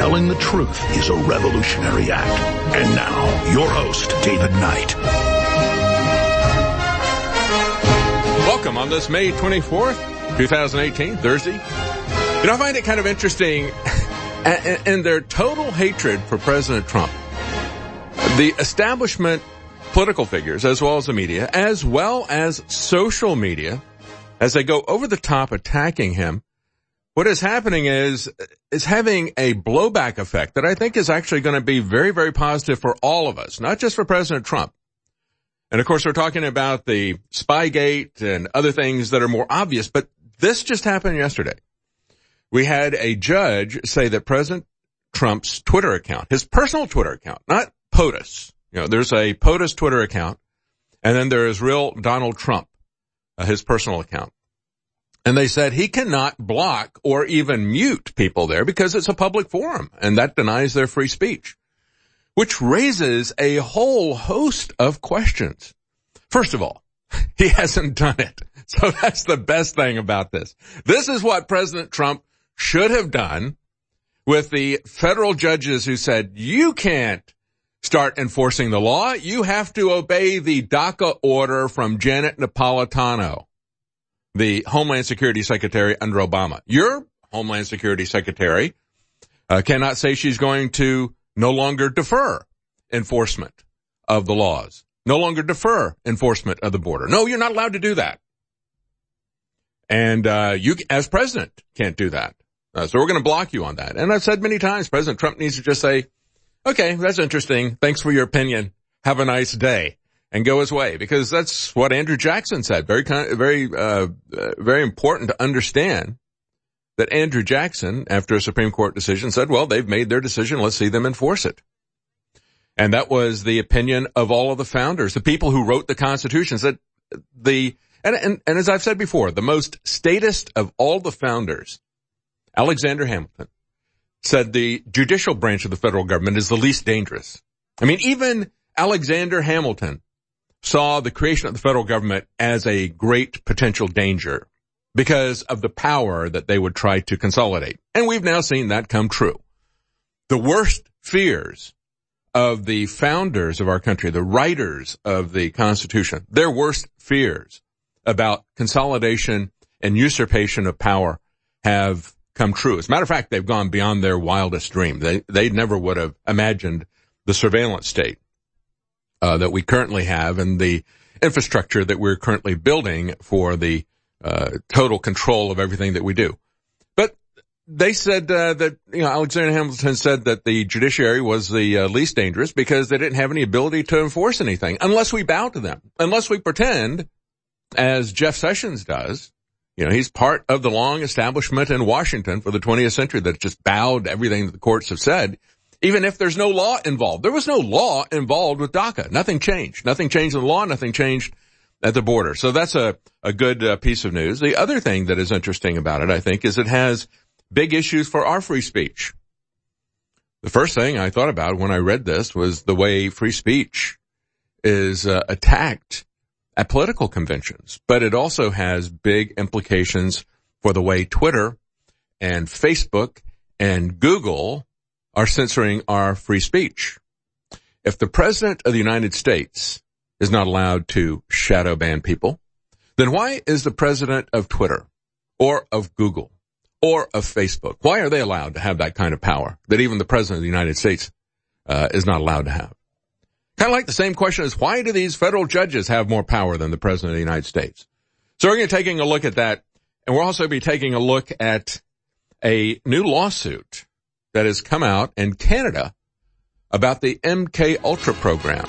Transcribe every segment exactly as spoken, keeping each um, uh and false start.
telling the truth is a revolutionary act. And now, your host, David Knight. Welcome on this May twenty-fourth, twenty eighteen, Thursday. You know, I find it kind of interesting, in their total hatred for President Trump, the establishment political figures, as well as the media, as well as social media, as they go over the top attacking him, what is happening is, is having a blowback effect that I think is actually going to be very, very positive for all of us, not just for President Trump. And of course, we're talking about the Spygate and other things that are more obvious, but this just happened yesterday. We had a judge say that President Trump's Twitter account, his personal Twitter account, not POTUS. You know, there's a POTUS Twitter account, and then there is real Donald Trump, uh, his personal account. And they said he cannot block or even mute people there because it's a public forum, and that denies their free speech, which raises a whole host of questions. First of all, he hasn't done it. So that's the best thing about this. This is what President Trump should have done with the federal judges who said, you can't start enforcing the law. You have to obey the DACA order from Janet Napolitano, the Homeland Security Secretary under Obama. Your Homeland Security Secretary uh, cannot say she's going to no longer defer enforcement of the laws, no longer defer enforcement of the border. No, you're not allowed to do that. And uh you, as president, can't do that. Uh, so we're going to block you on that. And I've said many times, President Trump needs to just say, okay, that's interesting. Thanks for your opinion. Have a nice day. And go his way, because that's what Andrew Jackson said. Very, very, uh, uh, very important to understand that Andrew Jackson, after a Supreme Court decision, said, well, they've made their decision. Let's see them enforce it. And that was the opinion of all of the founders, the people who wrote the Constitution. Said the, and, and, and as I've said before, the most statist of all the founders, Alexander Hamilton, said the judicial branch of the federal government is the least dangerous. I mean, even Alexander Hamilton saw the creation of the federal government as a great potential danger because of the power that they would try to consolidate. And we've now seen that come true. The worst fears of the founders of our country, the writers of the Constitution, their worst fears about consolidation and usurpation of power have come true. As a matter of fact, they've gone beyond their wildest dream. They, they never would have imagined the surveillance state Uh, that we currently have and the infrastructure that we're currently building for the uh, total control of everything that we do. But they said uh, that, you know, Alexander Hamilton said that the judiciary was the uh, least dangerous because they didn't have any ability to enforce anything unless we bow to them, unless we pretend, as Jeff Sessions does. You know, he's part of the long establishment in Washington for the twentieth century that just bowed to everything that the courts have said. Even if there's no law involved. There was no law involved with DACA. Nothing changed. Nothing changed in the law. Nothing changed at the border. So that's a, a good uh, piece of news. The other thing that is interesting about it, I think, is it has big issues for our free speech. The first thing I thought about when I read this was the way free speech is uh, attacked at political conventions. But it also has big implications for the way Twitter and Facebook and Google are censoring our free speech. If the President of the United States is not allowed to shadow ban people, then why is the President of Twitter or of Google or of Facebook, why are they allowed to have that kind of power that even the President of the United States uh, is not allowed to have? Kind of like the same question is, why do these federal judges have more power than the President of the United States? So we're going to be taking a look at that, and we'll also be taking a look at a new lawsuit that has come out in Canada about the M K Ultra program.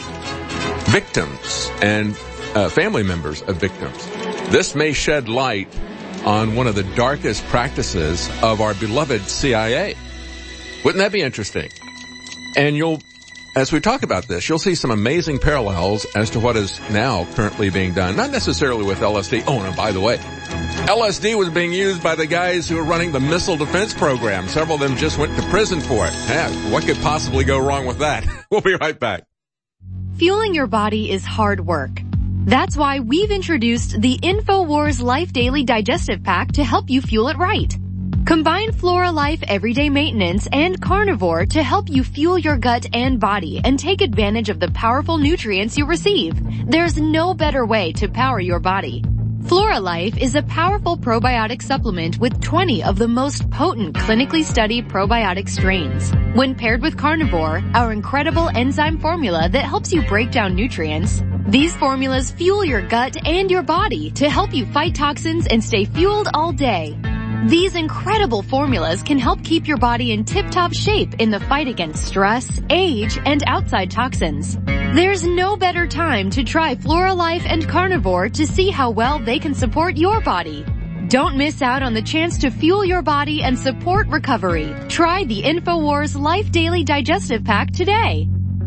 Victims and uh, family members of victims. This may shed light on one of the darkest practices of our beloved C I A. Wouldn't that be interesting? And you'll, as we talk about this, you'll see some amazing parallels as to what is now currently being done. Not necessarily with L S D. Oh, and by the way, L S D was being used by the guys who were running the missile defense program. Several of them just went to prison for it. Heck, what could possibly go wrong with that? We'll be right back. Fueling your body is hard work. That's why we've introduced the InfoWars Life Daily Digestive Pack to help you fuel it right. Combine Flora Life Everyday Maintenance and Carnivore to help you fuel your gut and body and take advantage of the powerful nutrients you receive. There's no better way to power your body. Flora Life is a powerful probiotic supplement with twenty of the most potent clinically studied probiotic strains. When paired with Carnivore, our incredible enzyme formula that helps you break down nutrients, these formulas fuel your gut and your body to help you fight toxins and stay fueled all day. These incredible formulas can help keep your body in tip-top shape in the fight against stress, age, and outside toxins. There's no better time to try Flora Life and Carnivore to see how well they can support your body. Don't miss out on the chance to fuel your body and support recovery. Try the InfoWars Life Daily Digestive Pack today.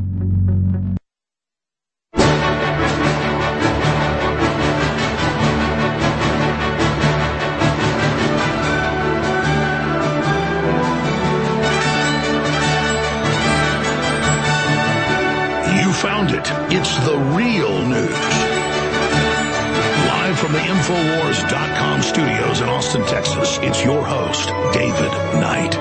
Found it. It's the real news. Live from the Infowars dot com studios in Austin, Texas, it's your host, David Knight.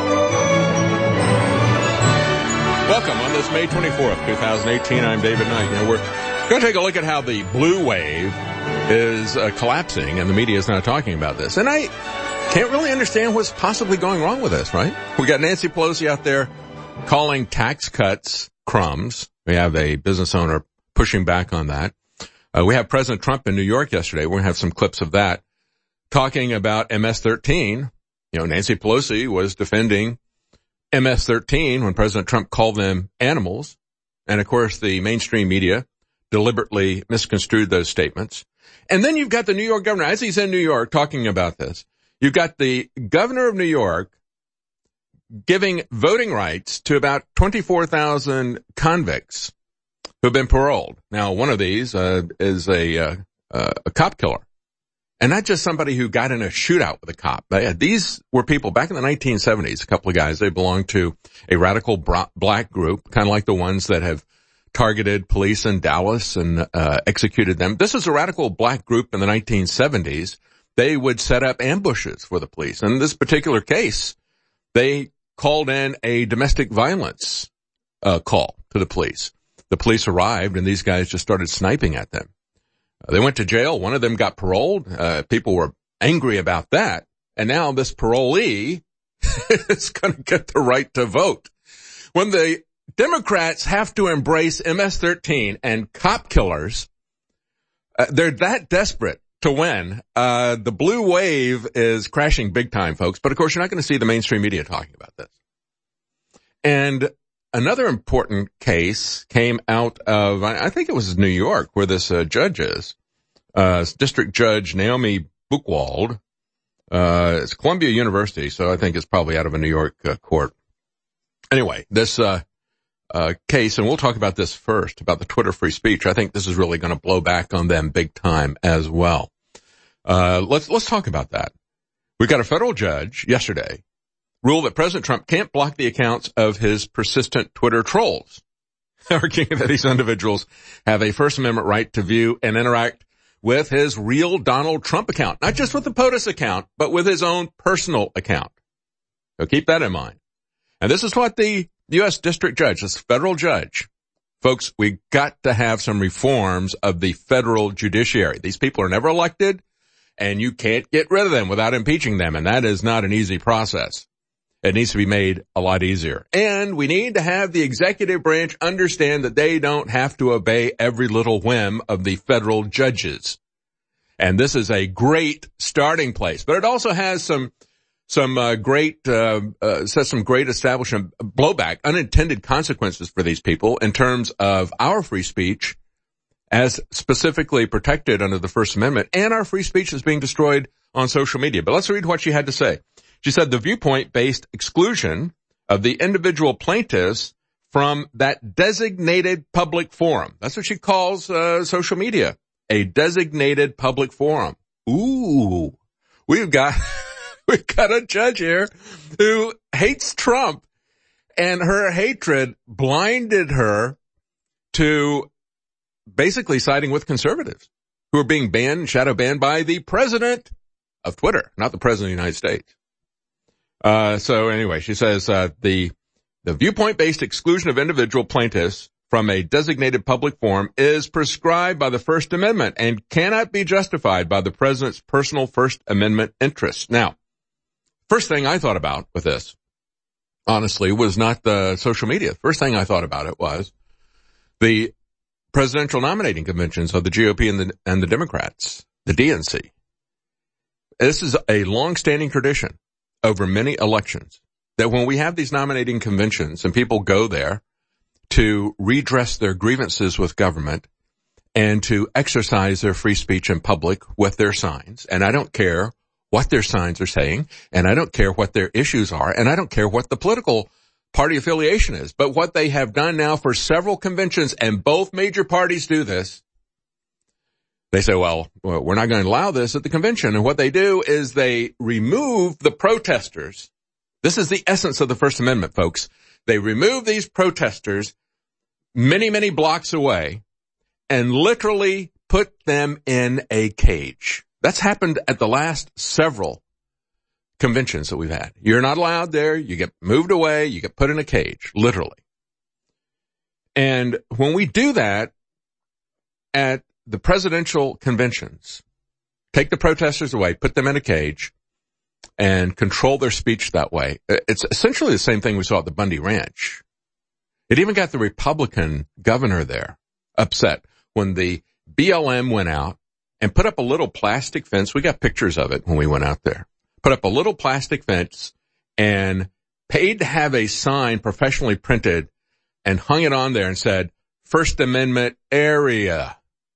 Welcome on this May twenty-fourth, twenty eighteen. I'm David Knight. You know, we're going to take a look at how the blue wave is uh, collapsing, and the media is now talking about this. And I can't really understand what's possibly going wrong with this, right? We got Nancy Pelosi out there calling tax cuts crumbs. We have a business owner pushing back on that. Uh, we have President Trump in New York yesterday. We're going to have some clips of that talking about M S thirteen. You know, Nancy Pelosi was defending M S thirteen when President Trump called them animals. And of course, the mainstream media deliberately misconstrued those statements. And then you've got the New York governor, as he's in New York talking about this. You've got the governor of New York giving voting rights to about twenty-four thousand convicts who've been paroled. Now, one of these uh, is a, uh, uh, a cop killer, and not just somebody who got in a shootout with a cop. They, these were people back in the nineteen seventies, a couple of guys. They belonged to a radical bra- black group, kind of like the ones that have targeted police in Dallas and uh, executed them. This is a radical black group in the nineteen seventies. They would set up ambushes for the police. In this particular case, they called in a domestic violence uh, call to the police. The police arrived, and these guys just started sniping at them. Uh, they went to jail. One of them got paroled. Uh, people were angry about that. And now this parolee is going to get the right to vote. When the Democrats have to embrace M S thirteen and cop killers, uh, they're that desperate to win. Uh, the blue wave is crashing big time, folks. But of course, you're not going to see the mainstream media talking about this. And another important case came out of, I think it was New York, where this uh, judge is, uh, District Judge Naomi Buchwald. Uh, it's Columbia University, so I think it's probably out of a New York uh, court. Anyway, this uh, uh, case, and we'll talk about this first, about the Twitter free speech. I think this is really going to blow back on them big time as well. Uh, let's, let's talk about that. We got a federal judge yesterday rule that President Trump can't block the accounts of his persistent Twitter trolls, arguing that these individuals have a First Amendment right to view and interact with his real Donald Trump account, not just with the POTUS account, but with his own personal account. So keep that in mind. And this is what the U S District Judge, this federal judge, folks, we got to have some reforms of the federal judiciary. These people are never elected, and you can't get rid of them without impeaching them, and that is not an easy process. It needs to be made a lot easier. And we need to have the executive branch understand that they don't have to obey every little whim of the federal judges. And this is a great starting place. But it also has some some uh, great, uh, uh, says some great establishment blowback, unintended consequences for these people in terms of our free speech as specifically protected under the First Amendment, and our free speech is being destroyed on social media. But let's read what she had to say. She said the viewpoint-based exclusion of the individual plaintiffs from that designated public forum. That's what she calls uh, social media, a designated public forum. Ooh, we've got we've got a judge here who hates Trump, and her hatred blinded her to basically siding with conservatives who are being banned, shadow banned by the president of Twitter, not the president of the United States. Uh, so anyway, she says, uh, the, the viewpoint-based exclusion of individual plaintiffs from a designated public forum is prescribed by the First Amendment and cannot be justified by the president's personal First Amendment interests. Now, first thing I thought about with this, honestly, was not the social media. First thing I thought about it was the presidential nominating conventions of the G O P and the, and the Democrats, the D N C. This is a long-standing tradition over many elections that when we have these nominating conventions and people go there to redress their grievances with government and to exercise their free speech in public with their signs, and I don't care what their signs are saying, and I don't care what their issues are, and I don't care what the political party affiliation is, but what they have done now for several conventions, and both major parties do this, they say, well, we're not going to allow this at the convention. And what they do is they remove the protesters. This is the essence of the First Amendment, folks. They remove these protesters many, many blocks away and literally put them in a cage. That's happened at the last several conventions that we've had. You're not allowed there. You get moved away. You get put in a cage, literally. And when we do that at the presidential conventions, take the protesters away, put them in a cage, and control their speech that way. It's essentially the same thing we saw at the Bundy Ranch. It even got the Republican governor there upset when the B L M went out and put up a little plastic fence. We got pictures of it when we went out there. Put up a little plastic fence and paid to have a sign professionally printed and hung it on there and said, First Amendment area.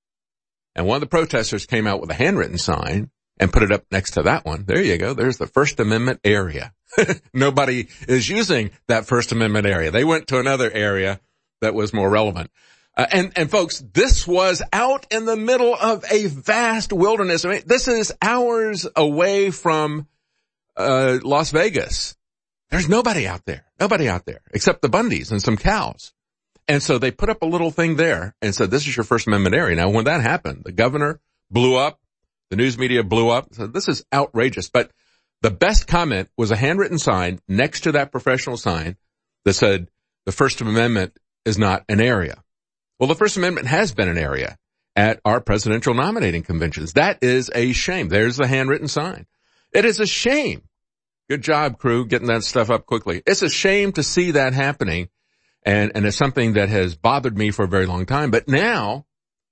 And one of the protesters came out with a handwritten sign and put it up next to that one. There you go. There's the First Amendment area. Nobody is using that First Amendment area. They went to another area that was more relevant. Uh, and, and folks, this was out in the middle of a vast wilderness. I mean, this is hours away from, uh, Las Vegas. There's nobody out there. Nobody out there except the Bundys and some cows. And so they put up a little thing there and said, this is your First Amendment area. Now, when that happened, the governor blew up. The news media blew up. So this is outrageous. But the best comment was a handwritten sign next to that professional sign that said, the First Amendment is not an area. Well, the First Amendment has been an area at our presidential nominating conventions. That is a shame. There's the handwritten sign. It is a shame. Good job, crew, getting that stuff up quickly. It's a shame to see that happening. And, and it's something that has bothered me for a very long time. But now,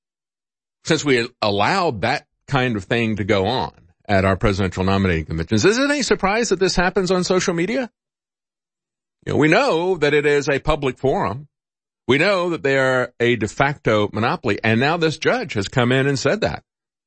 since we allowed that kind of thing to go on at our presidential nominating conventions, is it any surprise that this happens on social media? You know, we know that it is a public forum. We know that they are a de facto monopoly. And now this judge has come in and said that.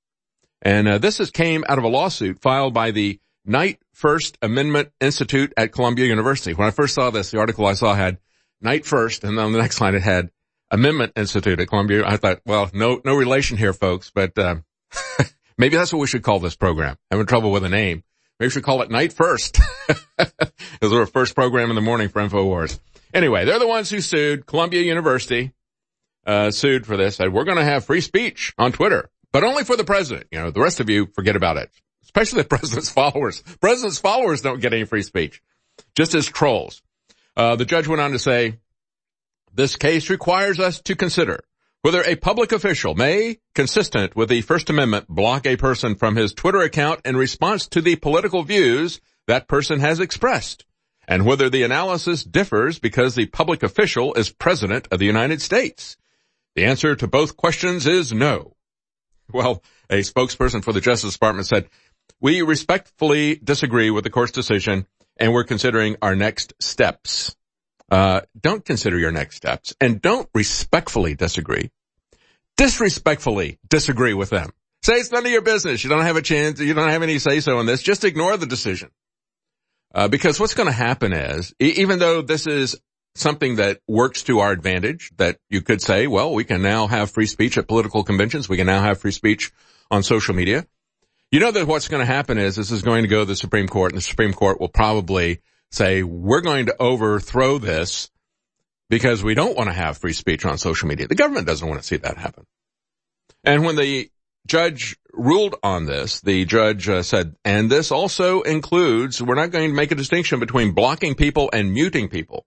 And uh, this has came out of a lawsuit filed by the Knight First Amendment Institute at Columbia University. When I first saw this, the article I saw had Knight First, and on the next line it had Amendment Institute at Columbia. I thought, well, no, no relation here, folks, but, uh, maybe that's what we should call this program. Having trouble with a name. Maybe we should call it Knight First. Because we're a first program in the morning for InfoWars. Anyway, they're the ones who sued Columbia University, uh, sued for this, said we're going to have free speech on Twitter, but only for the president. You know, the rest of you forget about it, especially the president's followers. President's followers don't get any free speech, just as trolls. Uh, the judge went on to say, this case requires us to consider whether a public official may, consistent with the First Amendment, block a person from his Twitter account in response to the political views that person has expressed, and whether the analysis differs because the public official is President of the United States. The answer to both questions is no. Well, a spokesperson for the Justice Department said, we respectfully disagree with the court's decision, and we're considering our next steps. Uh, don't consider your next steps, and don't respectfully disagree. Disrespectfully disagree with them. Say it's none of your business. You don't have a chance. You don't have any say-so in this. Just ignore the decision. Uh, because what's going to happen is, e- even though this is something that works to our advantage, that you could say, well, we can now have free speech at political conventions. We can now have free speech on social media. You know that what's going to happen is this is going to go to the Supreme Court, and the Supreme Court will probably say, we're going to overthrow this because we don't want to have free speech on social media. The government doesn't want to see that happen. And when the judge ruled on this, the judge uh, said, and this also includes, we're not going to make a distinction between blocking people and muting people,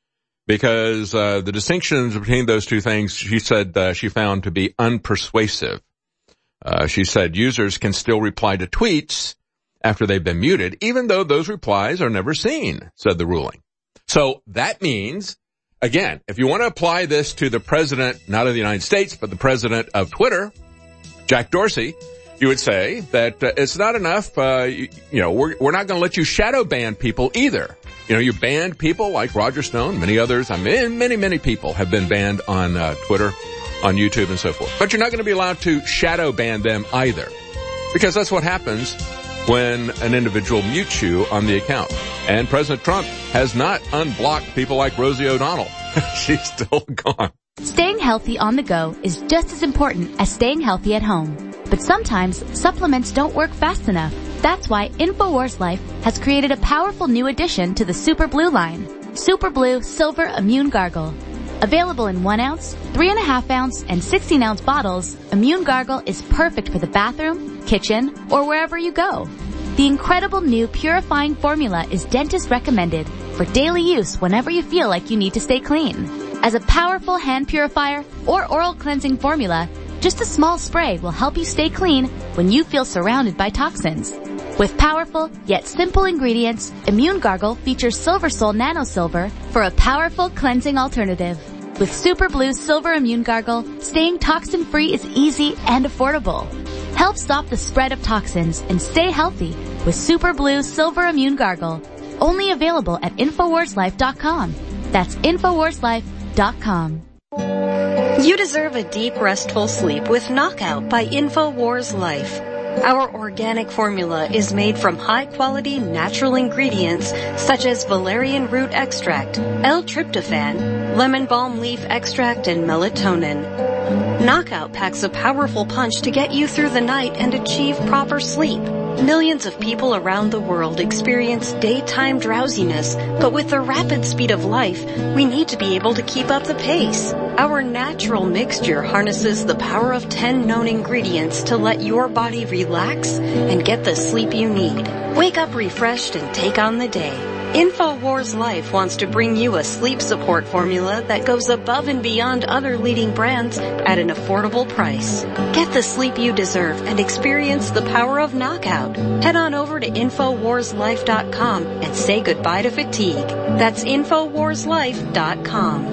because uh, the distinctions between those two things, she said, uh, she found to be unpersuasive. Uh, she said users can still reply to tweets after they've been muted, even though those replies are never seen, said the ruling. So that means, again, if you want to apply this to the president, not of the United States, but the president of Twitter, Jack Dorsey, you would say that uh, it's not enough, uh, you, you know, we're, we're not going to let you shadow ban people either. You know, you banned people like Roger Stone, many others, I mean, many, many people have been banned on uh, Twitter, on YouTube and so forth. But you're not going to be allowed to shadow ban them either, because that's what happens when an individual mutes you on the account. And President Trump has not unblocked people like Rosie O'Donnell. She's still gone. Staying healthy on the go is just as important as staying healthy at home. But sometimes supplements don't work fast enough. That's why InfoWars Life has created a powerful new addition to the Super Blue line. Super Blue Silver Immune Gargle. Available in one ounce, three and a half ounce, and sixteen ounce bottles, Immune Gargle is perfect for the bathroom, kitchen, or wherever you go. The incredible new purifying formula is dentist recommended for daily use whenever you feel like you need to stay clean. As a powerful hand purifier or oral cleansing formula, just a small spray will help you stay clean when you feel surrounded by toxins. With powerful yet simple ingredients, Immune Gargle features Silver Sol Nano Silver for a powerful cleansing alternative. With Super Blue Silver Immune Gargle, staying toxin-free is easy and affordable. Help stop the spread of toxins and stay healthy with Super Blue Silver Immune Gargle. Only available at Infowars Life dot com. That's Infowars Life dot com. You deserve a deep, restful sleep with Knockout by Infowars Life. Our organic formula is made from high-quality natural ingredients such as valerian root extract, L-tryptophan, lemon balm leaf extract, and melatonin. Knockout packs a powerful punch to get you through the night and achieve proper sleep. Millions of people around the world experience daytime drowsiness, but with the rapid speed of life, we need to be able to keep up the pace. Our natural mixture harnesses the power of ten known ingredients to let your body relax and get the sleep you need. Wake up refreshed and take on the day. InfoWars Life wants to bring you a sleep support formula that goes above and beyond other leading brands at an affordable price. Get the sleep you deserve and experience the power of Knockout. Head on over to Infowars Life dot com and say goodbye to fatigue. That's Infowars Life dot com.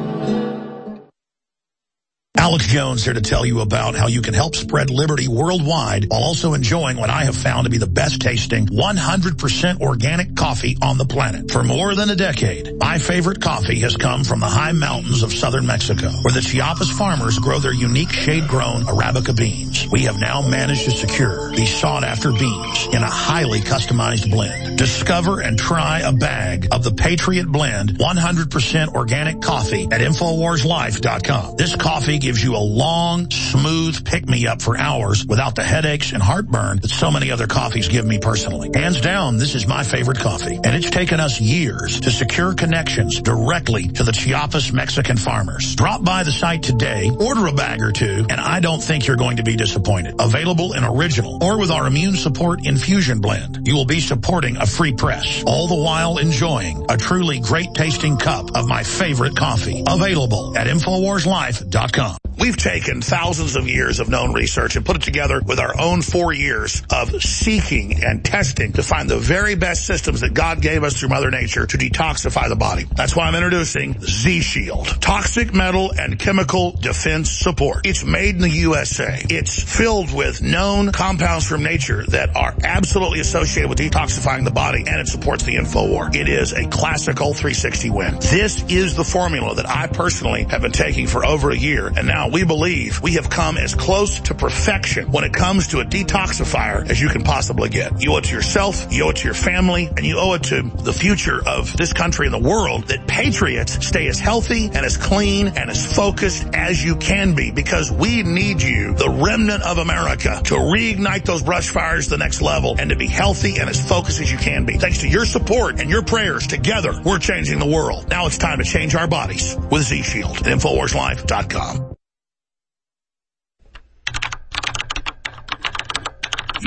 Alex Jones here to tell you about how you can help spread liberty worldwide while also enjoying what I have found to be the best tasting one hundred percent organic coffee on the planet. For more than a decade, my favorite coffee has come from the high mountains of southern Mexico, where the Chiapas farmers grow their unique shade-grown Arabica beans. We have now managed to secure these sought-after beans in a highly customized blend. Discover and try a bag of the Patriot Blend one hundred percent organic coffee at Infowars Life dot com. This coffee gives you a long, smooth pick-me-up for hours without the headaches and heartburn that so many other coffees give me personally. Hands down, this is my favorite coffee, and it's taken us years to secure connections directly to the Chiapas Mexican farmers. Drop by the site today, order a bag or two, and I don't think you're going to be disappointed. Available in original or with our Immune Support Infusion Blend. You will be supporting a free press, all the while enjoying a truly great-tasting cup of my favorite coffee. Available at Infowars Life dot com. We've taken thousands of years of known research and put it together with our own four years of seeking and testing to find the very best systems that God gave us through Mother Nature to detoxify the body. That's why I'm introducing Z-Shield. Toxic metal and chemical defense support. It's made in the U S A. It's filled with known compounds from nature that are absolutely associated with detoxifying the body, and it supports the InfoWar. It is a classical three sixty win. This is the formula that I personally have been taking for over a year, and now we believe we have come as close to perfection when it comes to a detoxifier as you can possibly get. You owe it to yourself, you owe it to your family, and you owe it to the future of this country and the world that patriots stay as healthy and as clean and as focused as you can be, because we need you, the remnant of America, to reignite those brush fires to the next level and to be healthy and as focused as you can be. Thanks to your support and your prayers, together we're changing the world. Now it's time to change our bodies with Z-Shield at Infowars Life dot com.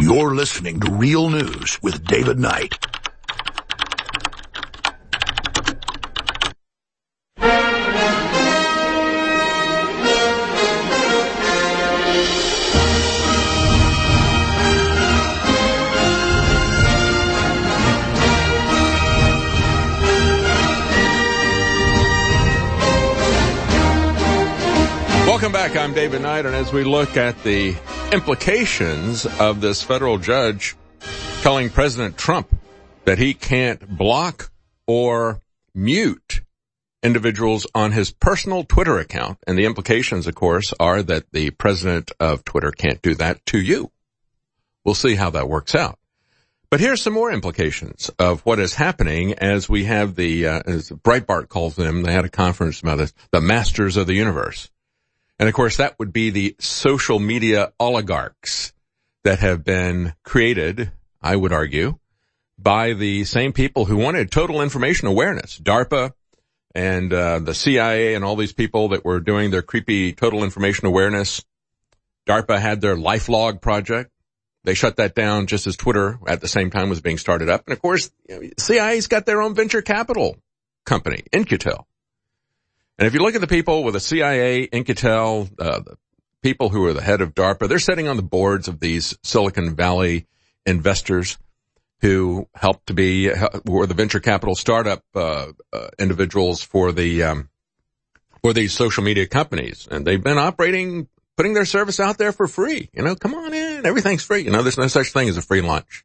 You're listening to Real News with David Knight. Welcome back. I'm David Knight, and as we look at the implications of this federal judge telling President Trump that he can't block or mute individuals on his personal Twitter account, and the implications, of course, are that the president of Twitter can't do that to you. We'll see how that works out. But here's some more implications of what is happening as we have the, uh, as Breitbart calls them, they had a conference about this, the masters of the universe. And of course, that would be the social media oligarchs that have been created, I would argue, by the same people who wanted total information awareness. DARPA and uh, the C I A and all these people that were doing their creepy total information awareness. DARPA had their LifeLog project. They shut that down just as Twitter at the same time was being started up. And of course, you know, C I A's got their own venture capital company, In-Q-Tel. And if you look at the people with the C I A, In-Q-Tel, uh, the people who are the head of DARPA, they're sitting on the boards of these Silicon Valley investors who help to be, who are the venture capital startup, uh, uh individuals for the, um, for these social media companies. And they've been operating, putting their service out there for free. You know, come on in. Everything's free. You know, there's no such thing as a free lunch.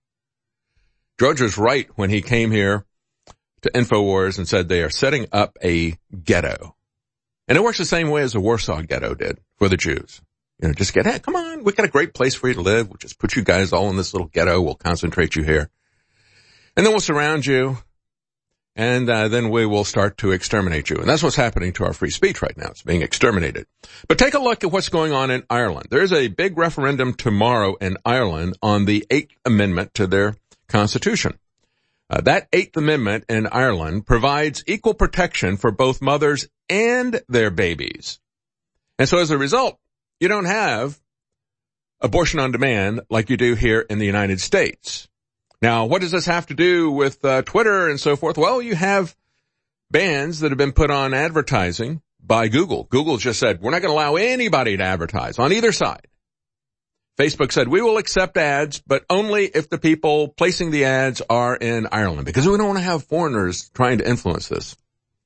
George was right when he came here to InfoWars and said they are setting up a ghetto. And it works the same way as the Warsaw Ghetto did for the Jews. You know, just get, hey, come on, we've got a great place for you to live. We'll just put you guys all in this little ghetto. We'll concentrate you here. And then we'll surround you. And uh, then we will start to exterminate you. And that's what's happening to our free speech right now. It's being exterminated. But take a look at what's going on in Ireland. There's a big referendum tomorrow in Ireland on the Eighth Amendment to their Constitution. Uh, that Eighth Amendment in Ireland provides equal protection for both mothers and their babies. And so as a result, you don't have abortion on demand like you do here in the United States. Now, what does this have to do with uh, Twitter and so forth? Well, you have bans that have been put on advertising by Google. Google just said, we're not going to allow anybody to advertise on either side. Facebook said, we will accept ads, but only if the people placing the ads are in Ireland, because we don't want to have foreigners trying to influence this.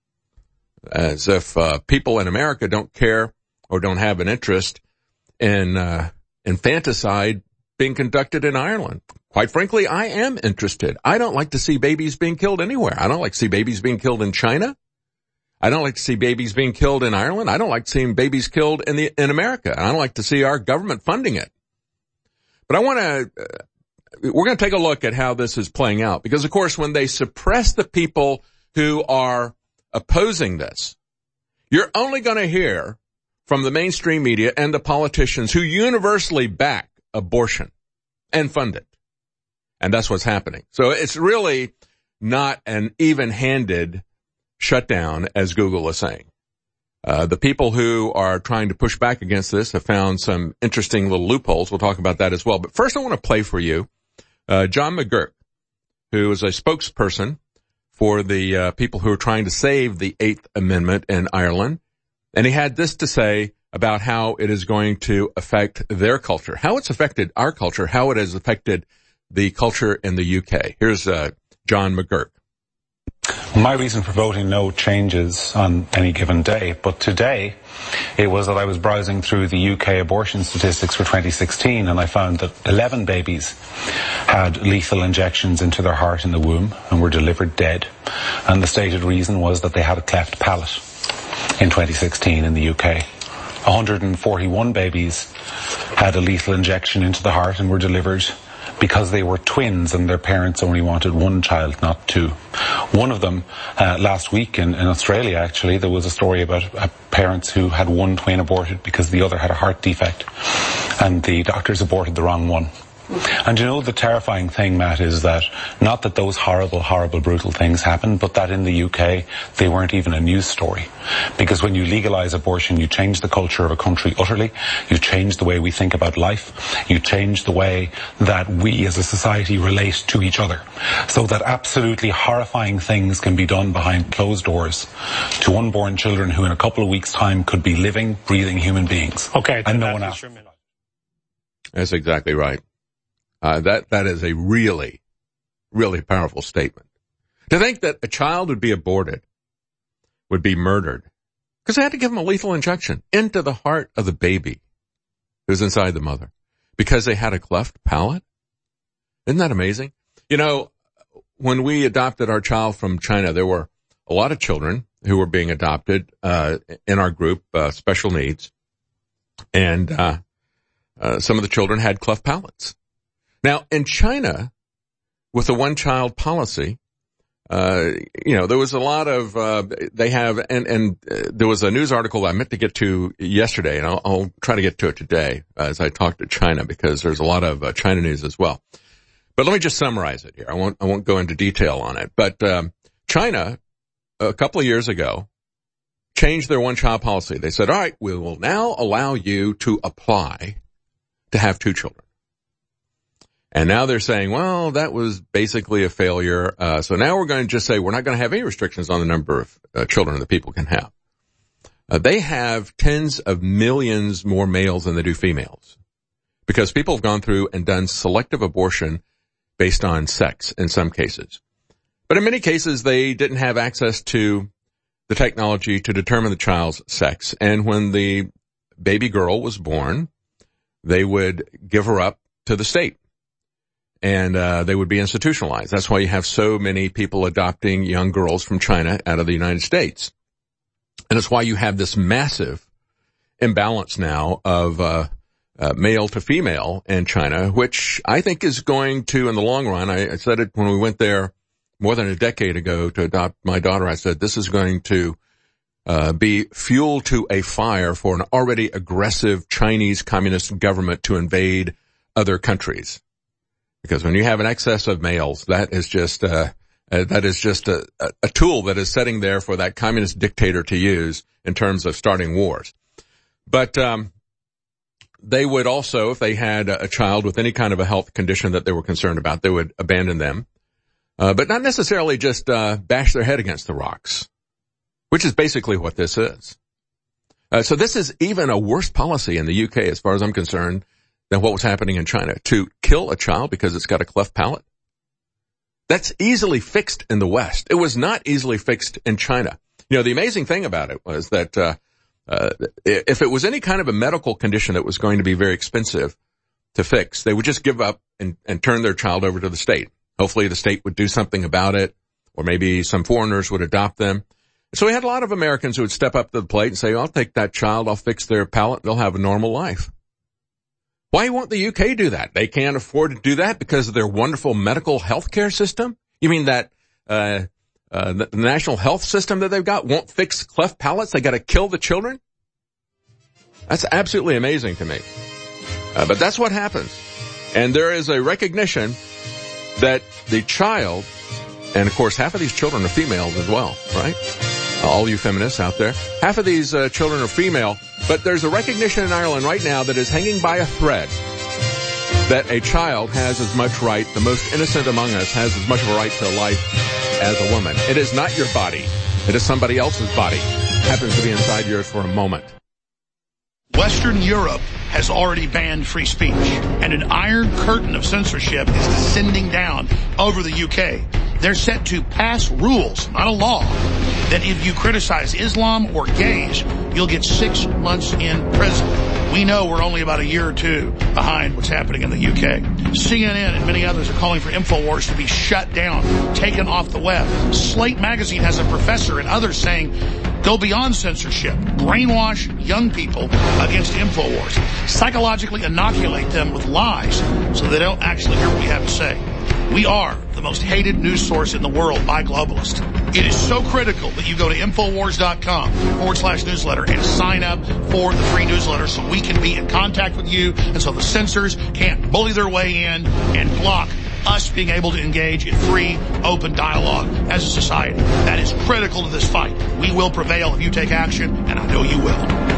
As if uh, people in America don't care or don't have an interest in uh, infanticide being conducted in Ireland. Quite frankly, I am interested. I don't like to see babies being killed anywhere. I don't like to see babies being killed in China. I don't like to see babies being killed in Ireland. I don't like seeing babies killed in the in America. I don't like to see our government funding it. But I want to, uh, we're going to take a look at how this is playing out. Because, of course, when they suppress the people who are opposing this, you're only going to hear from the mainstream media and the politicians who universally back abortion and fund it. And that's what's happening. So it's really not an even-handed shutdown, as Google is saying. Uh, the people who are trying to push back against this have found some interesting little loopholes. We'll talk about that as well. But first I want to play for you uh, John McGurk, who is a spokesperson for the uh, people who are trying to save the Eighth Amendment in Ireland. And he had this to say about how it is going to affect their culture, how it's affected our culture, how it has affected the culture in the U K. Here's uh, John McGurk. My reason for voting no changes on any given day, but today it was that I was browsing through the U K abortion statistics for twenty sixteen, and I found that eleven babies had lethal injections into their heart in the womb and were delivered dead. And the stated reason was that they had a cleft palate in twenty sixteen in the U K. one hundred forty-one babies had a lethal injection into the heart and were delivered because they were twins and their parents only wanted one child, not two. One of them, uh, last week in, in Australia, actually, there was a story about uh, parents who had one twin aborted because the other had a heart defect, and the doctors aborted the wrong one. And you know, the terrifying thing, Matt, is that not that those horrible, horrible, brutal things happened, but that in the U K, they weren't even a news story. Because when you legalize abortion, you change the culture of a country utterly. You change the way we think about life. You change the way that we as a society relate to each other. So that absolutely horrifying things can be done behind closed doors to unborn children who in a couple of weeks' time could be living, breathing human beings. Okay. And no one else. That's exactly right. Uh, that, that is a really, really powerful statement. To think that a child would be aborted, would be murdered, because they had to give them a lethal injection into the heart of the baby who's inside the mother because they had a cleft palate. Isn't that amazing? You know, when we adopted our child from China, there were a lot of children who were being adopted, uh, in our group, uh, special needs. And, uh, uh, some of the children had cleft palates. Now, in China, with the one-child policy, uh, you know, there was a lot of, uh, they have, and, and uh, there was a news article I meant to get to yesterday, and I'll, I'll try to get to it today uh, as I talk to China, because there's a lot of uh, China news as well. But let me just summarize it here. I won't, I won't go into detail on it. But, um, China, a couple of years ago, changed their one-child policy. They said, all right, we will now allow you to apply to have two children. And now they're saying, well, that was basically a failure. Uh, so now we're going to just say we're not going to have any restrictions on the number of uh, children that people can have. Uh, they have tens of millions more males than they do females because people have gone through and done selective abortion based on sex in some cases. But in many cases, they didn't have access to the technology to determine the child's sex. And when the baby girl was born, they would give her up to the state. And uh they would be institutionalized. That's why you have so many people adopting young girls from China out of the United States. And it's why you have this massive imbalance now of uh, uh male to female in China, which I think is going to, in the long run, I, I said it when we went there more than a decade ago to adopt my daughter. I said this is going to uh be fuel to a fire for an already aggressive Chinese communist government to invade other countries. Because when you have an excess of males, that is just, uh, uh that is just a, a tool that is sitting there for that communist dictator to use in terms of starting wars. But, um, they would also, if they had a child with any kind of a health condition that they were concerned about, they would abandon them. Uh, but not necessarily just, uh, bash their head against the rocks, which is basically what this is. Uh, so this is even a worse policy in the U K, as far as I'm concerned, than what was happening in China. To kill a child because it's got a cleft palate, that's easily fixed in the West. It was not easily fixed in China. You know, the amazing thing about it was that uh, uh if it was any kind of a medical condition that was going to be very expensive to fix, they would just give up and, and turn their child over to the state. Hopefully the state would do something about it, or maybe some foreigners would adopt them. So we had a lot of Americans who would step up to the plate and say, I'll take that child, I'll fix their palate, they'll have a normal life. Why won't the U K do that? They can't afford to do that because of their wonderful medical health care system? You mean that uh, uh the national health system that they've got won't fix cleft palates? They got to kill the children? That's absolutely amazing to me. Uh, but that's what happens. And there is a recognition that the child, and of course half of these children are females as well, right? All you feminists out there. Half of these uh, children are female, but there's a recognition in Ireland right now that is hanging by a thread that a child has as much right, the most innocent among us has as much of a right to life as a woman. It is not your body. It is somebody else's body. It happens to be inside yours for a moment. Western Europe has already banned free speech, and an iron curtain of censorship is descending down over the U K. They're set to pass rules, not a law, that if you criticize Islam or gays, you'll get six months in prison. We know we're only about a year or two behind what's happening in the U K. C N N and many others are calling for InfoWars to be shut down, taken off the web. Slate magazine has a professor and others saying, go beyond censorship, brainwash young people against InfoWars, psychologically inoculate them with lies so they don't actually hear what we have to say. We are the most hated news source in the world by globalists. It is so critical that you go to Infowars.com forward slash newsletter and sign up for the free newsletter so we can be in contact with you and so the censors can't bully their way in and block us being able to engage in free, open dialogue as a society. That is critical to this fight. We will prevail if you take action, and I know you will.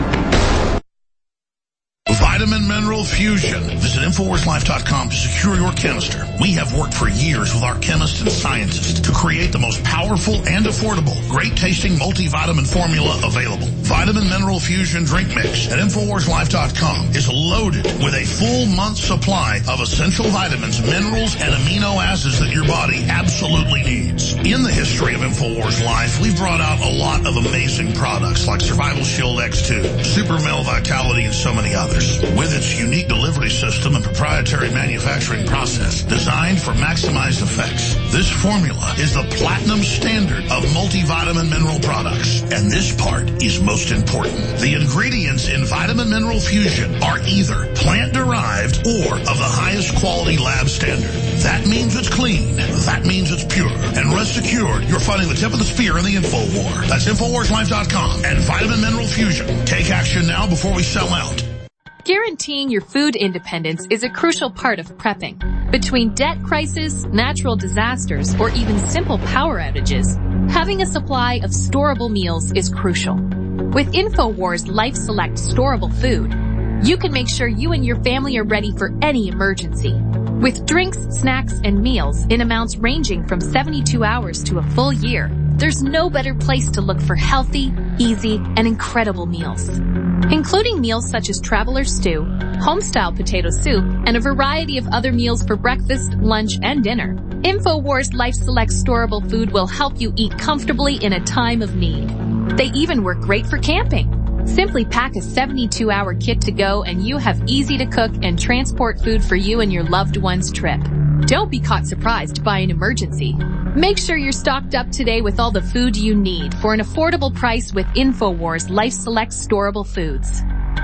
Vitamin Mineral Fusion. Visit Infowars Life dot com to secure your canister. We have worked for years with our chemists and scientists to create the most powerful and affordable, great-tasting multivitamin formula available. Vitamin Mineral Fusion Drink Mix at Infowars Life dot com is loaded with a full month's supply of essential vitamins, minerals, and amino acids that your body absolutely needs. In the history of Infowars Life, we've brought out a lot of amazing products like Survival Shield X two, Super Male Vitality, and so many others. With its unique delivery system and proprietary manufacturing process designed for maximized effects, this formula is the platinum standard of multivitamin mineral products. And this part is most important. The ingredients in Vitamin Mineral Fusion are either plant-derived or of the highest quality lab standard. That means it's clean. That means it's pure. And rest assured, you're fighting the tip of the spear in the info war. That's Infowars Life dot com and Vitamin Mineral Fusion. Take action now before we sell out. Guaranteeing your food independence is a crucial part of prepping. Between debt crisis, natural disasters, or even simple power outages, having a supply of storable meals is crucial. With InfoWars Life Select storable food, you can make sure you and your family are ready for any emergency. With drinks, snacks, and meals in amounts ranging from seventy-two hours to a full year, there's no better place to look for healthy, easy, and incredible meals. Including meals such as Traveler Stew, Homestyle Potato Soup, and a variety of other meals for breakfast, lunch, and dinner. InfoWars Life Select storable food will help you eat comfortably in a time of need. They even work great for camping. Simply pack a seventy-two hour kit to go and you have easy to cook and transport food for you and your loved one's trip. Don't be caught surprised by an emergency. Make sure you're stocked up today with all the food you need for an affordable price with InfoWars Life Select storable foods.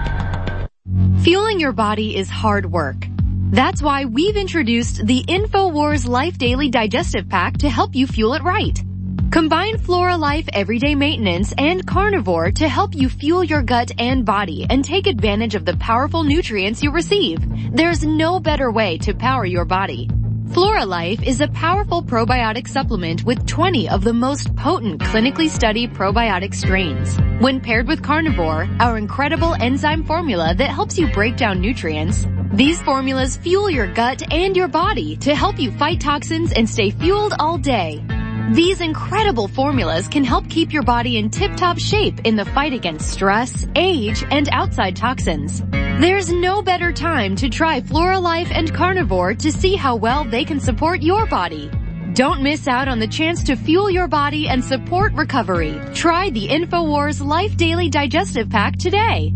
Fueling your body is hard work. That's why we've introduced the InfoWars Life Daily Digestive Pack to help you fuel it right. Combine Flora Life Everyday Maintenance and Carnivore to help you fuel your gut and body and take advantage of the powerful nutrients you receive. There's no better way to power your body. Flora Life is a powerful probiotic supplement with twenty of the most potent clinically studied probiotic strains. When paired with Carnivore, our incredible enzyme formula that helps you break down nutrients, these formulas fuel your gut and your body to help you fight toxins and stay fueled all day. These incredible formulas can help keep your body in tip-top shape in the fight against stress, age, and outside toxins. There's no better time to try Flora Life and Carnivore to see how well they can support your body. Don't miss out on the chance to fuel your body and support recovery. Try the InfoWars Life Daily Digestive Pack today.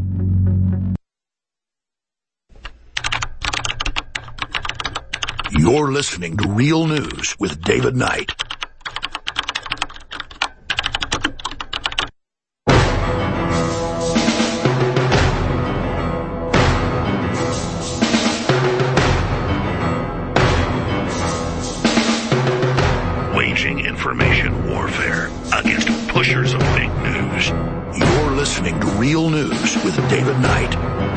You're listening to Real News with David Knight. Waging information warfare against pushers of fake news. You're listening to Real News with David Knight.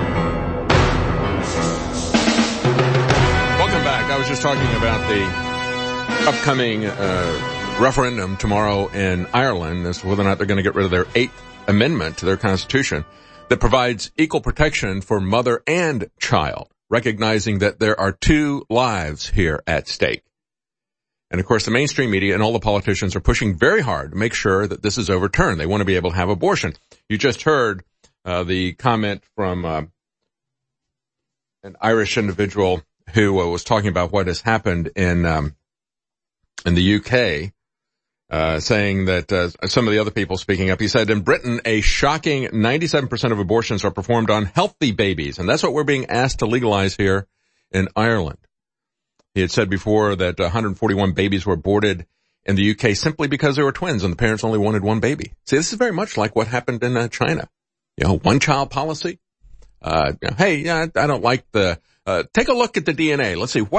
Welcome back. I was just talking about the upcoming uh, referendum tomorrow in Ireland as to whether or not they're going to get rid of their Eighth Amendment to their constitution that provides equal protection for mother and child, recognizing that there are two lives here at stake. And of course, the mainstream media and all the politicians are pushing very hard to make sure that this is overturned. They want to be able to have abortion. You just heard uh, the comment from uh, an Irish individual who uh, was talking about what has happened in um, in the U K, uh, saying that uh, some of the other people speaking up. He said, in Britain, a shocking ninety-seven percent of abortions are performed on healthy babies, and that's what we're being asked to legalize here in Ireland. He had said before that one hundred forty-one babies were aborted in the U K simply because they were twins and the parents only wanted one baby. See, this is very much like what happened in uh, China. You know, one-child policy. Uh, you know, hey, yeah, I don't like the, uh, take a look at the D N A. Let's see, what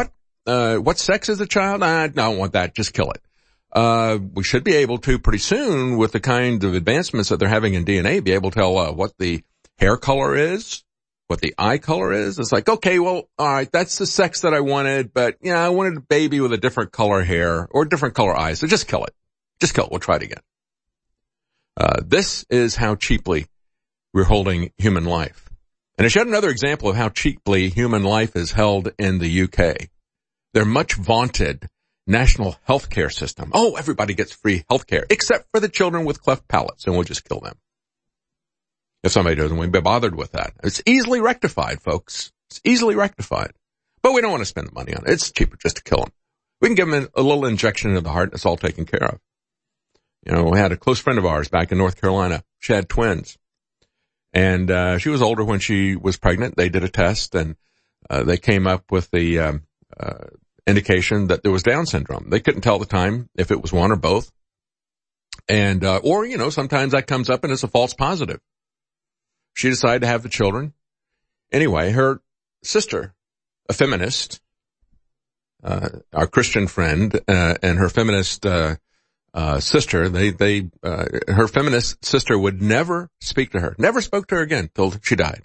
uh, what sex is the child? I don't want that. Just kill it. Uh, we should be able to pretty soon, with the kind of advancements that they're having in D N A, be able to tell uh, what the hair color is, what the eye color is. It's like, okay, well, all right, that's the sex that I wanted, but yeah, I wanted a baby with a different color hair or different color eyes. So just kill it. Just kill it. We'll try it again. Uh, this is how cheaply we're holding human life. And it's yet another example of how cheaply human life is held in the U K. Their much vaunted national health care system. Oh, everybody gets free health care, except for the children with cleft palates, and we'll just kill them. If somebody doesn't want to be bothered with that. It's easily rectified, folks. It's easily rectified. But we don't want to spend the money on it. It's cheaper just to kill them. We can give them a little injection into the heart, and it's all taken care of. You know, we had a close friend of ours back in North Carolina. She had twins. And uh she was older when she was pregnant. They did a test, and uh, they came up with the um, uh indication that there was Down syndrome. They couldn't tell at the time if it was one or both. And, uh, or, you know, sometimes that comes up and it's a false positive. She decided to have the children. Anyway, her sister, a feminist, uh, our Christian friend, uh, and her feminist, uh, uh, sister, they, they, uh, her feminist sister would never speak to her, never spoke to her again till she died.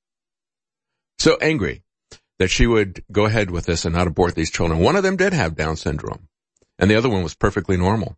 So angry that she would go ahead with this and not abort these children. One of them did have Down syndrome, and the other one was perfectly normal.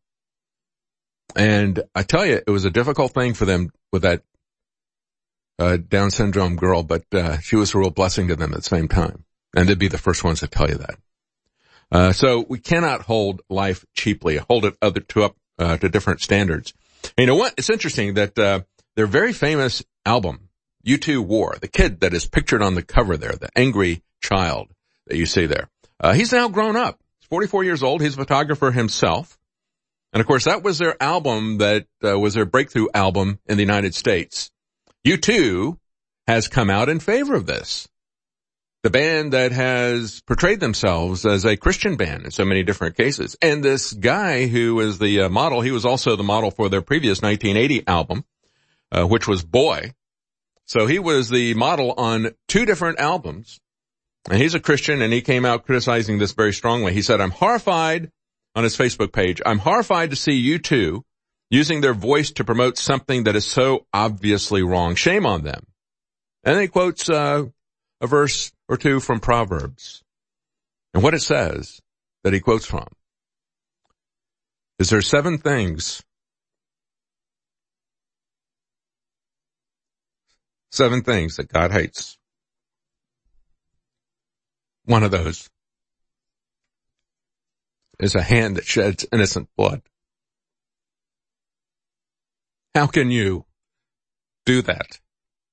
And I tell you, it was a difficult thing for them with that uh, Down syndrome girl, but uh, she was a real blessing to them at the same time. And they'd be the first ones to tell you that. Uh, so we cannot hold life cheaply, hold it other to up uh, to different standards. And you know what? It's interesting that uh, their very famous album, U two War, the kid that is pictured on the cover there, the angry child that you see there. Uh, he's now grown up. He's forty-four years old. He's a photographer himself. And of course, that was their album that uh, was their breakthrough album in the United States. U two has come out in favor of this. The band that has portrayed themselves as a Christian band in so many different cases. And this guy who is the uh, model, he was also the model for their previous nineteen eighty album, uh, which was Boy. So he was the model on two different albums. And he's a Christian, and he came out criticizing this very strongly. He said, I'm horrified, on his Facebook page, I'm horrified to see U two using their voice to promote something that is so obviously wrong. Shame on them. And then he quotes uh, a verse or two from Proverbs. And what it says that he quotes from is there are seven things, seven things that God hates. One of those is a hand that sheds innocent blood. How can you do that?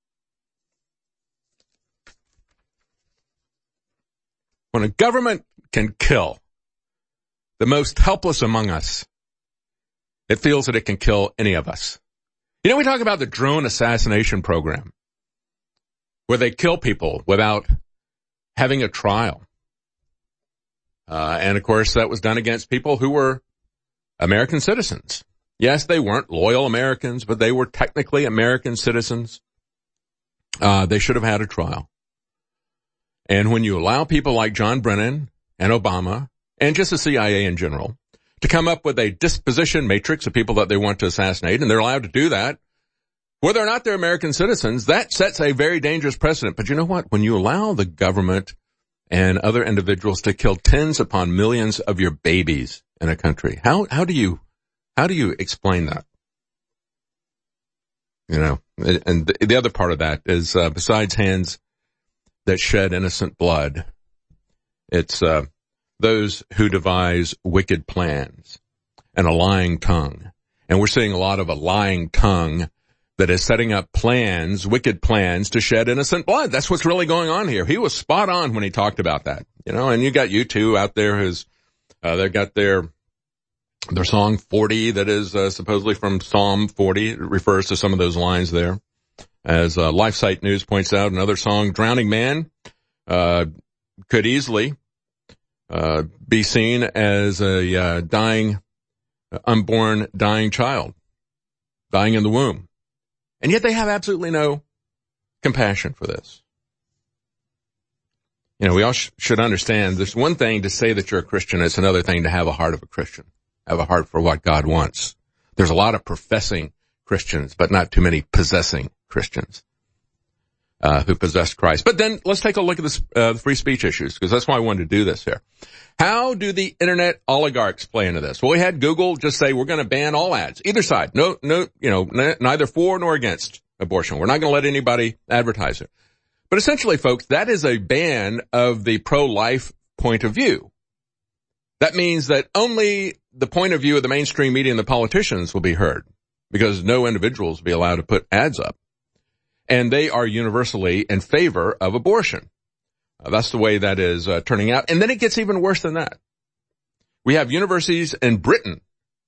When a government can kill the most helpless among us, it feels that it can kill any of us. You know, we talk about the drone assassination program, where they kill people without having a trial. Uh, and of course that was done against people who were American citizens. Yes, they weren't loyal Americans, but they were technically American citizens. Uh, they should have had a trial. And when you allow people like John Brennan and Obama and just the C I A in general to come up with a disposition matrix of people that they want to assassinate, and they're allowed to do that, whether or not they're American citizens, that sets a very dangerous precedent. But you know what? When you allow the government and other individuals to kill tens upon millions of your babies in a country, how, how do you, how do you explain that? You know, and the, the other part of that is, uh, besides hands that shed innocent blood, it's, uh, those who devise wicked plans and a lying tongue. And we're seeing a lot of a lying tongue that is setting up plans, wicked plans to shed innocent blood. That's what's really going on here. He was spot on when he talked about that, you know, and you got U two out there who's, uh, they got their, their song forty that is, uh, supposedly from Psalm forty. It refers to some of those lines there. As, uh, LifeSite News points out, another song, Drowning Man, uh, could easily, uh, be seen as a, uh, dying, unborn, dying child, dying in the womb. And yet they have absolutely no compassion for this. You know, we all sh- should understand there's one thing to say that you're a Christian. It's another thing to have a heart of a Christian, have a heart for what God wants. There's a lot of professing Christians, but not too many possessing Christians, uh, who possess Christ. But then let's take a look at this, uh, the free speech issues, because that's why I wanted to do this here. How do the internet oligarchs play into this? Well, we had Google just say, we're going to ban all ads, either side. No, no, you know, n- neither for nor against abortion. We're not going to let anybody advertise it. But essentially, folks, that is a ban of the pro-life point of view. That means that only the point of view of the mainstream media and the politicians will be heard, because no individuals will be allowed to put ads up. And they are universally in favor of abortion. Uh, that's the way that is uh, turning out. And then it gets even worse than that. We have universities in Britain.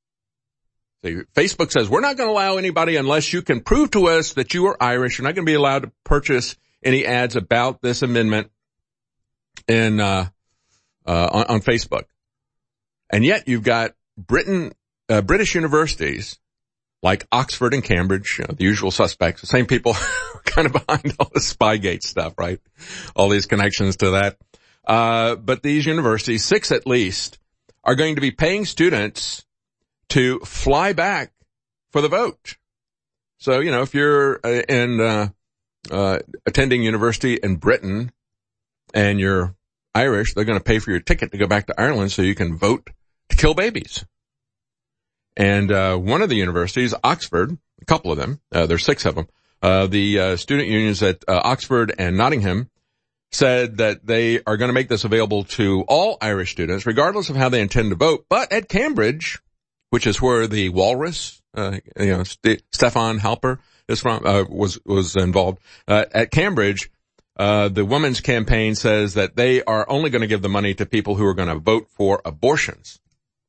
So Facebook says, we're not going to allow anybody unless you can prove to us that you are Irish. You're not going to be allowed to purchase any ads about this amendment in, uh, uh, on, on Facebook. And yet you've got Britain, uh, British universities like Oxford and Cambridge, you know, the usual suspects, the same people kind of behind all the Spygate stuff, right? All these connections to that. Uh, but these universities, six at least, are going to be paying students to fly back for the vote. So, you know, if you're uh, in, uh, Uh, attending university in Britain and you're Irish, they're going to pay for your ticket to go back to Ireland so you can vote to kill babies. And, uh, one of the universities, Oxford, a couple of them, uh, there's six of them, uh, the, uh, student unions at, uh, Oxford and Nottingham said that they are going to make this available to all Irish students, regardless of how they intend to vote. But at Cambridge, which is where the walrus, uh, you know, St- Stefan Halper, is from, uh, was, was involved. Uh, at Cambridge, uh, the women's campaign says that they are only going to give the money to people who are going to vote for abortions.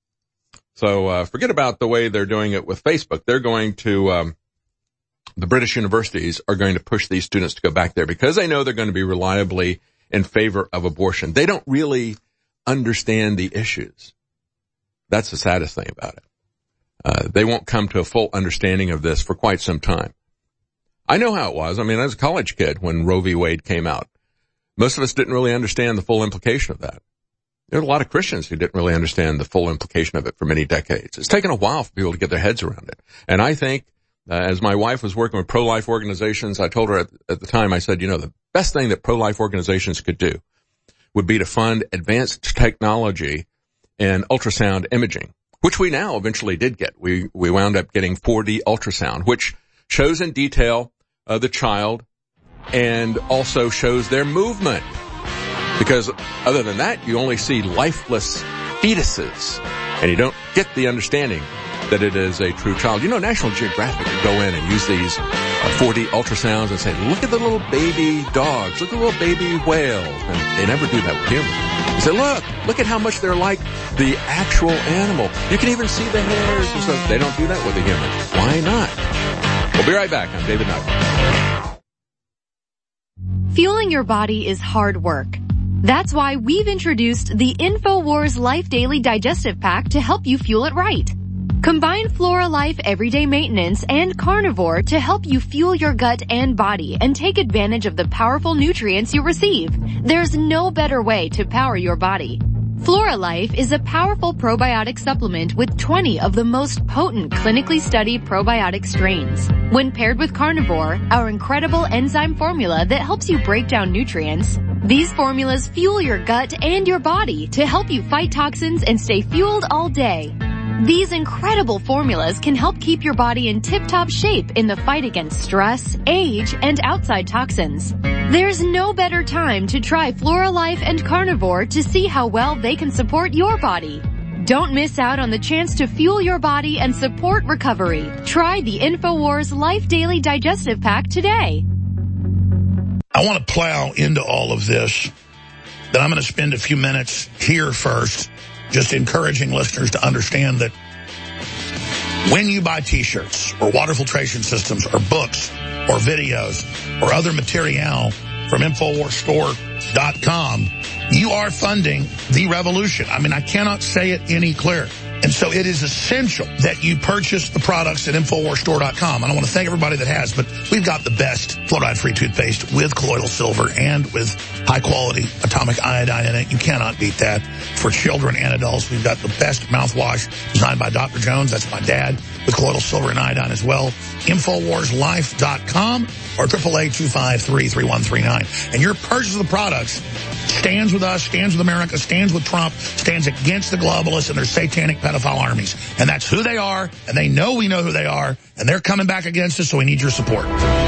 So, uh, forget about the way they're doing it with Facebook. They're going to, um, the British universities are going to push these students to go back there because they know they're going to be reliably in favor of abortion. They don't really understand the issues. That's the saddest thing about it. Uh, they won't come to a full understanding of this for quite some time. I know how it was. I mean, I was a college kid when Roe v. Wade came out. Most of us didn't really understand the full implication of that. There are a lot of Christians who didn't really understand the full implication of it for many decades. It's taken a while for people to get their heads around it. And I think, uh, as my wife was working with pro-life organizations, I told her at, at the time, I said, you know, the best thing that pro-life organizations could do would be to fund advanced technology in ultrasound imaging, which we now eventually did get. We, we wound up getting four D ultrasound, which shows in detail uh, the child and also shows their movement. Because other than that, you only see lifeless fetuses and you don't get the understanding that it is a true child. You know, National Geographic would go in and use these uh, four D ultrasounds and say, look at the little baby dogs, look at the little baby whales. And they never do that with humans. They say, look, look at how much they're like the actual animal. You can even see the hairs and stuff. They don't do that with the humans. Why not? We'll be right back. I'm David Knight. Fueling your body is hard work. That's why we've introduced the InfoWars Life Daily Digestive Pack to help you fuel it right. Combine Flora Life Everyday Maintenance and Carnivore to help you fuel your gut and body and take advantage of the powerful nutrients you receive. There's no better way to power your body. Flora Life is a powerful probiotic supplement with twenty of the most potent clinically studied probiotic strains. When paired with Carnivore, our incredible enzyme formula that helps you break down nutrients, these formulas fuel your gut and your body to help you fight toxins and stay fueled all day. These incredible formulas can help keep your body in tip-top shape in the fight against stress, age, and outside toxins. There's no better time to try Flora Life and Carnivore to see how well they can support your body. Don't miss out on the chance to fuel your body and support recovery. Try the InfoWars Life Daily Digestive Pack today. I want to plow into all of this, but I'm going to spend a few minutes here first just encouraging listeners to understand that when you buy T-shirts or water filtration systems or books or videos or other material from Infowars Store dot com, you are funding the revolution. I mean, I cannot say it any clearer. And so it is essential that you purchase the products at Infowars Store dot com. And I want to thank everybody that has, but we've got the best fluoride-free toothpaste with colloidal silver and with high-quality atomic iodine in it. You cannot beat that. For children and adults, we've got the best mouthwash designed by Doctor Jones. That's my dad, with colloidal silver and iodine as well. Infowars Life dot com or triple A two five three, three one three nine. And your purchase of the products stands with us, stands with America, stands with Trump, stands against the globalists and their satanic pedophile armies. And that's who they are, and they know we know who they are, and they're coming back against us, so we need your support.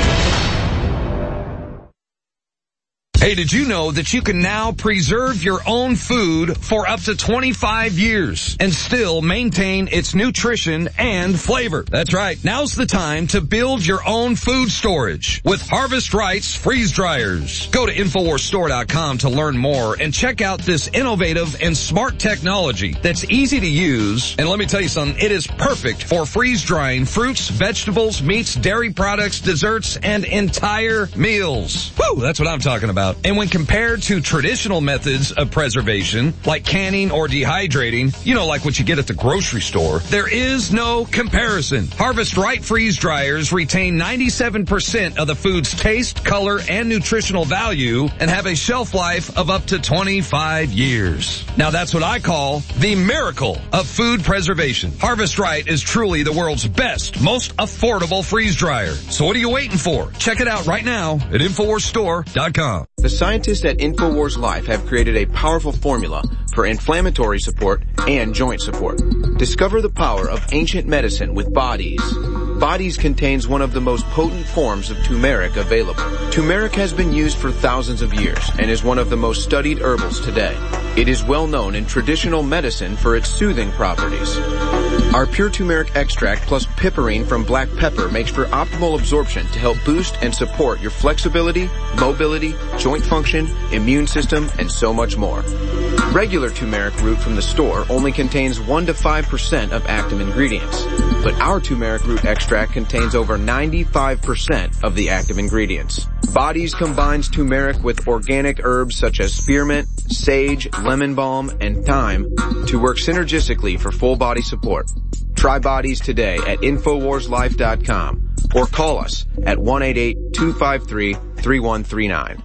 Hey, did you know that you can now preserve your own food for up to twenty-five years and still maintain its nutrition and flavor? That's right. Now's the time to build your own food storage with Harvest Right's freeze dryers. Go to Infowars Store dot com to learn more and check out this innovative and smart technology that's easy to use. And let me tell you something, it is perfect for freeze drying fruits, vegetables, meats, dairy products, desserts, and entire meals. Woo, that's what I'm talking about. And when compared to traditional methods of preservation, like canning or dehydrating, you know, like what you get at the grocery store, there is no comparison. Harvest Right freeze dryers retain ninety-seven percent of the food's taste, color, and nutritional value and have a shelf life of up to twenty-five years. Now that's what I call the miracle of food preservation. Harvest Right is truly the world's best, most affordable freeze dryer. So what are you waiting for? Check it out right now at Infowars Store dot com. The scientists at Infowars Life have created a powerful formula for inflammatory support and joint support. Discover the power of ancient medicine with Bodies. Bodies contains one of the most potent forms of turmeric available. Turmeric has been used for thousands of years and is one of the most studied herbals today. It is well known in traditional medicine for its soothing properties. Our pure turmeric extract plus piperine from black pepper makes for optimal absorption to help boost and support your flexibility, mobility, joint function, immune system, and so much more. Regular turmeric root from the store only contains one to five percent of active ingredients, but our turmeric root extract contains over ninety-five percent of the active ingredients. Bodies combines turmeric with organic herbs such as spearmint, sage, lemon balm, and thyme to work synergistically for full body support. Try Bodies today at Infowars Life dot com or call us at one eight eight, two five three, three one three nine.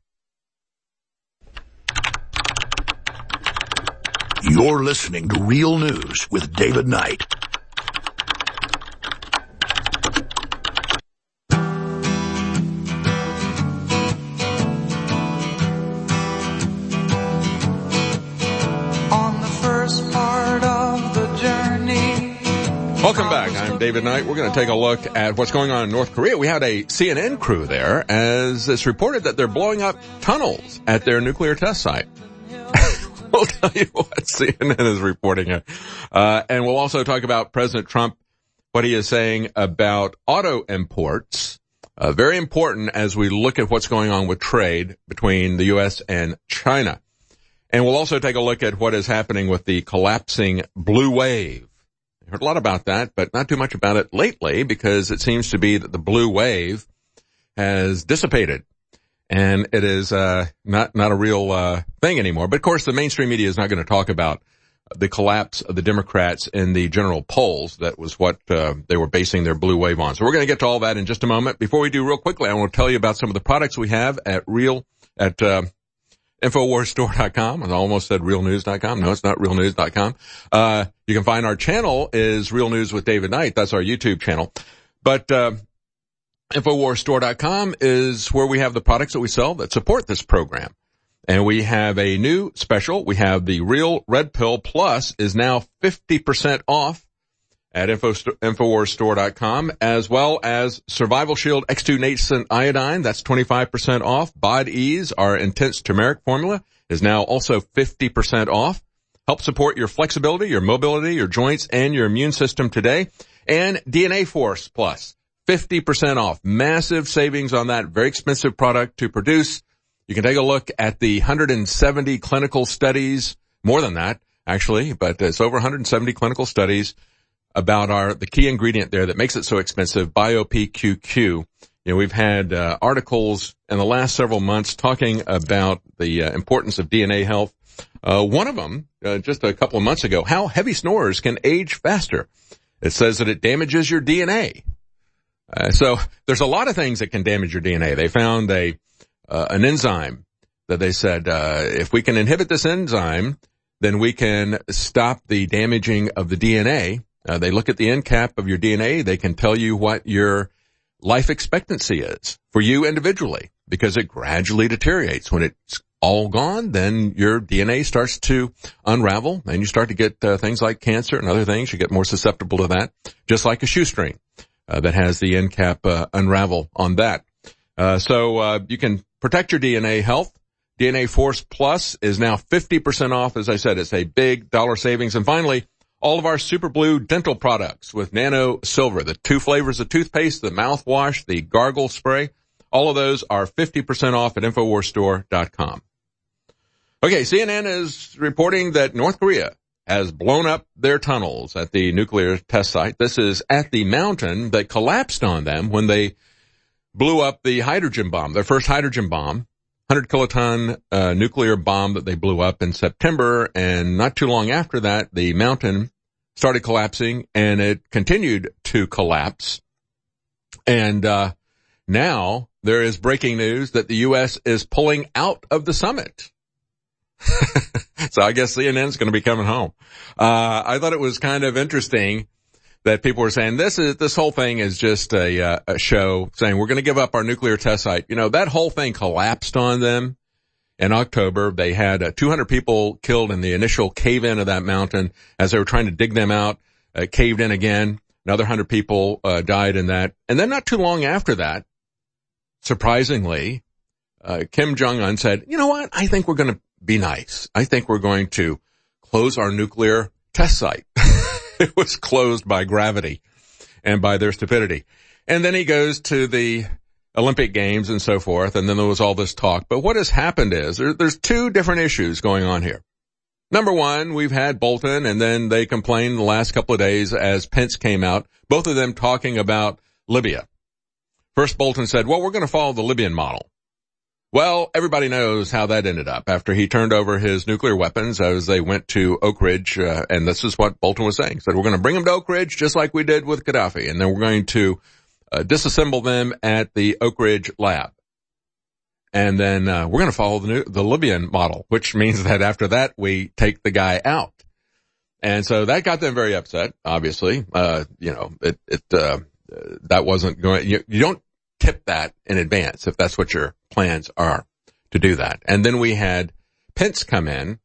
You're listening to Real News with David Knight. On the first part of the journey. Welcome back. I'm David Knight. We're going to take a look at what's going on in North Korea. We had a C N N crew there as it's reported that they're blowing up tunnels at their nuclear test site. We'll tell you what C N N is reporting it. Uh, and we'll also talk about President Trump, what he is saying about auto imports. Uh, very important as we look at what's going on with trade between the U S and China. And we'll also take a look at what is happening with the collapsing blue wave. I heard a lot about that, but not too much about it lately because it seems to be that the blue wave has dissipated. And it is, uh, not, not a real, uh, thing anymore. But of course the mainstream media is not going to talk about the collapse of the Democrats in the general polls. That was what, uh, they were basing their blue wave on. So we're going to get to all that in just a moment. Before we do, real quickly, I want to tell you about some of the products we have at real, at, uh, Infowars Store dot com. I almost said Real News dot com. No, it's not Real News dot com. Uh, you can find our channel is Real News with David Knight. That's our YouTube channel. But, uh, Infowars Store dot com is where we have the products that we sell that support this program. And we have a new special. We have the Real Red Pill Plus is now fifty percent off at Info, Infowars Store dot com, as well as Survival Shield X two Nascent Iodine. That's twenty-five percent off. Bod Ease, our intense turmeric formula, is now also fifty percent off. Help support your flexibility, your mobility, your joints, and your immune system today. And D N A Force Plus, fifty percent off. Massive savings on that very expensive product to produce. You can take a look at the one hundred seventy clinical studies, more than that, actually, but it's over one hundred seventy clinical studies about our, the key ingredient there that makes it so expensive, Bio P Q Q. You know, we've had uh, articles in the last several months talking about the uh, importance of D N A health. Uh, one of them, uh, just a couple of months ago, how heavy snorers can age faster. It says that it damages your D N A. Uh, so there's a lot of things that can damage your D N A. They found a uh, an enzyme that they said, uh, if we can inhibit this enzyme, then we can stop the damaging of the D N A. Uh, they look at the end cap of your D N A. They can tell you what your life expectancy is for you individually, because it gradually deteriorates. When it's all gone, then your D N A starts to unravel and you start to get uh, things like cancer and other things. You get more susceptible to that, just like a shoestring uh, that has the end cap uh, unravel on that. Uh, so uh, you can protect your D N A health. D N A Force Plus is now fifty percent off. As I said, it's a big dollar savings. And finally, all of our Super Blue dental products with Nano Silver, the two flavors of toothpaste, the mouthwash, the gargle spray, all of those are fifty percent off at Infowars Store dot com. Okay, C N N is reporting that North Korea has blown up their tunnels at the nuclear test site. This is at the mountain that collapsed on them when they blew up the hydrogen bomb, their first hydrogen bomb, one hundred kiloton uh, nuclear bomb that they blew up in September. And not too long after that, the mountain started collapsing and it continued to collapse. And uh now there is breaking news that the U S is pulling out of the summit. So I guess C N N is going to be coming home. Uh I thought it was kind of interesting that people were saying this is this whole thing is just a, uh, a show, saying we're going to give up our nuclear test site. You know, that whole thing collapsed on them in October. They had uh, two hundred people killed in the initial cave-in of that mountain as they were trying to dig them out. Uh, caved in again. Another one hundred people uh, died in that. And then not too long after that, surprisingly, uh, Kim Jong-un said, you know what? I think we're going to be nice. I think we're going to close our nuclear test site. It was closed by gravity and by their stupidity. And then he goes to the Olympic Games and so forth, and then there was all this talk. But what has happened is there, there's two different issues going on here. Number one, we've had Bolton, and then they complained the last couple of days as Pence came out, both of them talking about Libya. First, Bolton said, well, we're going to follow the Libyan model. Well, everybody knows how that ended up after he turned over his nuclear weapons as they went to Oak Ridge, uh, and this is what Bolton was saying. He said, we're going to bring them to Oak Ridge just like we did with Gaddafi, and then we're going to uh, disassemble them at the Oak Ridge lab. And then uh, we're going to follow the, new, the Libyan model, which means that after that, we take the guy out. And so that got them very upset, obviously. Uh, you know, it, it, uh, that wasn't going, you, you don't tip that in advance if that's what your plans are to do that. And then we had Pence come in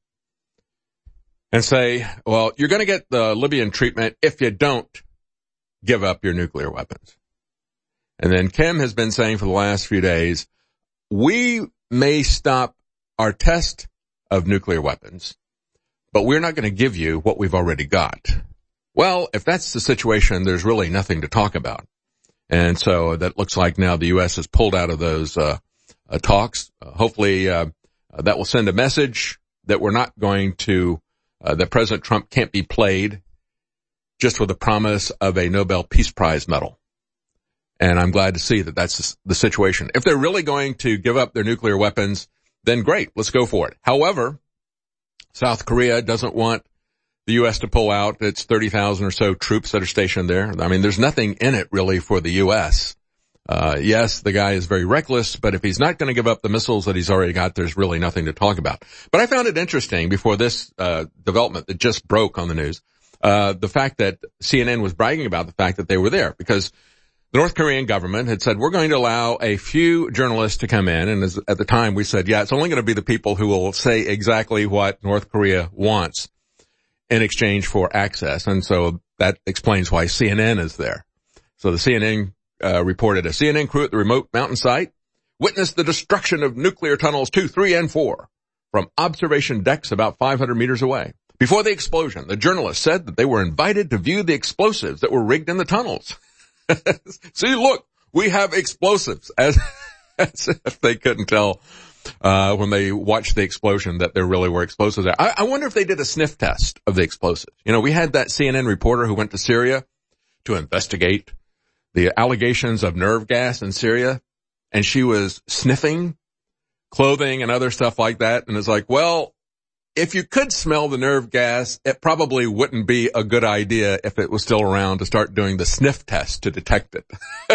and say, well, you're going to get the Libyan treatment if you don't give up your nuclear weapons. And then Kim has been saying for the last few days, we may stop our test of nuclear weapons, but we're not going to give you what we've already got. Well, if that's the situation, there's really nothing to talk about. And so that looks like now the U S has pulled out of those uh, uh talks. Uh, hopefully uh, uh that will send a message that we're not going to, uh, that President Trump can't be played just with the promise of a Nobel Peace Prize medal. And I'm glad to see that that's the situation. If they're really going to give up their nuclear weapons, then great, let's go for it. However, South Korea doesn't want the U S to pull out its thirty thousand or so troops that are stationed there. I mean, there's nothing in it really for the U S. Uh, yes, the guy is very reckless, but if he's not going to give up the missiles that he's already got, there's really nothing to talk about. But I found it interesting before this, uh, development that just broke on the news, uh, the fact that C N N was bragging about the fact that they were there, because the North Korean government had said, we're going to allow a few journalists to come in. And as, at the time we said, yeah, it's only going to be the people who will say exactly what North Korea wants in exchange for access. And so that explains why C N N is there. So the C N N uh, reported a C N N crew at the remote mountain site witnessed the destruction of nuclear tunnels two, three, and four from observation decks about five hundred meters away. Before the explosion, the journalists said that they were invited to view the explosives that were rigged in the tunnels. See, look, we have explosives, as, as if they couldn't tell uh when they watched the explosion that there really were explosives there. I, I wonder if they did a sniff test of the explosives. You know, we had that C N N reporter who went to Syria to investigate the allegations of nerve gas in Syria, and she was sniffing clothing and other stuff like that. And it's like, well, if you could smell the nerve gas, it probably wouldn't be a good idea if it was still around to start doing the sniff test to detect it.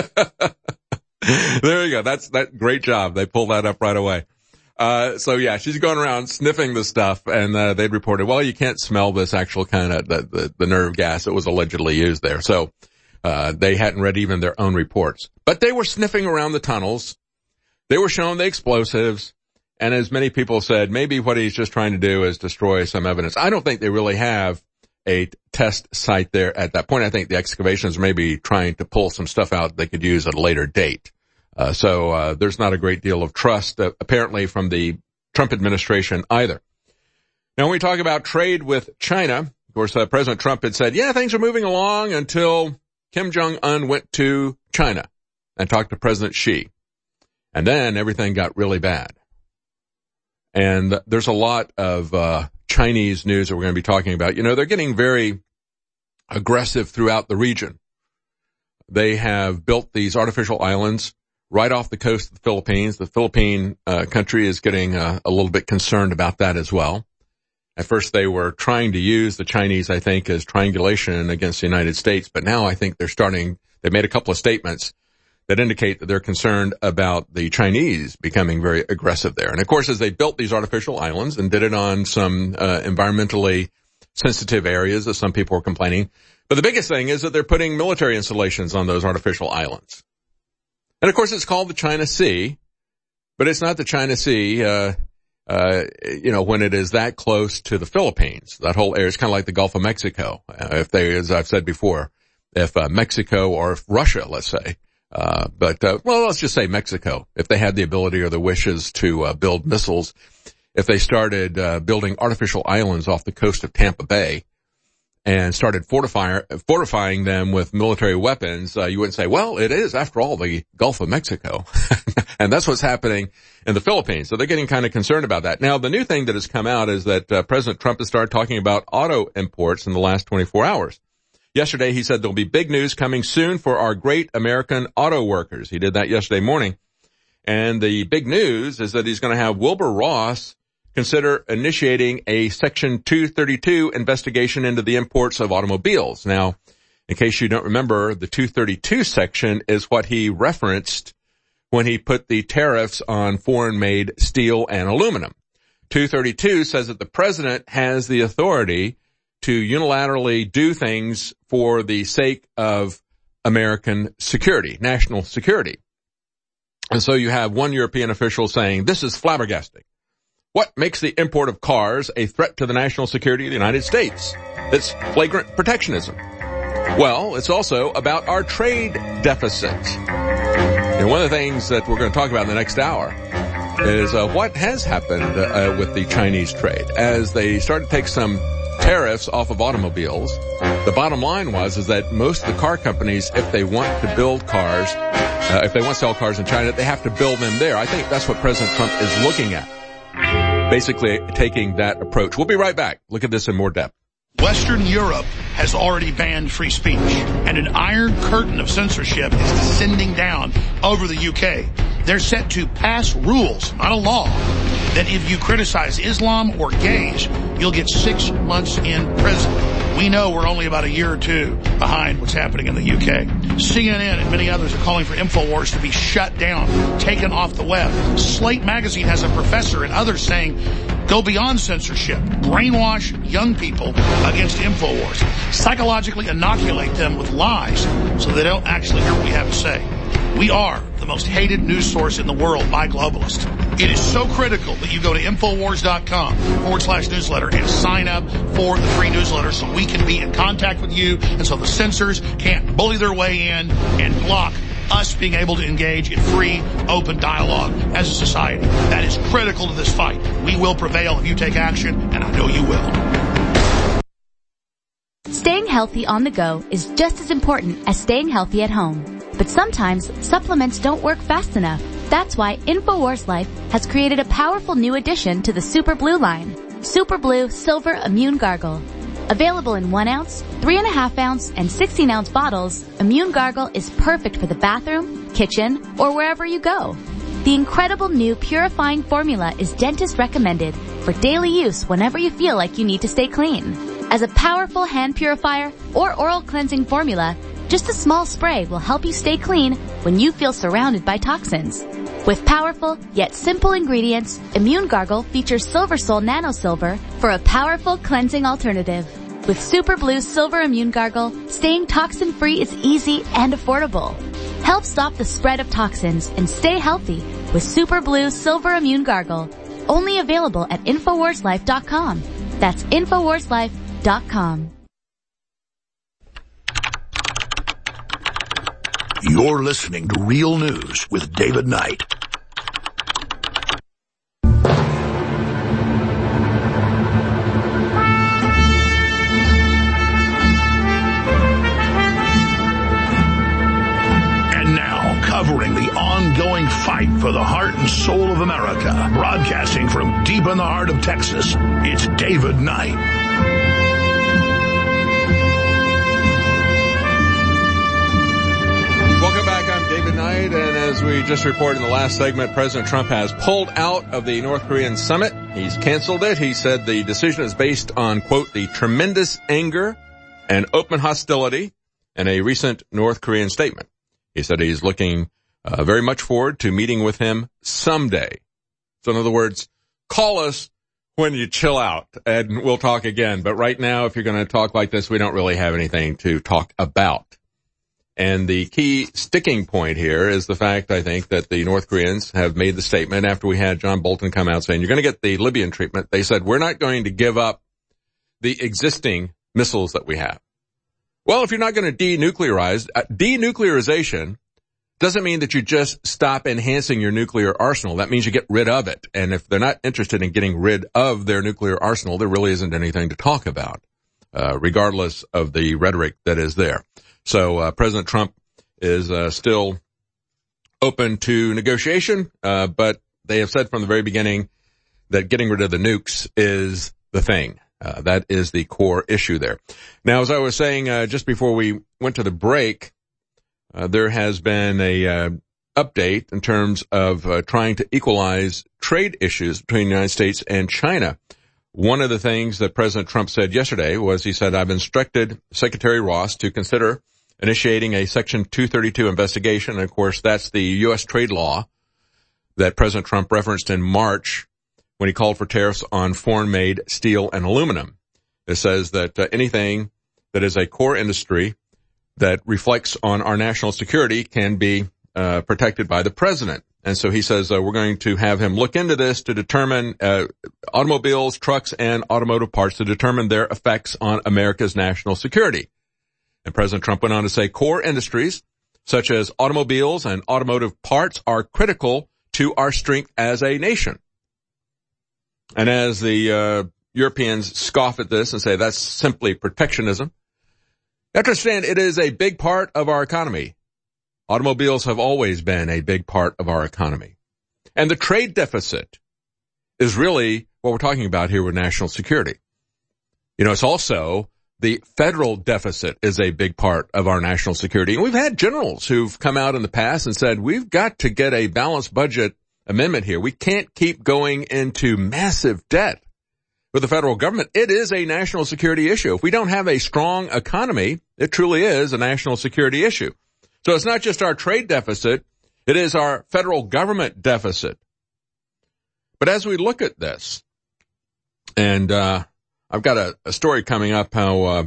There you go. That's that great job. They pulled that up right away. Uh, so yeah, she's going around sniffing the stuff, and uh, they'd reported, well, you can't smell this actual kind of the, the, the nerve gas that was allegedly used there. So uh, they hadn't read even their own reports, but they were sniffing around the tunnels. They were showing the explosives, and as many people said, maybe what he's just trying to do is destroy some evidence. I don't think they really have a test site there at that point. I think the excavations may be trying to pull some stuff out they could use at a later date. Uh, so, uh, there's not a great deal of trust, uh, apparently from the Trump administration either. Now, when we talk about trade with China, of course, uh, President Trump had said, yeah, things are moving along until Kim Jong-un went to China and talked to President Xi. And then everything got really bad. And there's a lot of, uh, Chinese news that we're going to be talking about. You know, they're getting very aggressive throughout the region. They have built these artificial islands right off the coast of the Philippines. The Philippine uh, country is getting uh, a little bit concerned about that as well. At first they were trying to use the Chinese, I think, as triangulation against the United States, but now I think they're starting, they made a couple of statements that indicate that they're concerned about the Chinese becoming very aggressive there. And of course, as they built these artificial islands and did it on some uh, environmentally sensitive areas, as some people were complaining, but the biggest thing is that they're putting military installations on those artificial islands. And of course, it's called the China Sea, but it's not the China Sea, uh, uh, you know, when it is that close to the Philippines. That whole area is kind of like the Gulf of Mexico. Uh, if they, as I've said before, if uh, Mexico or if Russia, let's say, uh, but, uh, well, let's just say Mexico, if they had the ability or the wishes to uh, build missiles, if they started uh, building artificial islands off the coast of Tampa Bay, and started fortifying, fortifying them with military weapons, uh, you wouldn't say, well, it is, after all, the Gulf of Mexico. And that's what's happening in the Philippines. So they're getting kind of concerned about that. Now, the new thing that has come out is that uh, President Trump has started talking about auto imports in the last twenty-four hours. Yesterday, he said there'll be big news coming soon for our great American auto workers. He did that yesterday morning. And the big news is that he's going to have Wilbur Ross consider initiating a Section two thirty-two investigation into the imports of automobiles. Now, in case you don't remember, the two thirty-two section is what he referenced when he put the tariffs on foreign-made steel and aluminum. two thirty-two says that the president has the authority to unilaterally do things for the sake of American security, national security. And so you have one European official saying, this is flabbergasting. What makes the import of cars a threat to the national security of the United States? It's flagrant protectionism. Well, it's also about our trade deficit. And one of the things that we're going to talk about in the next hour is uh, what has happened uh, with the Chinese trade. As they started to take some tariffs off of automobiles, the bottom line was is that most of the car companies, if they want to build cars, uh, if they want to sell cars in China, they have to build them there. I think that's what President Trump is looking at. Basically taking that approach. We'll be right back. Look at this in more depth. Western Europe has already banned free speech, and an iron curtain of censorship is descending down over the U K. They're set to pass rules, not a law, that if you criticize Islam or gays, you'll get six months in prison. We know we're only about a year or two behind what's happening in the U K. C N N and many others are calling for InfoWars to be shut down, taken off the web. Slate magazine has a professor and others saying, go beyond censorship, brainwash young people against InfoWars, psychologically inoculate them with lies so they don't actually hear what we have to say. We are the most hated news source in the world by globalists. It is so critical that you go to InfoWars.com forward slash newsletter and sign up for the free newsletter so we can be in contact with you and so the censors can't bully their way in and block us being able to engage in free, open dialogue as a society. That is critical to this fight. We will prevail if you take action, and I know you will. Staying healthy on the go is just as important as staying healthy at home. But sometimes supplements don't work fast enough. That's why InfoWars Life has created a powerful new addition to the Super Blue line. Super Blue Silver Immune Gargle. Available in one ounce, three and a half ounce, and sixteen ounce bottles, Immune Gargle is perfect for the bathroom, kitchen, or wherever you go. The incredible new purifying formula is dentist recommended for daily use whenever you feel like you need to stay clean. As a powerful hand purifier or oral cleansing formula, just a small spray will help you stay clean when you feel surrounded by toxins. With powerful yet simple ingredients, Immune Gargle features Silver Sol Nano Silver for a powerful cleansing alternative. With Super Blue Silver Immune Gargle, staying toxin-free is easy and affordable. Help stop the spread of toxins and stay healthy with Super Blue Silver Immune Gargle. Only available at Infowars Life dot com. That's Infowars Life dot com. You're listening to Real News with David Knight. Covering the ongoing fight for the heart and soul of America, broadcasting from deep in the heart of Texas, it's David Knight. Welcome back, I'm David Knight, and as we just reported in the last segment, President Trump has pulled out of the North Korean summit. He's canceled it. He said the decision is based on, quote, the tremendous anger and open hostility in a recent North Korean statement. He said he's looking uh, very much forward to meeting with him someday. So in other words, call us when you chill out and we'll talk again. But right now, if you're going to talk like this, we don't really have anything to talk about. And the key sticking point here is the fact, I think, that the North Koreans have made the statement after we had John Bolton come out saying, you're going to get the Libyan treatment. They said, we're not going to give up the existing missiles that we have. Well, if you're not going to denuclearize, uh, denuclearization doesn't mean that you just stop enhancing your nuclear arsenal. That means you get rid of it. And if they're not interested in getting rid of their nuclear arsenal, there really isn't anything to talk about, uh, regardless of the rhetoric that is there. So, uh, President Trump is, uh, still open to negotiation, uh, but they have said from the very beginning that getting rid of the nukes is the thing. Uh, that is the core issue there. Now, as I was saying, uh, just before we went to the break, uh, there has been a, uh, update in terms of, uh, trying to equalize trade issues between the United States and China. One of the things that President Trump said yesterday was he said, I've instructed Secretary Ross to consider initiating a Section two thirty-two investigation. And of course, that's the U S trade law that President Trump referenced in March when he called for tariffs on foreign-made steel and aluminum. It says that uh, anything that is a core industry that reflects on our national security can be uh, protected by the president. And so he says uh, we're going to have him look into this to determine uh, automobiles, trucks, and automotive parts to determine their effects on America's national security. And President Trump went on to say core industries such as automobiles and automotive parts are critical to our strength as a nation. And as the uh, Europeans scoff at this and say that's simply protectionism, you have to understand it is a big part of our economy. Automobiles have always been a big part of our economy. And the trade deficit is really what we're talking about here with national security. You know, it's also the federal deficit is a big part of our national security. And we've had generals who've come out in the past and said, we've got to get a balanced budget amendment here. We can't keep going into massive debt with the federal government. It is a national security issue. If we don't have a strong economy, it truly is a national security issue. So it's not just our trade deficit, it is our federal government deficit. But as we look at this, and uh I've got a, a story coming up how uh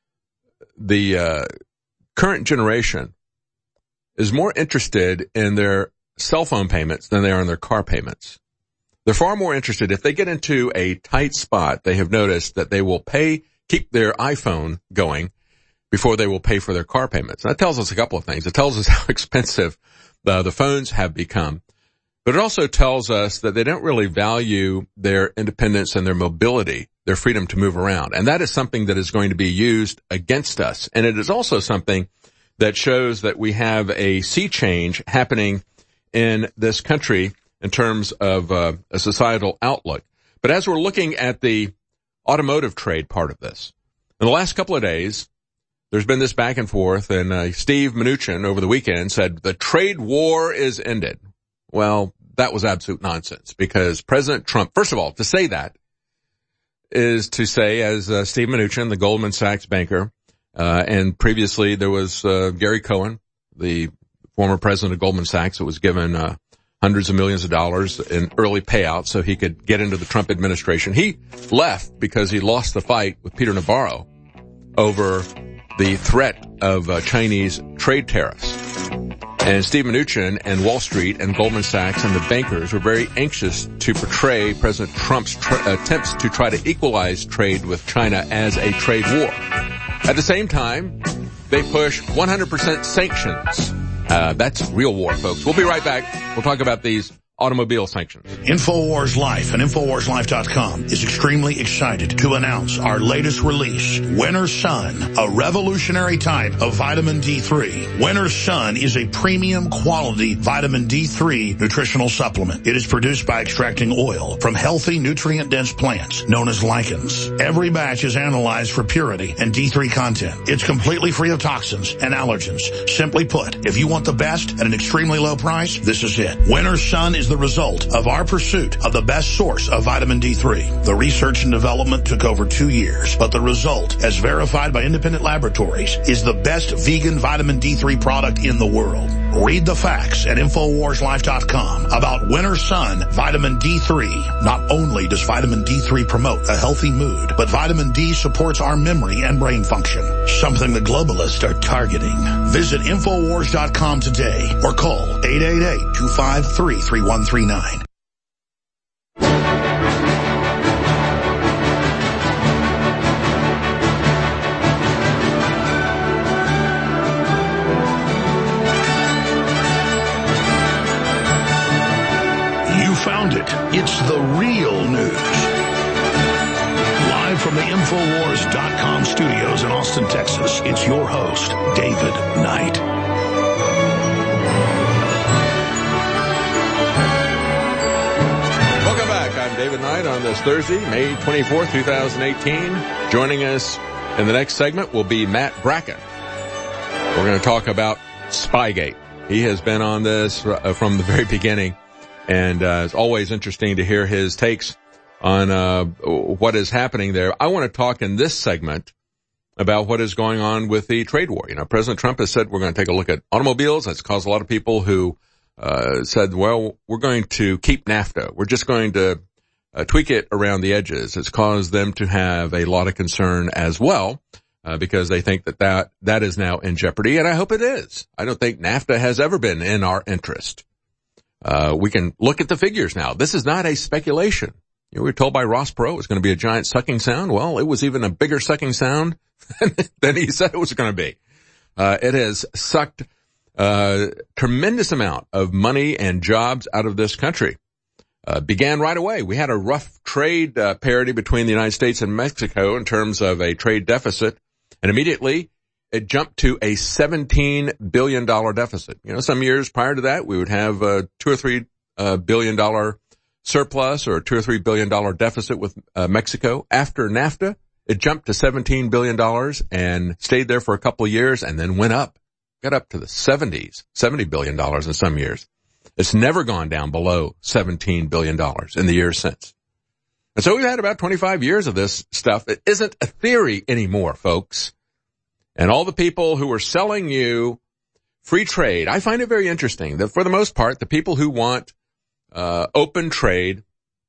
the uh current generation is more interested in their cell phone payments than they are in their car payments. They're far more interested. If they get into a tight spot, they have noticed that they will pay, keep their iPhone going before they will pay for their car payments. That tells us a couple of things. It tells us how expensive uh, the phones have become, but it also tells us that they don't really value their independence and their mobility, their freedom to move around. And that is something that is going to be used against us. And it is also something that shows that we have a sea change happening in this country in terms of uh, a societal outlook. But as we're looking at the automotive trade part of this, In the last couple of days, there's been this back and forth, and uh, Steve Mnuchin over the weekend said the trade war is ended. Well, that was absolute nonsense, because President Trump, first of all, to say that is to say, as uh, Steve Mnuchin, the Goldman Sachs banker, uh, and previously there was uh, Gary Cohen, the former president of Goldman Sachs, that was given uh, hundreds of millions of dollars in early payouts so he could get into the Trump administration. He left because he lost the fight with Peter Navarro over the threat of uh, Chinese trade tariffs. And Steve Mnuchin and Wall Street and Goldman Sachs and the bankers were very anxious to portray President Trump's tr- attempts to try to equalize trade with China as a trade war. At the same time, they push one hundred percent sanctions. Uh, that's real war, folks. We'll be right back. We'll talk about these automobile sanctions. InfoWars Life and InfoWars Life dot com is extremely excited to announce our latest release, Winter Sun, a revolutionary type of vitamin D three. Winter Sun is a premium quality vitamin D three nutritional supplement. It is produced by extracting oil from healthy, nutrient-dense plants known as lichens. Every batch is analyzed for purity and D three content. It's completely free of toxins and allergens. Simply put, if you want the best at an extremely low price, this is it. Winter Sun is the result of our pursuit of the best source of vitamin D three. The research and development took over two years, but the result, as verified by independent laboratories, is the best vegan vitamin D three product in the world. Read the facts at InfoWars Life dot com about Winter Sun Vitamin D three. Not only does vitamin D three promote a healthy mood, but vitamin D supports our memory and brain function, something the globalists are targeting. Visit InfoWars dot com today or call eight eight eight, two five three, three one three nine. You found it. It's the real news. Live from the InfoWars dot com studios in Austin, Texas, it's your host, David Knight. I'm David Knight on this Thursday, May twenty-fourth, twenty eighteen. Joining us in the next segment will be Matt Bracken. We're going to talk about Spygate. He has been on this uh, from the very beginning, and uh, it's always interesting to hear his takes on uh, what is happening there. I want to talk in this segment about what is going on with the trade war. You know, President Trump has said we're going to take a look at automobiles. That's caused a lot of people who uh said, well, we're going to keep NAFTA. We're just going to uh, tweak it around the edges. It's caused them to have a lot of concern as well, uh, because they think that, that that is now in jeopardy, and I hope it is. I don't think NAFTA has ever been in our interest. Uh, we can look at the figures now. This is not a speculation. You know, we were told by Ross Perot it was going to be a giant sucking sound. Well, it was even a bigger sucking sound than he said it was going to be. Uh, it has sucked uh tremendous amount of money and jobs out of this country. Uh, began right away. We had a rough trade uh, parity between the United States and Mexico in terms of a trade deficit, and immediately it jumped to a seventeen billion dollars deficit. You know, some years prior to that, we would have a two or three uh, billion dollar surplus or a two or three billion dollar deficit with uh, Mexico. After NAFTA, it jumped to seventeen billion dollars and stayed there for a couple of years and then went up, got up to the seventies, seventy billion dollars in some years. It's never gone down below seventeen billion dollars in the years since. And so we've had about twenty-five years of this stuff. It isn't a theory anymore, folks. And all the people who are selling you free trade, I find it very interesting that for the most part, the people who want uh open trade,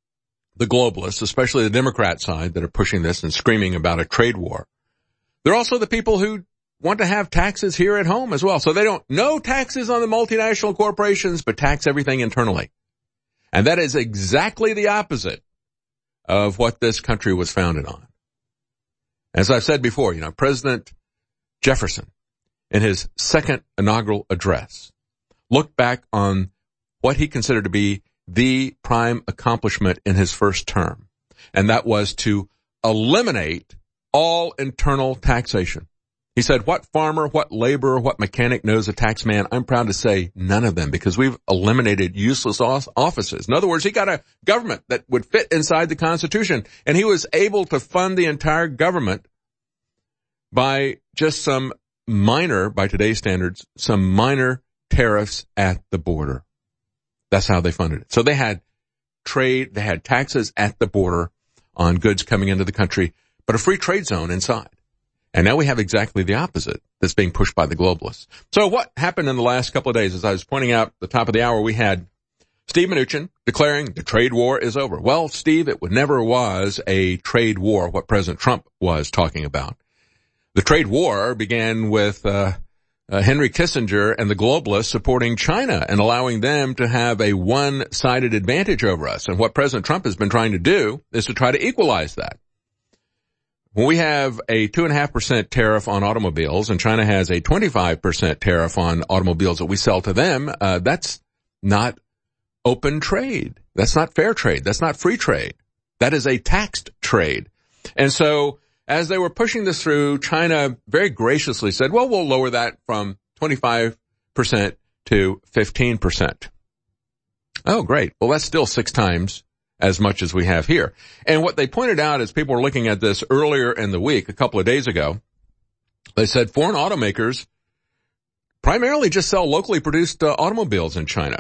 the globalists, especially the Democrat side that are pushing this and screaming about a trade war, they're also the people who want to have taxes here at home as well. So they don't, no taxes on the multinational corporations, but tax everything internally. And that is exactly the opposite of what this country was founded on. As I've said before, you know, President Jefferson, in his second inaugural address, looked back on what he considered to be the prime accomplishment in his first term. And that was to eliminate all internal taxation. He said, what farmer, what laborer, what mechanic knows a tax man? I'm proud to say none of them, because we've eliminated useless offices. In other words, he got a government that would fit inside the Constitution, and he was able to fund the entire government by just some minor, by today's standards, some minor tariffs at the border. That's how they funded it. So they had trade, they had taxes at the border on goods coming into the country, but a free trade zone inside. And now we have exactly the opposite that's being pushed by the globalists. So what happened in the last couple of days, as I was pointing out at the top of the hour, we had Steve Mnuchin declaring the trade war is over. Well, Steve, it never was a trade war, what President Trump was talking about. The trade war began with uh, uh Henry Kissinger and the globalists supporting China and allowing them to have a one-sided advantage over us. And what President Trump has been trying to do is to try to equalize that. When we have a two point five percent tariff on automobiles and China has a twenty-five percent tariff on automobiles that we sell to them, uh, that's not open trade. That's not fair trade. That's not free trade. That is a taxed trade. And so as they were pushing this through, China very graciously said, well, we'll lower that from twenty-five percent to fifteen percent. Oh, great. Well, that's still six times as much as we have here. And what they pointed out as people were looking at this earlier in the week, a couple of days ago, they said foreign automakers primarily just sell locally produced uh, automobiles in China.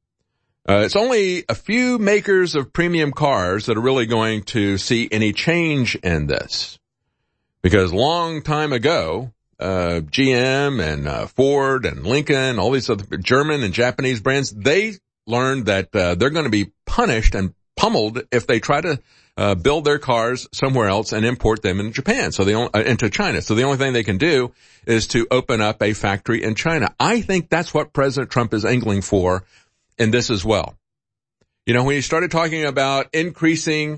Uh, it's only a few makers of premium cars that are really going to see any change in this. Because long time ago, uh, G M and uh, Ford and Lincoln, all these other German and Japanese brands, they learned that uh, they're going to be punished and pummeled if they try to uh, build their cars somewhere else and import them into Japan, so they uh, into China. So the only thing they can do is to open up a factory in China. I think that's what President Trump is angling for in this as well. You know, when he started talking about increasing,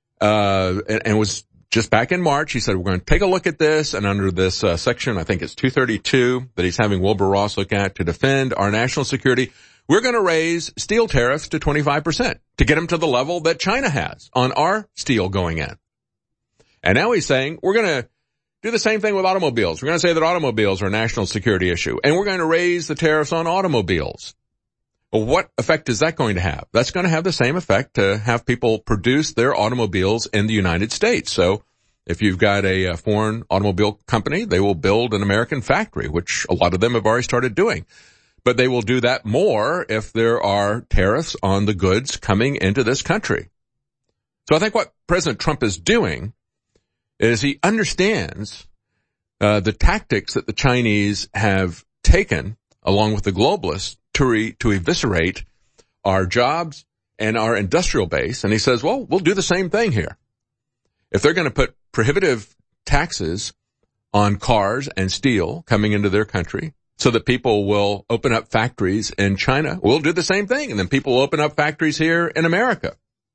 uh, and, and was just back in March, he said, we're going to take a look at this, and under this uh, section, I think it's two thirty-two, that he's having Wilbur Ross look at to defend our national security, we're going to raise steel tariffs to twenty-five percent to get them to the level that China has on our steel going in. And now he's saying we're going to do the same thing with automobiles. We're going to say that automobiles are a national security issue, and we're going to raise the tariffs on automobiles. Well, what effect is that going to have? That's going to have the same effect to have people produce their automobiles in the United States. So if you've got a, a foreign automobile company, they will build an American factory, which a lot of them have already started doing. But they will do that more if there are tariffs on the goods coming into this country. So I think what President Trump is doing is he understands uh, the tactics that the Chinese have taken, along with the globalists, to, re- to eviscerate our jobs and our industrial base. And he says, well, we'll do the same thing here. If they're going to put prohibitive taxes on cars and steel coming into their country, so that people will open up factories in China, we'll do the same thing, and then people will open up factories here in America.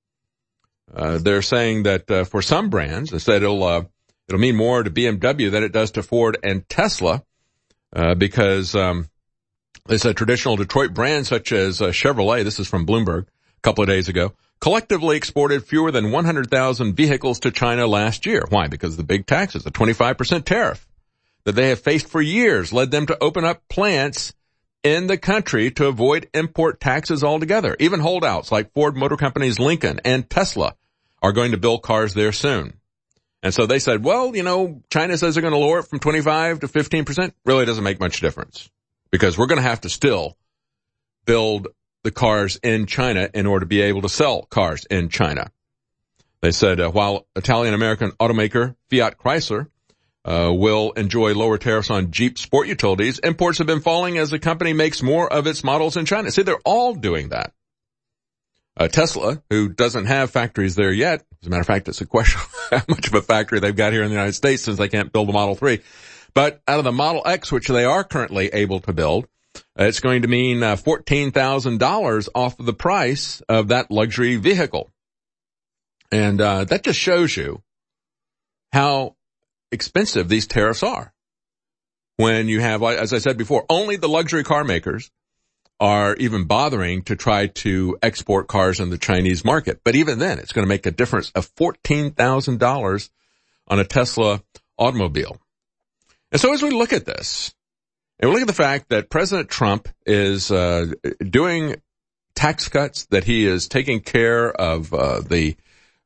Uh, they're saying that uh, for some brands, they said it'll uh, it'll mean more to B M W than it does to Ford and Tesla, uh, because um, they said traditional Detroit brands such as uh, Chevrolet, this is from Bloomberg a couple of days ago, collectively exported fewer than one hundred thousand vehicles to China last year. Why? Because of the big taxes, the twenty-five percent tariff that they have faced for years led them to open up plants in the country to avoid import taxes altogether. Even holdouts like Ford Motor Company's Lincoln and Tesla are going to build cars there soon. And so they said, well, you know, China says they're going to lower it from twenty-five to fifteen percent. Really doesn't make much difference because we're going to have to still build the cars in China in order to be able to sell cars in China. They said, uh, while Italian-American automaker Fiat Chrysler Uh, will enjoy lower tariffs on Jeep sport utilities, imports have been falling as the company makes more of its models in China. See, they're all doing that. Uh, Tesla, who doesn't have factories there yet, as a matter of fact, it's a question how much of a factory they've got here in the United States since they can't build the Model three. But out of the Model X, which they are currently able to build, uh, it's going to mean uh, fourteen thousand dollars off of the price of that luxury vehicle. And uh, that just shows you how expensive these tariffs are. When you have, as I said before, only the luxury car makers are even bothering to try to export cars in the Chinese market. But even then, it's going to make a difference of fourteen thousand dollars on a Tesla automobile. And so as we look at this, and we look at the fact that President Trump is uh doing tax cuts, that he is taking care of uh the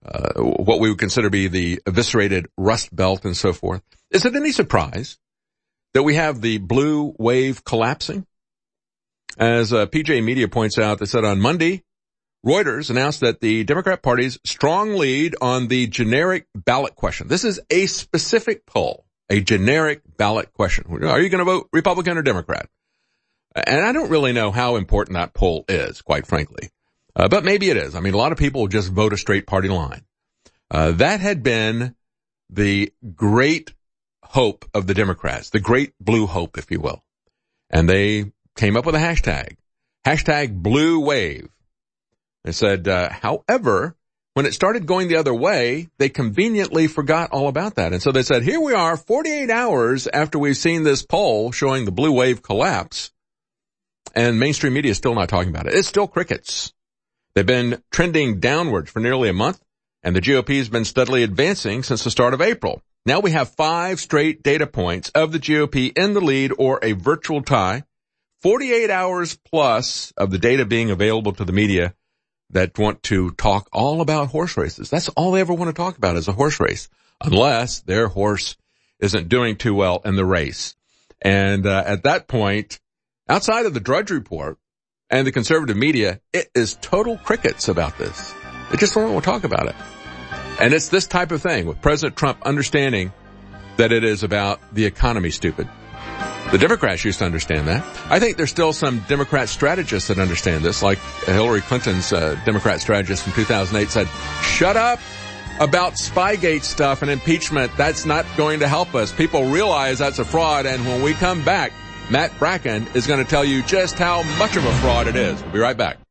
uh, what we would consider to be the eviscerated rust belt and so forth. Is it any surprise that we have the blue wave collapsing? As uh, P J Media points out, they said on Monday, Reuters announced that the Democrat Party's strong lead on the generic ballot question. This is a specific poll, a generic ballot question. Are you going to vote Republican or Democrat? And I don't really know how important that poll is, quite frankly. Uh, but maybe it is. I mean, a lot of people just vote a straight party line. Uh, that had been the great hope of the Democrats, the great blue hope, if you will. And they came up with a hashtag, hashtag blue wave. They said, uh, however, when it started going the other way, they conveniently forgot all about that. And so they said, here we are forty-eight hours after we've seen this poll showing the blue wave collapse, and mainstream media is still not talking about it. It's still crickets. They've been trending downwards for nearly a month, and the G O P has been steadily advancing since the start of April. Now we have five straight data points of the G O P in the lead or a virtual tie, forty-eight hours plus of the data being available to the media that want to talk all about horse races. That's all they ever want to talk about is a horse race, unless their horse isn't doing too well in the race. And uh, at that point, outside of the Drudge Report and the conservative media, it is total crickets about this. They just don't want to talk about it. And it's this type of thing with President Trump understanding that it is about the economy, stupid. The Democrats used to understand that. I think there's still some Democrat strategists that understand this, like Hillary Clinton's uh, Democrat strategist from two thousand eight said, shut up about Spygate stuff and impeachment. That's not going to help us. People realize that's a fraud, and when we come back, Matt Bracken is going to tell you just how much of a fraud it is. We'll be right back.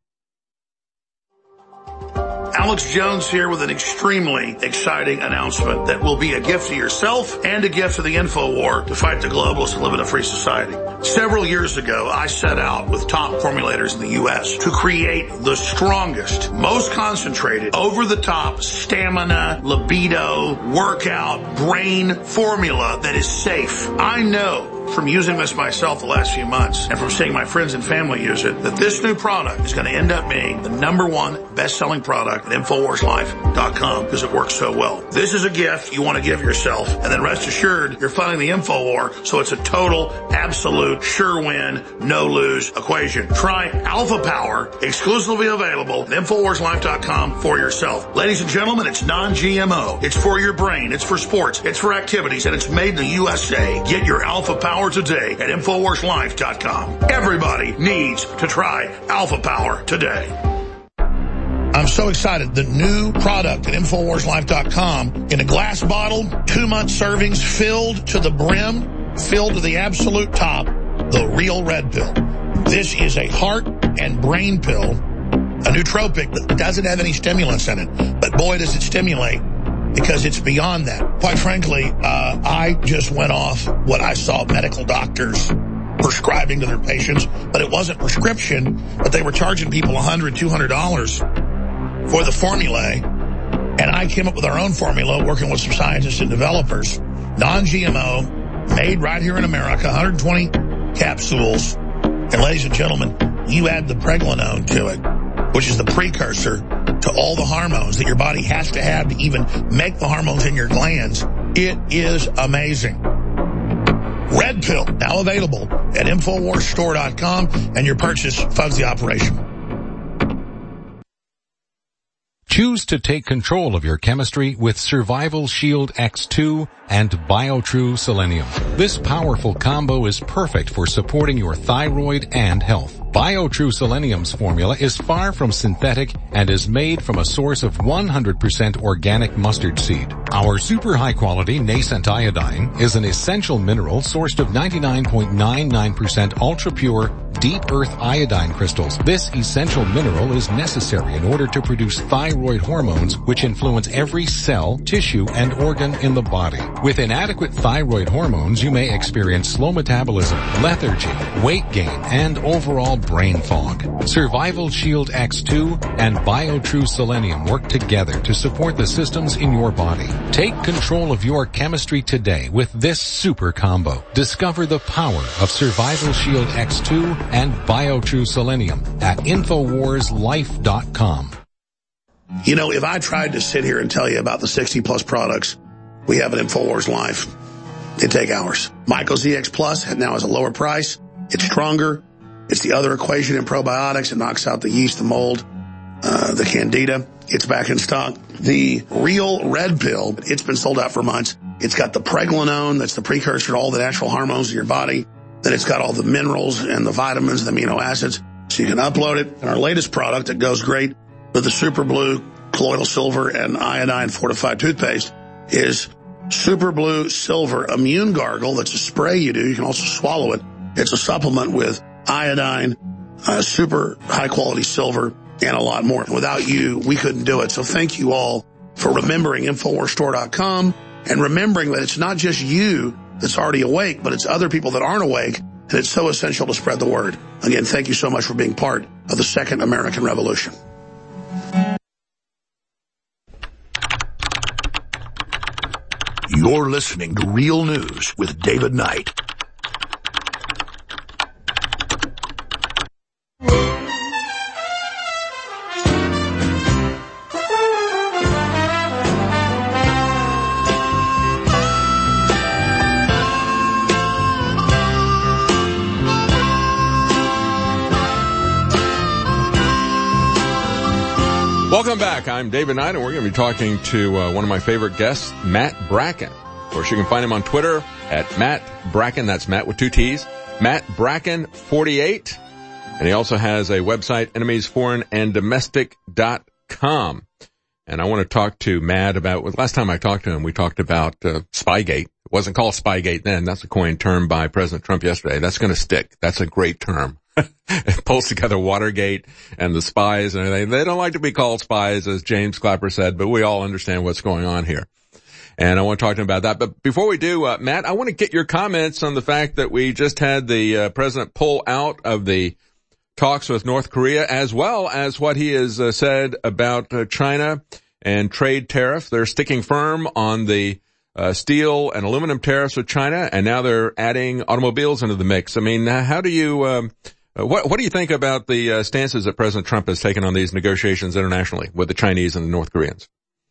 Alex Jones here with an extremely exciting announcement that will be a gift to yourself and a gift to the InfoWar to fight the globalists and live in a free society. Several years ago, I set out with top formulators in the U S to create the strongest, most concentrated, over-the-top stamina, libido, workout, brain formula that is safe. I know from using this myself the last few months and from seeing my friends and family use it that this new product is going to end up being the number one best-selling product at Infowars Life dot com because it works so well. This is a gift you want to give yourself, and then rest assured you're funding the InfoWar, so it's a total, absolute, sure win, no lose equation. Try Alpha Power, exclusively available at Infowars Life dot com for yourself. Ladies and gentlemen, it's non G M O. It's for your brain. It's for sports. It's for activities, and it's made in the U S A. Get your Alpha Power today at Infowars Life dot com. Everybody needs to try Alpha Power today. I'm so excited. The new product at Infowars Life dot com in a glass bottle, two-month servings filled to the brim, filled to the absolute top, the real red pill. This is a heart and brain pill, a nootropic that doesn't have any stimulants in it. But boy, does it stimulate, because it's beyond that. Quite frankly, uh, I just went off what I saw medical doctors prescribing to their patients, but it wasn't prescription, but they were charging people one hundred dollars, two hundred dollars for the formulae. And I came up with our own formula, working with some scientists and developers, non G M O, made right here in America, one hundred twenty capsules. And ladies and gentlemen, you add the pregnenolone to it, which is the precursor to all the hormones that your body has to have to even make the hormones in your glands. It is amazing. Red Pill, now available at Infowars Store dot com, and your purchase funds the operation. Choose to take control of your chemistry with Survival Shield X two and BioTrue Selenium. This powerful combo is perfect for supporting your thyroid and health. BioTrue Selenium's formula is far from synthetic and is made from a source of one hundred percent organic mustard seed. Our super high quality nascent iodine is an essential mineral sourced of ninety-nine point nine nine percent ultra pure deep earth iodine crystals. This essential mineral is necessary in order to produce thyroid hormones, which influence every cell, tissue, and organ in the body. With inadequate thyroid hormones, you may experience slow metabolism, lethargy, weight gain, and overall brain fog. Survival Shield X two and BioTrue Selenium work together to support the systems in your body. Take control of your chemistry today with this super combo. Discover the power of Survival Shield X two and BioTrue Selenium at Infowars Life dot com. You know, if I tried to sit here and tell you about the sixty plus products we have at InfoWars Live, it'd take hours. Myco Z X Plus now has a lower price. It's stronger. It's the other equation in probiotics. It knocks out the yeast, the mold, uh, the candida. It's back in stock. The Real Red Pill, it's been sold out for months. It's got the pregnenolone, that's the precursor to all the natural hormones in your body. Then it's got all the minerals and the vitamins, the amino acids, so you can upload it. And our latest product that goes great with the Super Blue, colloidal silver, and iodine fortified toothpaste is Super Blue Silver Immune Gargle. That's a spray you do. You can also swallow it. It's a supplement with iodine, uh, super high-quality silver, and a lot more. Without you, we couldn't do it. So thank you all for remembering Infowars Store dot com and remembering that it's not just you that's already awake, but it's other people that aren't awake, and it's so essential to spread the word. Again, thank you so much for being part of the Second American Revolution. You're listening to Real News with David Knight. Welcome back. I'm David Knight, and we're going to be talking to uh, one of my favorite guests, Matt Bracken. Of course, you can find him on Twitter at Matt Bracken. That's Matt with two T's. Matt Bracken forty-eight. And he also has a website, enemies foreign and domestic dot com. And I want to talk to Matt about, well, last time I talked to him, we talked about uh, Spygate. It wasn't called Spygate then. That's a coined term by President Trump yesterday. That's going to stick. That's a great term. It pulls together Watergate and the spies and everything. They don't like to be called spies, as James Clapper said, but we all understand what's going on here. And I want to talk to him about that. But before we do, uh, Matt, I want to get your comments on the fact that we just had the uh, president pull out of the talks with North Korea, as well as what he has uh, said about uh, China and trade tariff. They're sticking firm on the uh, steel and aluminum tariffs with China, and now they're adding automobiles into the mix. I mean, how do you... Um, What, what do you think about the uh, stances that President Trump has taken on these negotiations internationally with the Chinese and the North Koreans?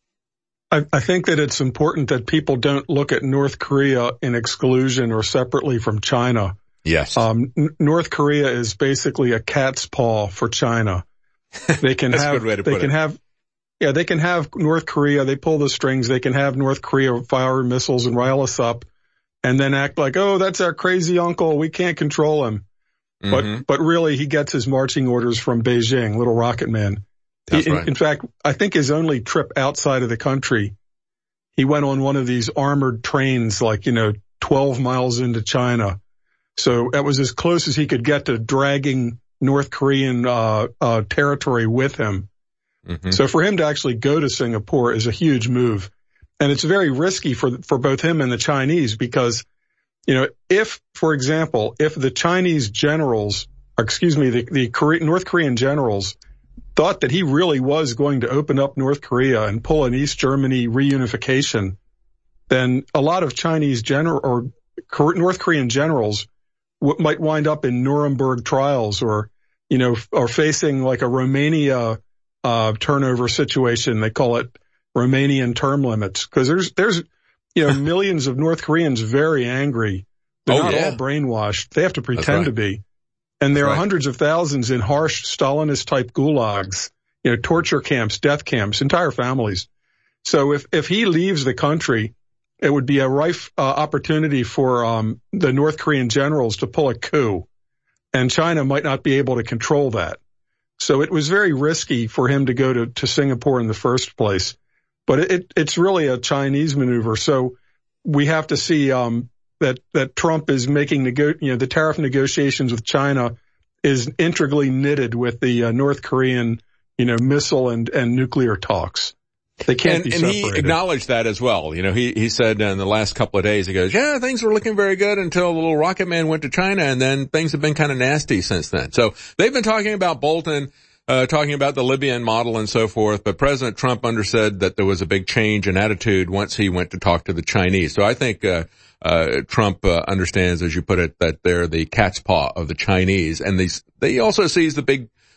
I, I think that it's important that people don't look at North Korea in exclusion or separately from China. Yes. Um, N- North Korea is basically a cat's paw for China. They can That's have, a good way to they put can it. have, yeah, they can have North Korea. They pull the strings. They can have North Korea fire missiles and rile us up and then act like, oh, that's our crazy uncle. We can't control him. But, mm-hmm. but really he gets his marching orders from Beijing, little rocket man. He, That's right. in, in fact, I think his only trip outside of the country, he went on one of these armored trains, like, you know, twelve miles into China. So that was as close as he could get to dragging North Korean, uh, uh, territory with him. Mm-hmm. So for him to actually go to Singapore is a huge move. And it's very risky for, for both him and the Chinese because, you know, if, for example, if the Chinese generals, or excuse me, the, the Korean, North Korean generals thought that he really was going to open up North Korea and pull an East Germany reunification, then a lot of Chinese general or North Korean generals w- might wind up in Nuremberg trials or, you know, or facing like a Romania, uh, turnover situation. They call it Romanian term limits because there's, there's, you know, millions of North Koreans very angry. They're oh, not yeah. all brainwashed. They have to pretend right. to be. And there That's are right. hundreds of thousands in harsh Stalinist type gulags, you know, torture camps, death camps, entire families. So if, if he leaves the country, it would be a rife uh, opportunity for um, the North Korean generals to pull a coup. And China might not be able to control that. So it was very risky for him to go to, to Singapore in the first place. But it, it's really a Chinese maneuver. So we have to see um, that that Trump is making nego- you know the tariff negotiations with China is integrally knitted with the uh, North Korean you know missile and, and nuclear talks. They can't and, be and separated. he acknowledged that as well. You know, he he said in the last couple of days, he goes, yeah, things were looking very good until the little rocket man went to China, and then things have been kind of nasty since then. So they've been talking about Bolton. Uh, talking about the Libyan model and so forth, but President Trump understood that there was a big change in attitude once he went to talk to the Chinese. So I think, uh, uh, Trump, uh, understands, as you put it, that they're the cat's paw of the Chinese. And these, they also sees the big,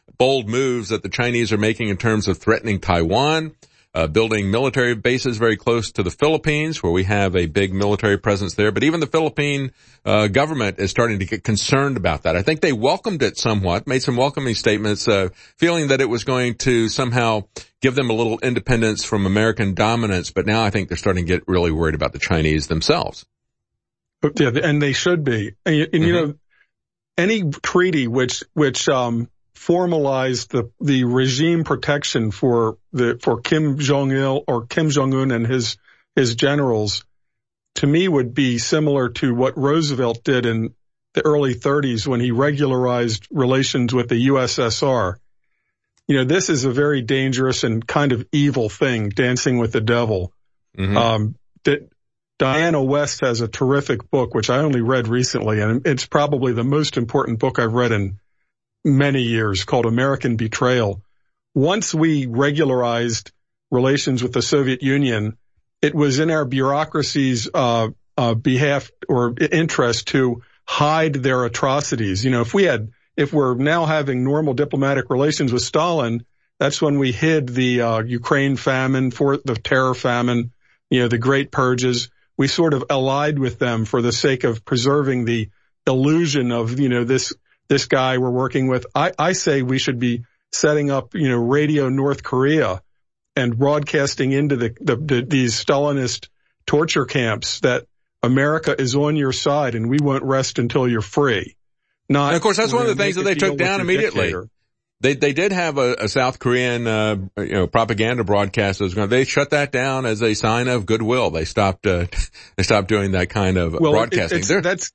bold moves that the Chinese are making in terms of threatening Taiwan, uh, building military bases very close to the Philippines, where we have a big military presence there. But even the Philippine uh, government is starting to get concerned about that. I think they welcomed it somewhat, made some welcoming statements, uh, feeling that it was going to somehow give them a little independence from American dominance. But now I think they're starting to get really worried about the Chinese themselves. Yeah, and they should be. And, and mm-hmm. you know, any treaty which which um formalized the the regime protection for the for Kim Jong-il or Kim Jong-un and his his generals, to me would be similar to what Roosevelt did in the early thirties when he regularized relations with the U S S R. You know, this is a very dangerous and kind of evil thing, dancing with the devil. Mm-hmm. Um, that Diana West has a terrific book, which I only read recently, and it's probably the most important book I've read in many years, called American Betrayal. Once we regularized relations with the Soviet Union, it was in our bureaucracy's uh, uh, behalf or interest to hide their atrocities. You know, if we had, if we're now having normal diplomatic relations with Stalin, that's when we hid the uh, Ukraine famine, for the terror famine, you know, the Great Purges. We sort of allied with them for the sake of preserving the illusion of, you know, this this guy we're working with. I, I say we should be setting up, you know, Radio North Korea and broadcasting into the, the, the these Stalinist torture camps that America is on your side and we won't rest until you're free. Not, and of course, that's one of the things that they took down immediately. Dictator. They they did have a, a South Korean uh, you know propaganda broadcast that was going. They shut that down as a sign of goodwill. They stopped uh, they stopped doing that kind of well, broadcasting. It, that's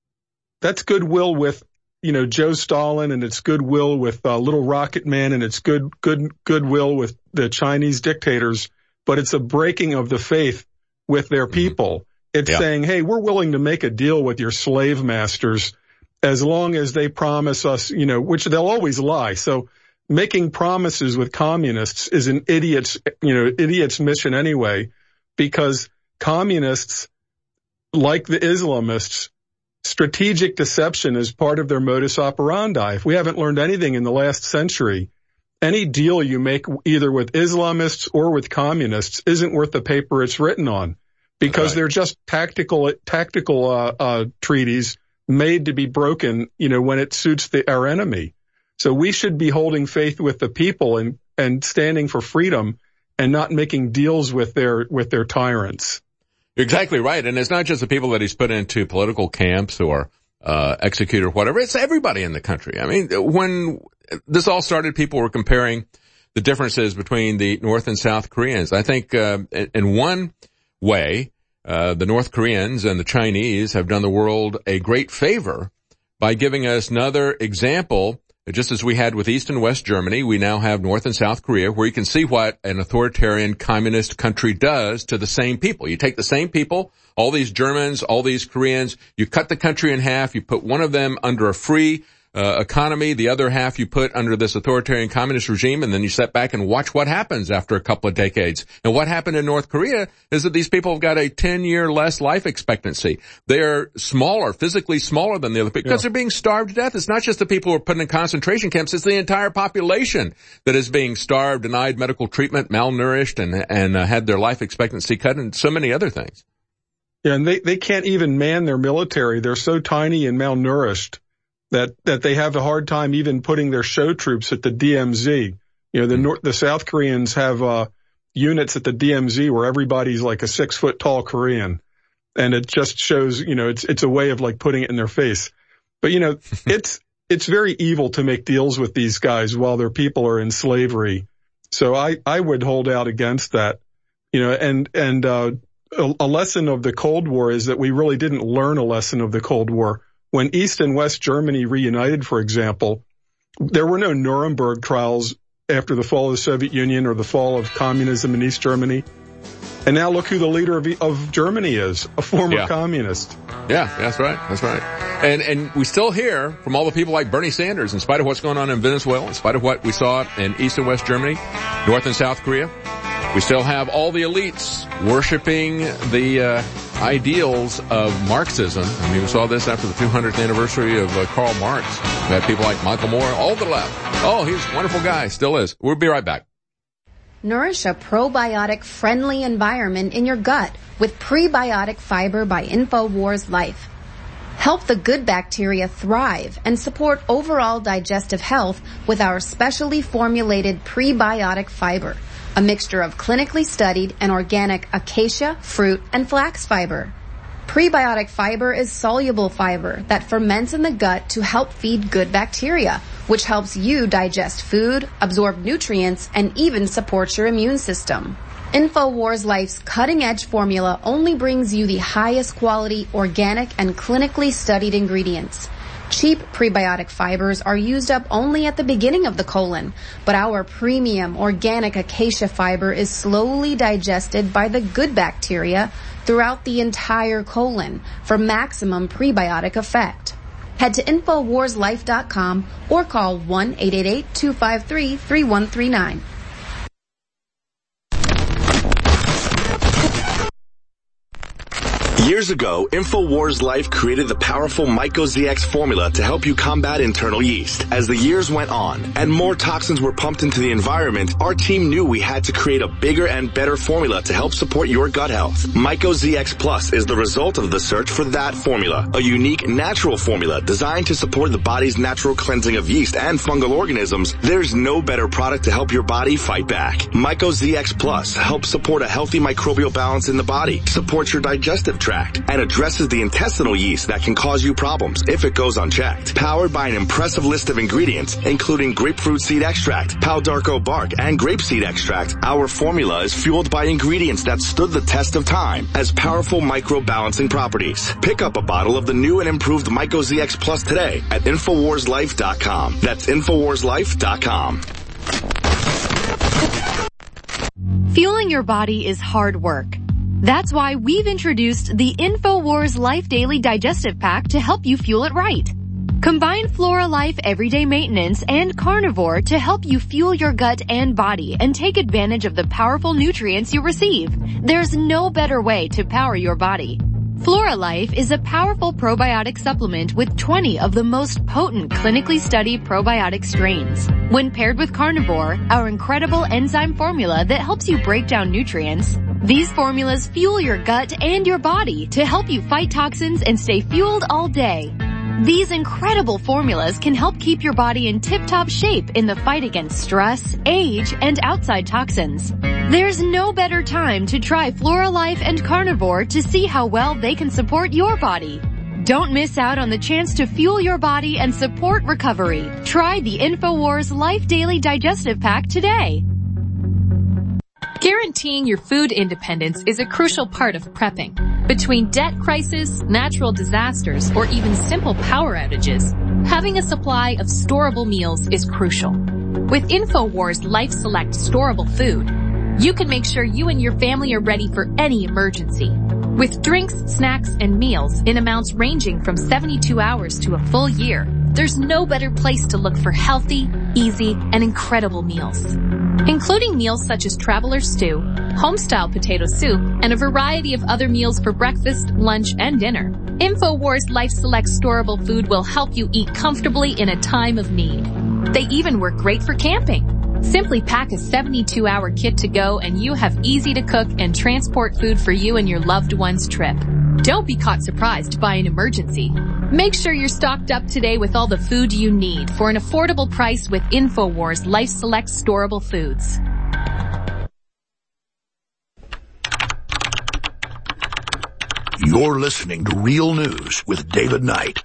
that's goodwill with you know Joe Stalin, and it's goodwill with uh, Little Rocket Man, and it's good good goodwill with the Chinese dictators. But it's a breaking of the faith with their people. Mm-hmm. It's yeah. saying, hey, we're willing to make a deal with your slave masters, as long as they promise us, you know, which they'll always lie. So making promises with communists is an idiot's, you know, idiot's mission anyway, because communists, like the Islamists, strategic deception is part of their modus operandi. If we haven't learned anything in the last century, any deal you make either with Islamists or with communists isn't worth the paper it's written on, because right. they're just tactical, tactical, uh, uh, treaties made to be broken, you know, when it suits the, our enemy. So we should be holding faith with the people and, and standing for freedom and not making deals with their, with their tyrants. You're exactly right. And it's not just the people that he's put into political camps or, uh, executed or whatever. It's everybody in the country. I mean, when this all started, people were comparing the differences between the North and South Koreans. I think, uh, in one way, Uh, the North Koreans and the Chinese have done the world a great favor by giving us another example. Just as we had with East and West Germany, we now have North and South Korea, where you can see what an authoritarian communist country does to the same people. You take the same people, all these Germans, all these Koreans, you cut the country in half, you put one of them under a free Uh, economy, the other half you put under this authoritarian communist regime, and then you sit back and watch what happens after a couple of decades. And what happened in North Korea is that these people have got a ten-year less life expectancy. They're smaller, physically smaller than the other people, because yeah. they're being starved to death. It's not just the people who are put in concentration camps, it's the entire population that is being starved, denied medical treatment, malnourished, and, and uh, had their life expectancy cut, and so many other things. Yeah, and they, they can't even man their military. They're so tiny and malnourished that, that they have a hard time even putting their show troops at the D M Z. You know, the North, the South Koreans have, uh, units at the D M Z where everybody's like a six foot tall Korean. And it just shows, you know, it's, it's a way of like putting it in their face. But, you know, it's, it's very evil to make deals with these guys while their people are in slavery. So I, I would hold out against that, you know, and, and, uh, a, a lesson of the Cold War is that we really didn't learn a lesson of the Cold War. When East and West Germany reunited, for example, there were no Nuremberg trials after the fall of the Soviet Union or the fall of communism in East Germany. And now look who the leader of, of Germany is, a former yeah. communist. Yeah, that's right. That's right. And, and we still hear from all the people like Bernie Sanders, in spite of what's going on in Venezuela, in spite of what we saw in East and West Germany, North and South Korea, we still have all the elites worshiping the, uh, ideals of Marxism. I mean, we saw this after the two hundredth anniversary of uh, Karl Marx. We had people like Michael Moore, all the left. Oh, he's a wonderful guy, still is. We'll be right back. Nourish a probiotic-friendly environment in your gut with Prebiotic Fiber by InfoWars Life. Help the good bacteria thrive and support overall digestive health with our specially formulated prebiotic fiber, a mixture of clinically studied and organic acacia, fruit, and flax fiber. Prebiotic fiber is soluble fiber that ferments in the gut to help feed good bacteria, which helps you digest food, absorb nutrients, and even supports your immune system. InfoWars Life's cutting-edge formula only brings you the highest quality, organic, and clinically studied ingredients. Cheap prebiotic fibers are used up only at the beginning of the colon, but our premium organic acacia fiber is slowly digested by the good bacteria throughout the entire colon for maximum prebiotic effect. Head to Infowars Life dot com or call one eight eight eight, two five three, three one three nine. Years ago, InfoWars Life created the powerful MycoZX formula to help you combat internal yeast. As the years went on and more toxins were pumped into the environment, our team knew we had to create a bigger and better formula to help support your gut health. MycoZX Plus is the result of the search for that formula, a unique natural formula designed to support the body's natural cleansing of yeast and fungal organisms. There's no better product to help your body fight back. MycoZX Plus helps support a healthy microbial balance in the body, supports your digestive tract, and addresses the intestinal yeast that can cause you problems if it goes unchecked. Powered by an impressive list of ingredients, including grapefruit seed extract, pau d'arco bark, and grapeseed extract, our formula is fueled by ingredients that stood the test of time as powerful micro-balancing properties. Pick up a bottle of the new and improved MycoZX Plus today at Infowars Life dot com. That's Infowars Life dot com. Fueling your body is hard work. That's why we've introduced the InfoWars Life Daily Digestive Pack to help you fuel it right. Combine Flora Life Everyday Maintenance and Carnivore to help you fuel your gut and body and take advantage of the powerful nutrients you receive. There's no better way to power your body. Flora Life is a powerful probiotic supplement with twenty of the most potent clinically studied probiotic strains. When paired with Carnivore, our incredible enzyme formula that helps you break down nutrients, these formulas fuel your gut and your body to help you fight toxins and stay fueled all day. These incredible formulas can help keep your body in tip-top shape in the fight against stress, age, and outside toxins. There's no better time to try Flora Life and Carnivore to see how well they can support your body. Don't miss out on the chance to fuel your body and support recovery. Try the InfoWars Life Daily Digestive Pack today. Guaranteeing your food independence is a crucial part of prepping. Between debt crisis, natural disasters, or even simple power outages, having a supply of storable meals is crucial. With InfoWars Life Select storable food, you can make sure you and your family are ready for any emergency. With drinks, snacks, and meals in amounts ranging from seventy-two hours to a full year, there's no better place to look for healthy, easy, and incredible meals. Including meals such as Traveler Stew, Homestyle Potato Soup, and a variety of other meals for breakfast, lunch, and dinner. InfoWars Life Select storable food will help you eat comfortably in a time of need. They even work great for camping. Simply pack a seventy-two hour kit to go and you have easy to cook and transport food for you and your loved one's trip. Don't be caught surprised by an emergency. Make sure you're stocked up today with all the food you need for an affordable price with InfoWars Life Select storable foods. You're listening to Real News with David Knight.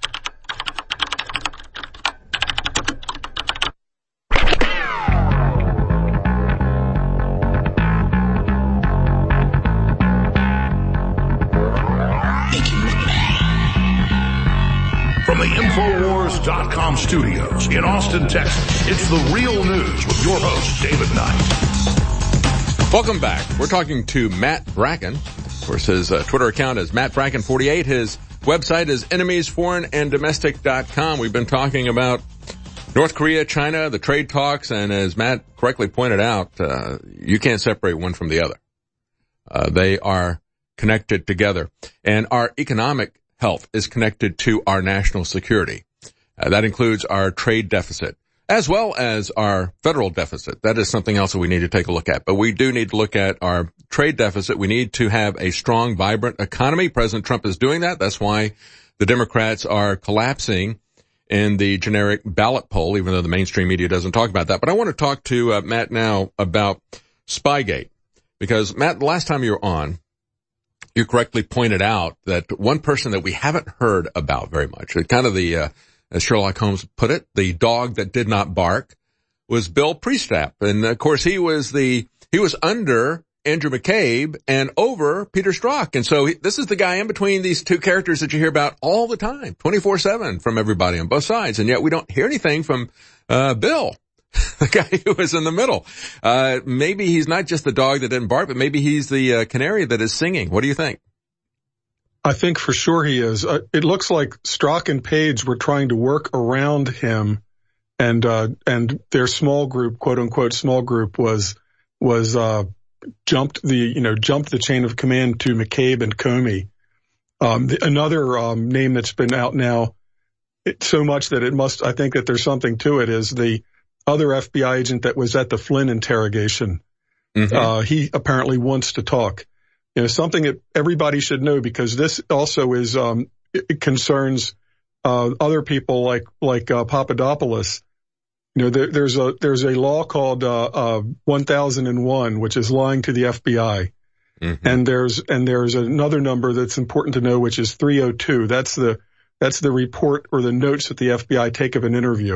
From the Infowars dot com studios in Austin, Texas, it's the Real News with your host, David Knight. Welcome back. We're talking to Matt Bracken. Of course, his uh, Twitter account is Matt Bracken forty-eight. His website is enemies foreign and domestic dot com. We've been talking about North Korea, China, the trade talks, and as Matt correctly pointed out, uh, you can't separate one from the other. Uh, they are connected together. And our economic health is connected to our national security. Uh, that includes our trade deficit, as well as our federal deficit. That is something else that we need to take a look at. But we do need to look at our trade deficit. We need to have a strong, vibrant economy. President Trump is doing that. That's why the Democrats are collapsing in the generic ballot poll, even though the mainstream media doesn't talk about that. But I want to talk to uh, Matt now about Spygate. Because, Matt, the last time you were on, you correctly pointed out that one person that we haven't heard about very much, kind of the, uh, as Sherlock Holmes put it, the dog that did not bark, was Bill Priestap. And, of course, he was the, he was under Andrew McCabe and over Peter Strzok. And so he, this is the guy in between these two characters that you hear about all the time, twenty-four seven from everybody on both sides. And yet we don't hear anything from, uh, Bill, the guy who was in the middle. Uh, maybe he's not just the dog that didn't bark, but maybe he's the uh, canary that is singing. What do you think? I think for sure he is. Uh, it looks like Strzok and Page were trying to work around him, and uh, and their small group, quote unquote, small group was was uh, jumped the you know jumped the chain of command to McCabe and Comey. Um, the, another um, name that's been out now it, so much that it must. I think that there's something to it. Is the other F B I agent that was at the Flynn interrogation? Mm-hmm. Uh, he apparently wants to talk. You know, something that everybody should know, because this also is, um, it concerns, uh, other people like, like, uh, Papadopoulos. You know, there, there's a, there's a law called, uh, uh, one thousand one, which is lying to the F B I. Mm-hmm. And there's, and there's another number that's important to know, which is three oh two. That's the, that's the report or the notes that the F B I take of an interview.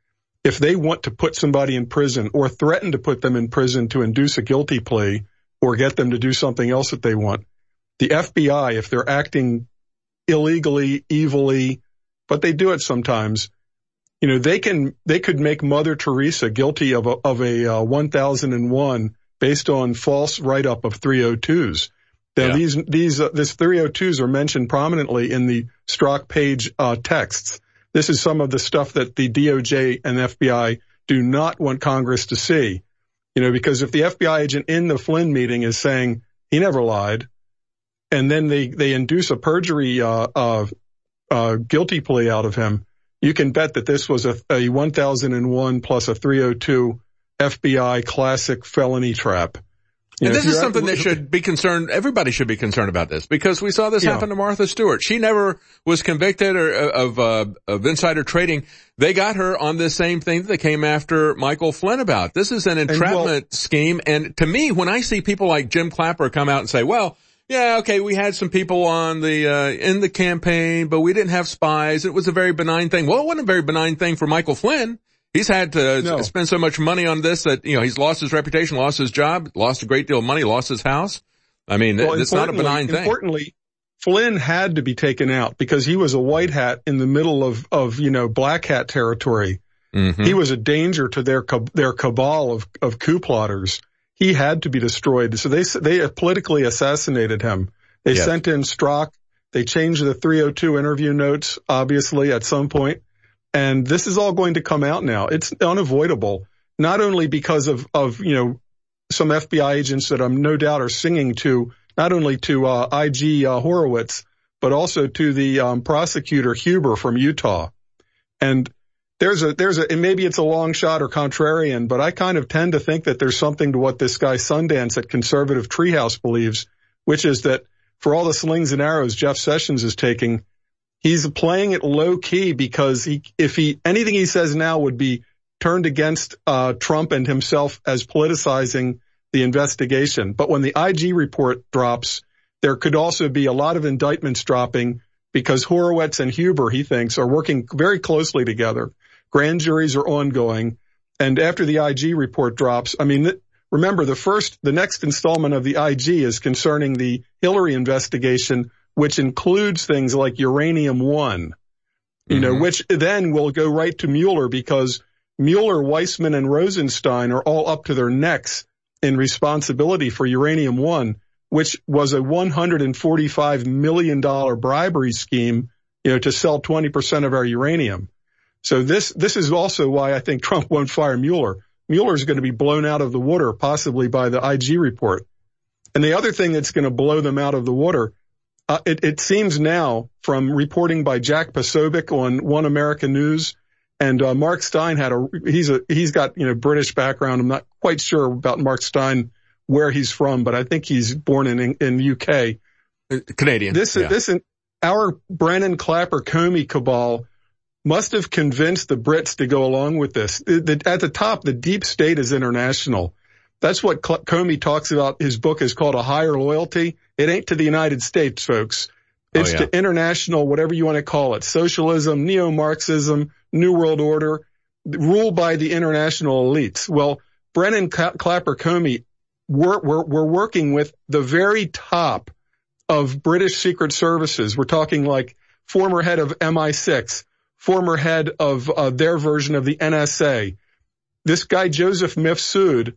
If they want to put somebody in prison or threaten to put them in prison to induce a guilty plea, or get them to do something else that they want, the F B I, if they're acting illegally, evilly, but they do it sometimes, you know, they can, they could make Mother Teresa guilty of a, of a uh, one thousand one based on false write-up of three oh twos. Now, yeah. these, these, uh, this three oh twos are mentioned prominently in the Strzok Page uh, texts. This is some of the stuff that the D O J and F B I do not want Congress to see. You know, because if the F B I agent in the Flynn meeting is saying he never lied, and then they, they induce a perjury, uh, uh, uh, guilty plea out of him, you can bet that this was a, a one thousand one plus a three oh two F B I classic felony trap. You and know, this is something that should be concerned, everybody should be concerned about this, because we saw this yeah. happen to Martha Stewart. She never was convicted or, of, uh, of insider trading. They got her on this same thing that they came after Michael Flynn about. This is an entrapment well, scheme. And to me, when I see people like Jim Clapper come out and say, well, yeah, okay, we had some people on the, uh, in the campaign, but we didn't have spies. It was a very benign thing. Well, it wasn't a very benign thing for Michael Flynn. He's had to no. spend so much money on this that, you know, he's lost his reputation, lost his job, lost a great deal of money, lost his house. I mean, well, it's not a benign thing. Importantly, Flynn had to be taken out because he was a white hat in the middle of, of, you know, black hat territory. Mm-hmm. He was a danger to their, their cabal of, of coup plotters. He had to be destroyed. So they, they politically assassinated him. They yes. sent in Strzok. They changed the three oh two interview notes, obviously, at some point. And this is all going to come out now. It's unavoidable, not only because of, of, you know, some F B I agents that I'm no doubt are singing to, not only to, uh, I G uh, Horowitz, but also to the, um, prosecutor Huber from Utah. And there's a, there's a, and maybe it's a long shot or contrarian, but I kind of tend to think that there's something to what this guy Sundance at Conservative Treehouse believes, which is that for all the slings and arrows Jeff Sessions is taking, he's playing it low key because he, if he, anything he says now would be turned against, uh, Trump and himself as politicizing the investigation. But when the I G report drops, there could also be a lot of indictments dropping because Horowitz and Huber, he thinks, are working very closely together. Grand juries are ongoing. And after the I G report drops, I mean, remember the first, the next installment of the I G is concerning the Hillary investigation, which includes things like Uranium One, you mm-hmm. know, which then will go right to Mueller because Mueller, Weissman, and Rosenstein are all up to their necks in responsibility for Uranium One, which was a one hundred forty-five million dollars bribery scheme, you know, to sell twenty percent of our uranium. So this, this is also why I think Trump won't fire Mueller. Mueller is going to be blown out of the water, possibly by the I G report. And the other thing that's going to blow them out of the water, uh, it, it seems now from reporting by Jack Posobiec on One American News, and uh, Mark Stein had a he's a he's got you know British background. I'm not quite sure about Mark Stein where he's from, but I think he's born in in U K. Canadian. This yeah. this our Brennan Clapper Comey cabal must have convinced the Brits to go along with this. The, the, at the top, the deep state is international. That's what Cl- Comey talks about. His book is called A Higher Loyalty. It ain't to the United States, folks. It's oh, yeah. to international, whatever you want to call it, socialism, neo-Marxism, New World Order, ruled by the international elites. Well, Brennan Clapper Comey, we're, we're, we're working with the very top of British Secret Services. We're talking like former head of M I six, former head of uh, their version of the N S A. This guy, Joseph Mifsud,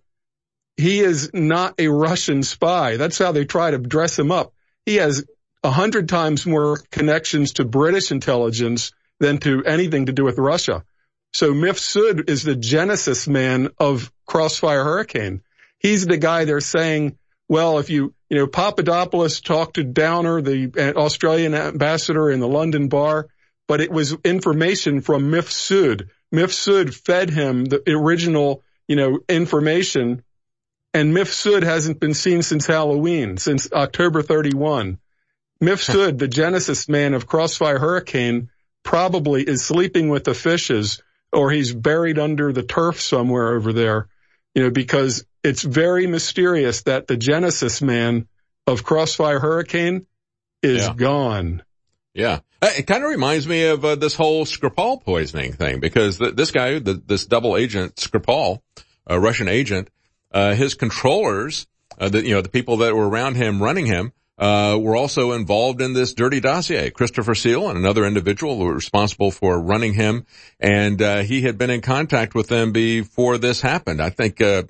he is not a Russian spy. That's how they try to dress him up. He has a hundred times more connections to British intelligence than to anything to do with Russia. So Mifsud is the genesis man of Crossfire Hurricane. He's the guy they're saying, well, if you, you know, Papadopoulos talked to Downer, the Australian ambassador in the London bar, but it was information from Mifsud. Mifsud fed him the original, you know, information, and Mifsud hasn't been seen since Halloween, since October thirty-first. Mifsud, the genesis man of Crossfire Hurricane, probably is sleeping with the fishes, or he's buried under the turf somewhere over there, you know, because it's very mysterious that the genesis man of Crossfire Hurricane is yeah. gone. Yeah. It kind of reminds me of uh, this whole Skripal poisoning thing, because th- this guy, the, this double agent Skripal, a Russian agent, uh, his controllers, uh, the, you know, the people that were around him running him, uh, were also involved in this dirty dossier. Christopher Seal and another individual who were responsible for running him, and uh, he had been in contact with them before this happened. I think, uh,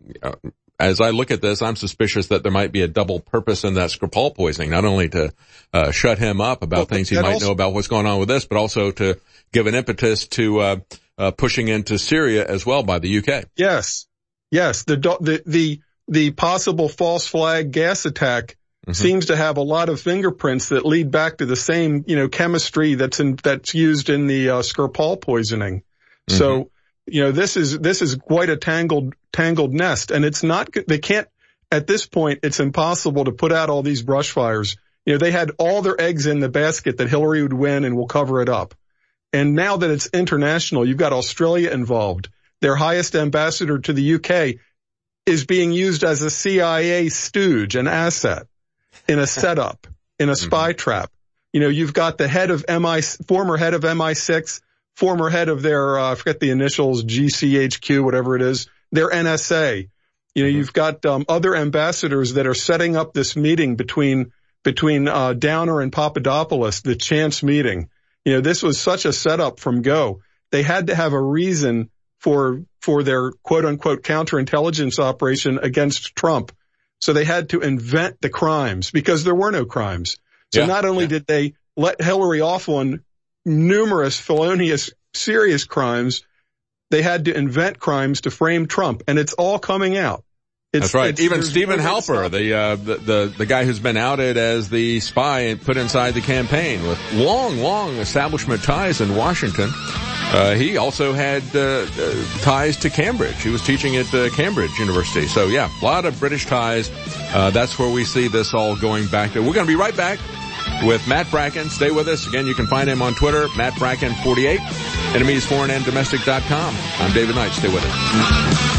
as I look at this, I'm suspicious that there might be a double purpose in that Skripal poisoning, not only to uh, shut him up about well, things he might also know about what's going on with this, but also to give an impetus to uh, uh pushing into Syria as well by the U K. Yes, yes. The the the, the possible false flag gas attack mm-hmm. seems to have a lot of fingerprints that lead back to the same, you know, chemistry that's in that's used in the uh, Skripal poisoning. Mm-hmm. So, you know, this is, this is quite a tangled, tangled nest. And it's not, they can't, at this point, it's impossible to put out all these brush fires. You know, they had all their eggs in the basket that Hillary would win and will cover it up. And now that it's international, you've got Australia involved. Their highest ambassador to the U K is being used as a C I A stooge, an asset in a setup, in a spy mm-hmm. trap. You know, you've got the head of M I, former head of M I six, former head of their, uh, I forget the initials, G C H Q, whatever it is, their N S A. You know, mm-hmm. you've got um, other ambassadors that are setting up this meeting between between uh, Downer and Papadopoulos, the chance meeting. You know, this was such a setup from go. They had to have a reason for for their quote-unquote counterintelligence operation against Trump. So they had to invent the crimes because there were no crimes. So yeah, not only yeah. did they let Hillary off on numerous felonious, serious crimes, they had to invent crimes to frame Trump, and it's all coming out. It's, That's right. It's, Even Stephen Halper, the, uh, the the the guy who's been outed as the spy and put inside the campaign with long, long establishment ties in Washington. Uh, he also had uh, uh, ties to Cambridge. He was teaching at uh, Cambridge University. So yeah, a lot of British ties. Uh, that's where we see this all going back to. We're going to be right back with Matt Bracken. Stay with us. Again, you can find him on Twitter, Matt Bracken forty-eight, enemies foreign and domestic dot com. I'm David Knight. Stay with us.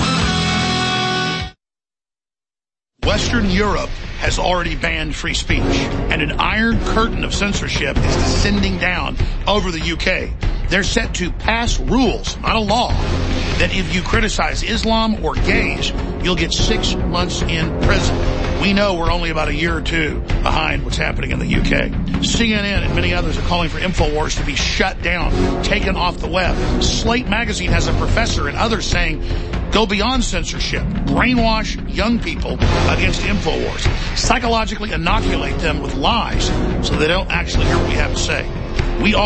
Western Europe has already banned free speech, and an iron curtain of censorship is descending down over the U K. They're set to pass rules, not a law, that if you criticize Islam or gays, you'll get six months in prison. We know we're only about a year or two behind what's happening in the U K. C N N and many others are calling for InfoWars to be shut down, taken off the web. Slate magazine has a professor and others saying, go beyond censorship, brainwash young people against InfoWars, psychologically inoculate them with lies so they don't actually hear what we have to say. We are the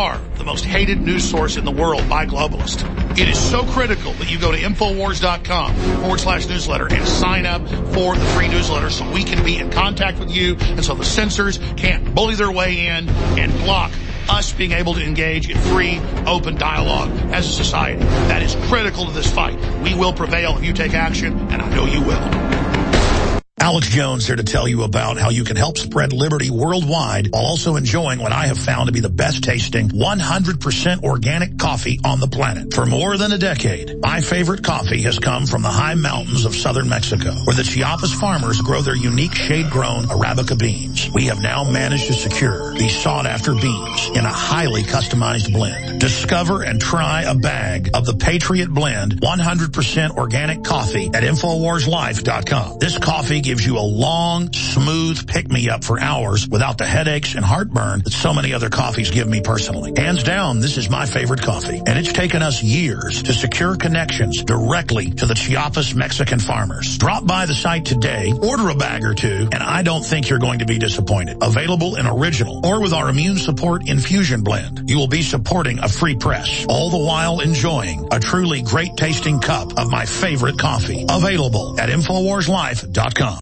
the most hated news source in the world by globalists. It is so critical that you go to Infowars.com forward slash newsletter and sign up for the free newsletter so we can be in contact with you and so the censors can't bully their way in and block us being able to engage in free, open dialogue as a society. That is critical to this fight. We will prevail if you take action, and I know you will. Alex Jones here to tell you about how you can help spread liberty worldwide while also enjoying what I have found to be the best tasting one hundred percent organic coffee on the planet. For more than a decade, my favorite coffee has come from the high mountains of southern Mexico, where the Chiapas farmers grow their unique shade-grown Arabica beans. We have now managed to secure these sought-after beans in a highly customized blend. Discover and try a bag of the Patriot Blend one hundred percent organic coffee at Infowars Life dot com. This coffee gives you a long, smooth pick-me-up for hours without the headaches and heartburn that so many other coffees give me personally. Hands down, this is my favorite coffee, and it's taken us years to secure connections directly to the Chiapas Mexican farmers. Drop by the site today, order a bag or two, and I don't think you're going to be disappointed. Available in original or with our immune support infusion blend. You will be supporting a free press, all the while enjoying a truly great-tasting cup of my favorite coffee. Available at Infowars Life dot com.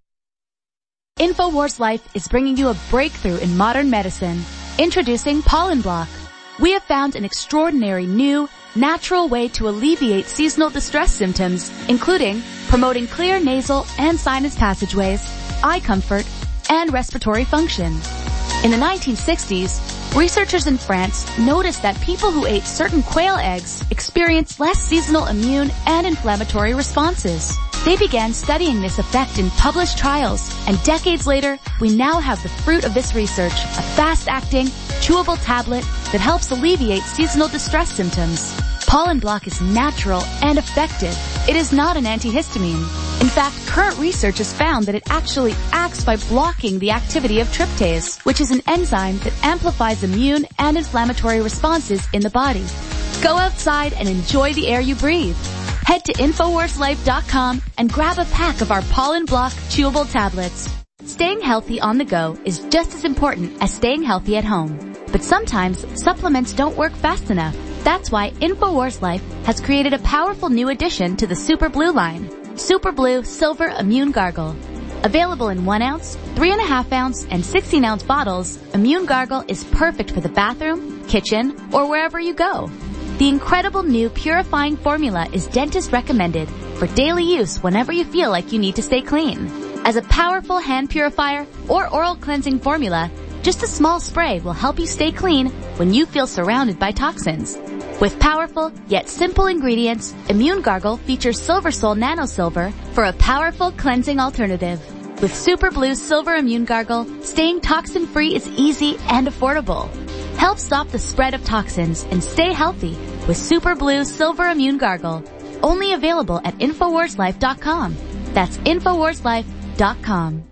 InfoWars Life is bringing you a breakthrough in modern medicine. Introducing Pollen Block. We have found an extraordinary new, natural way to alleviate seasonal distress symptoms, including promoting clear nasal and sinus passageways, eye comfort, and respiratory function. In the nineteen sixties, researchers in France noticed that people who ate certain quail eggs experienced less seasonal immune and inflammatory responses. They began studying this effect in published trials, and decades later, we now have the fruit of this research, a fast-acting, chewable tablet that helps alleviate seasonal distress symptoms. Pollen Block is natural and effective. It is not an antihistamine. In fact, current research has found that it actually acts by blocking the activity of tryptase, which is an enzyme that amplifies immune and inflammatory responses in the body. Go outside and enjoy the air you breathe. Head to Infowars Life dot com and grab a pack of our Pollen Block chewable tablets. Staying healthy on the go is just as important as staying healthy at home. But sometimes supplements don't work fast enough. That's why Infowars Life has created a powerful new addition to the Super Blue line. Super Blue Silver Immune Gargle. Available in one ounce, three and a half ounce, and sixteen ounce bottles, Immune Gargle is perfect for the bathroom, kitchen, or wherever you go. The incredible new purifying formula is dentist recommended for daily use whenever you feel like you need to stay clean. As a powerful hand purifier or oral cleansing formula, just a small spray will help you stay clean when you feel surrounded by toxins. With powerful yet simple ingredients, Immune Gargle features Silver Sol Nano Silver for a powerful cleansing alternative. With Super Blue Silver Immune Gargle, staying toxin-free is easy and affordable. Help stop the spread of toxins and stay healthy with Super Blue Silver Immune Gargle. Only available at Infowars Life dot com. That's Infowars Life dot com.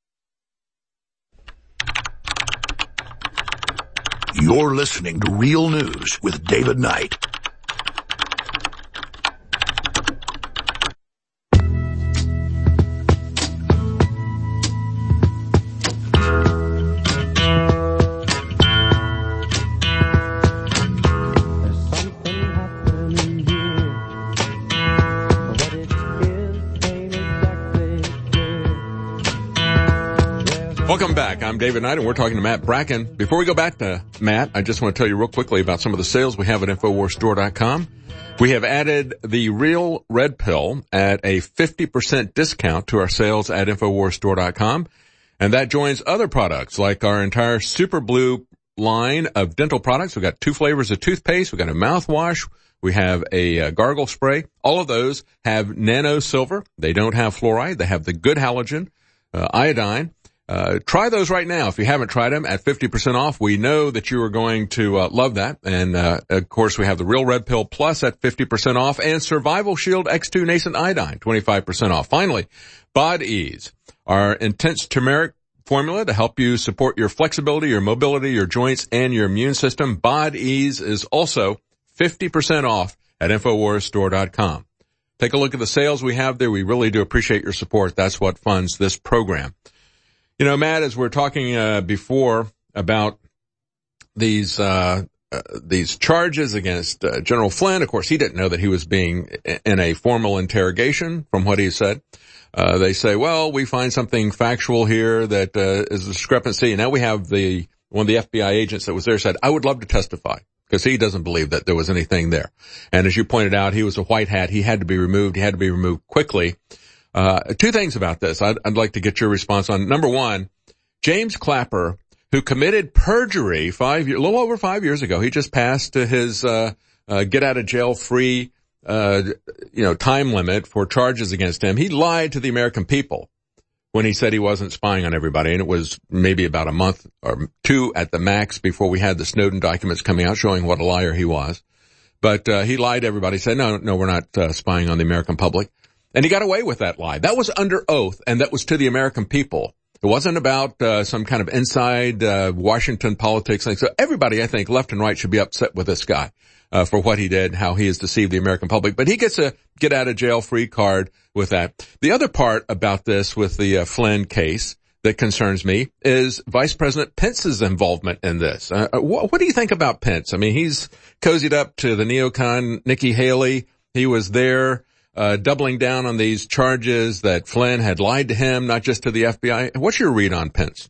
You're listening to Real News with David Knight. Welcome back. I'm David Knight, and we're talking to Matt Bracken. Before we go back to Matt, I just want to tell you real quickly about some of the sales we have at Infowars Store dot com. We have added the Real Red Pill at a fifty percent discount to our sales at Infowars Store dot com, and that joins other products like our entire Super Blue line of dental products. We've got two flavors of toothpaste. We've got a mouthwash. We have a uh, gargle spray. All of those have nano silver. They don't have fluoride. They have the good halogen, uh, iodine. Uh, try those right now. If you haven't tried them at fifty percent off, we know that you are going to uh, love that. And, uh, of course, we have the Real Red Pill Plus at fifty percent off and Survival Shield X two Nascent Iodine, twenty-five percent off. Finally, Bod Ease, our intense turmeric formula to help you support your flexibility, your mobility, your joints, and your immune system. Bod Ease is also fifty percent off at Infowars Store dot com. Take a look at the sales we have there. We really do appreciate your support. That's what funds this program. You know, Matt, as we're talking uh, before about these uh uh, these charges against uh, General Flynn. Of course, he didn't know that he was being in a formal interrogation from what he said. Uh, they say, well, we find something factual here that uh, is a discrepancy. And now we have the one of the F B I agents that was there said, I would love to testify, because he doesn't believe that there was anything there. And as you pointed out, he was a white hat. He had to be removed. He had to be removed quickly. Uh, two things about this I'd, I'd like to get your response on. Number one, James Clapper, who committed perjury five years, a little over five years ago. He just passed his uh, uh, get out of jail free, uh, you know, time limit for charges against him. He lied to the American people when he said he wasn't spying on everybody, and it was maybe about a month or two at the max before we had the Snowden documents coming out showing what a liar he was. But uh, he lied to everybody, said, no, no, we're not uh, spying on the American public. And he got away with that lie. That was under oath, and that was to the American people. It wasn't about uh, some kind of inside uh, Washington politics thing. So everybody, I think, left and right, should be upset with this guy uh, for what he did, how he has deceived the American public. But he gets a get-out-of-jail-free card with that. The other part about this with the uh, Flynn case that concerns me is Vice President Pence's involvement in this. Uh, wh- what do you think about Pence? I mean, he's cozied up to the neocon Nikki Haley. He was there. Uh, doubling down on these charges that Flynn had lied to him, not just to the F B I. What's your read on Pence?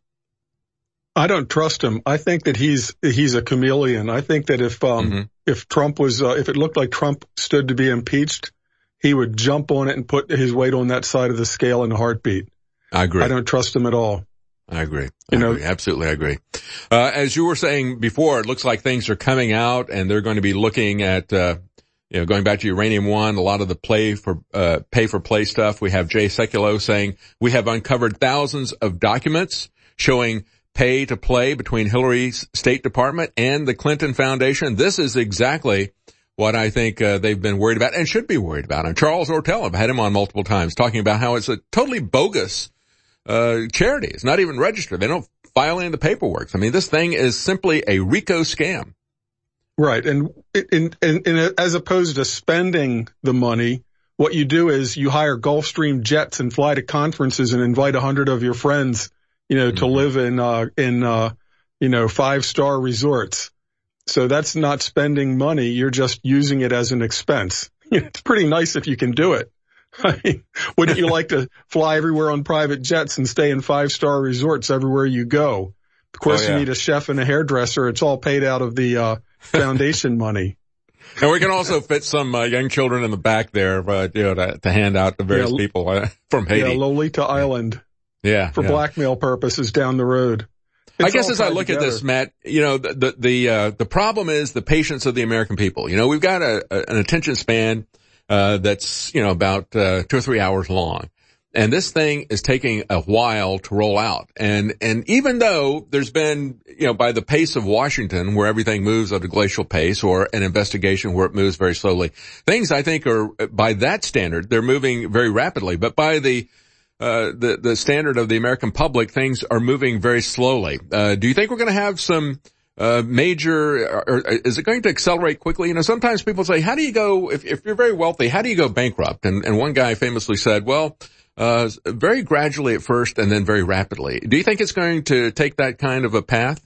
I don't trust him. I think that he's he's a chameleon. I think that if um mm-hmm. if Trump was uh, if it looked like Trump stood to be impeached, he would jump on it and put his weight on that side of the scale in a heartbeat. I agree. I don't trust him at all. I agree. I you know, agree. Absolutely, I agree. Uh, as you were saying before, it looks like things are coming out, and they're going to be looking at. Uh, You know, going back to Uranium One, a lot of the play for, uh, pay for play stuff. We have Jay Sekulow saying we have uncovered thousands of documents showing pay to play between Hillary's State Department and the Clinton Foundation. This is exactly what I think, uh, they've been worried about and should be worried about. And Charles Ortel, I've had him on multiple times talking about how it's a totally bogus, uh, charity. It's not even registered. They don't file any of the paperwork. I mean, this thing is simply a RICO scam. Right. And in, in, in, as opposed to spending the money, what you do is you hire Gulfstream jets and fly to conferences and invite a hundred of your friends, you know, mm-hmm. to live in, uh, in, uh, you know, five star resorts. So that's not spending money. You're just using it as an expense. It's pretty nice if you can do it. I mean, wouldn't you like to fly everywhere on private jets and stay in five star resorts everywhere you go? Of course, oh, yeah. You need a chef and a hairdresser. It's all paid out of the, uh, foundation money. And we can also fit some uh, young children in the back there, uh, you know, to, to hand out to various yeah, people uh, from Haiti. Yeah, Lolita Island. Yeah. For yeah. blackmail purposes down the road. It's I guess as I look together. at this, Matt, you know, the, the, the, uh, the problem is the patience of the American people. You know, we've got a, a an attention span, uh, that's, you know, about, uh, two or three hours long. And this thing is taking a while to roll out. And, and even though there's been, you know, by the pace of Washington, where everything moves at a glacial pace, or an investigation where it moves very slowly, things I think are, by that standard, they're moving very rapidly. But by the, uh, the, the standard of the American public, things are moving very slowly. Uh, do you think we're going to have some, uh, major, or, or is it going to accelerate quickly? You know, sometimes people say, how do you go, if, if you're very wealthy, how do you go bankrupt? And, and one guy famously said, well, Uh, very gradually at first and then very rapidly. Do you think it's going to take that kind of a path?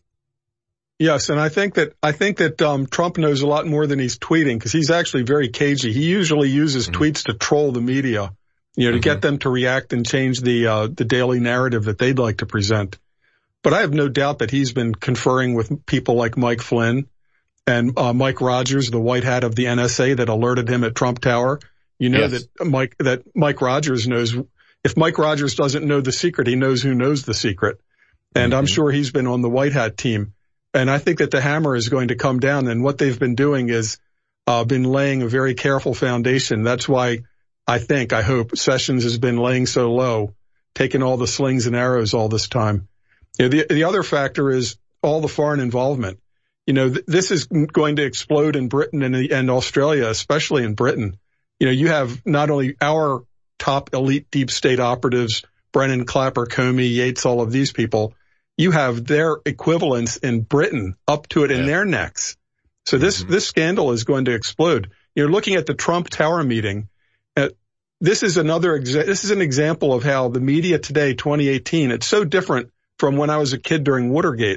Yes, and I think that, I think that, um, Trump knows a lot more than he's tweeting, because he's actually very cagey. He usually uses mm-hmm. tweets to troll the media, you know, to mm-hmm. get them to react and change the, uh, the daily narrative that they'd like to present. But I have no doubt that he's been conferring with people like Mike Flynn and, uh, Mike Rogers, the white hat of the N S A that alerted him at Trump Tower. You know yes. that Mike, that Mike Rogers knows. If Mike Rogers doesn't know the secret, he knows who knows the secret. And mm-hmm. I'm sure he's been on the White Hat team. And I think that the hammer is going to come down. And what they've been doing is, uh, been laying a very careful foundation. That's why I think, I hope Sessions has been laying so low, taking all the slings and arrows all this time. You know, the, the other factor is all the foreign involvement. You know, th- this is going to explode in Britain and, and Australia, especially in Britain. You know, you have not only our top elite deep state operatives, Brennan, Clapper, Comey, Yates, all of these people, you have their equivalents in Britain up to it yeah. in their necks. So this, mm-hmm. this scandal is going to explode. You're looking at the Trump Tower meeting. Uh, this is another, exa- this is an example of how the media today, twenty eighteen, it's so different from when I was a kid during Watergate,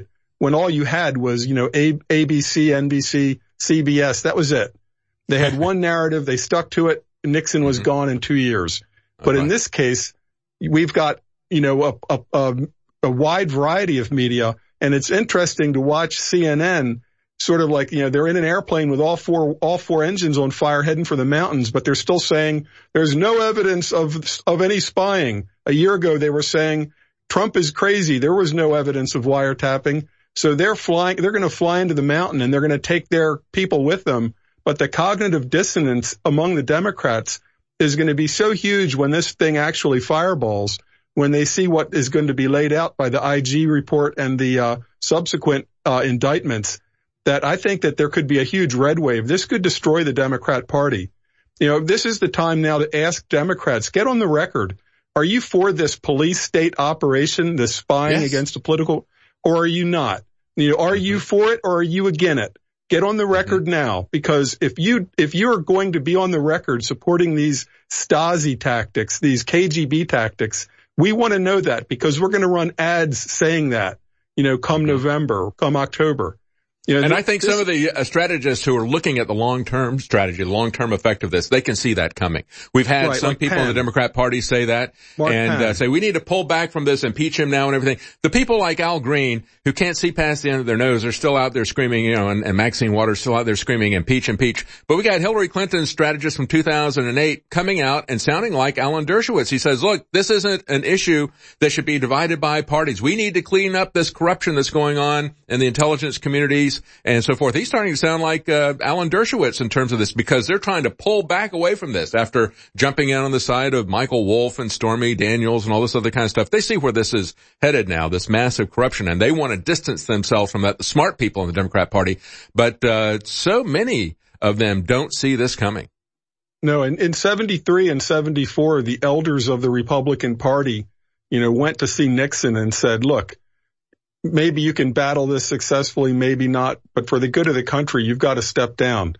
when all you had was, you know, A- ABC, N B C, C B S. That was it. They had one narrative. They stuck to it. Nixon was mm-hmm. gone in two years. But okay. in this case, we've got, you know, a, a, a, a wide variety of media. And it's interesting to watch C N N sort of like, you know, they're in an airplane with all four, all four engines on fire heading for the mountains, but they're still saying there's no evidence of, of any spying. A year ago, they were saying Trump is crazy. There was no evidence of wiretapping. So they're flying, they're going to fly into the mountain and they're going to take their people with them. But the cognitive dissonance among the Democrats is going to be so huge when this thing actually fireballs, when they see what is going to be laid out by the I G report and the uh, subsequent uh, indictments, that I think that there could be a huge red wave. This could destroy the Democrat Party. You know, this is the time now to ask Democrats, get on the record. Are you for this police state operation, this spying yes. against a political, or are you not? You know, are you for it or are you against it? Get on the record mm-hmm. now, because if you, if you're going to be on the record supporting these Stasi tactics, these K G B tactics, we want to know that, because we're going to run ads saying that, you know, come mm-hmm. November, come October. You know, and th- I think this, some of the uh, strategists who are looking at the long-term strategy, the long-term effect of this, they can see that coming. We've had right, some like people Penn. in the Democrat Party say that Mark and uh, say we need to pull back from this, impeach him now and everything. The people like Al Green who can't see past the end of their nose are still out there screaming, you know, and, and Maxine Waters still out there screaming impeach, impeach. But we got Hillary Clinton's strategist from two thousand eight coming out and sounding like Alan Dershowitz. He says, look, this isn't an issue that should be divided by parties. We need to clean up this corruption that's going on in the intelligence communities and so forth. He's starting to sound like uh, Alan Dershowitz in terms of this, because they're trying to pull back away from this after jumping in on the side of Michael Wolff and Stormy Daniels and all this other kind of stuff. They see where this is headed now, this massive corruption, and they want to distance themselves from that. The smart people in the Democrat Party, but uh, so many of them don't see this coming. No, in, in seventy-three and seventy-four, the elders of the Republican Party, you know, went to see Nixon and said, look, maybe you can battle this successfully, maybe not, but for the good of the country, you've got to step down.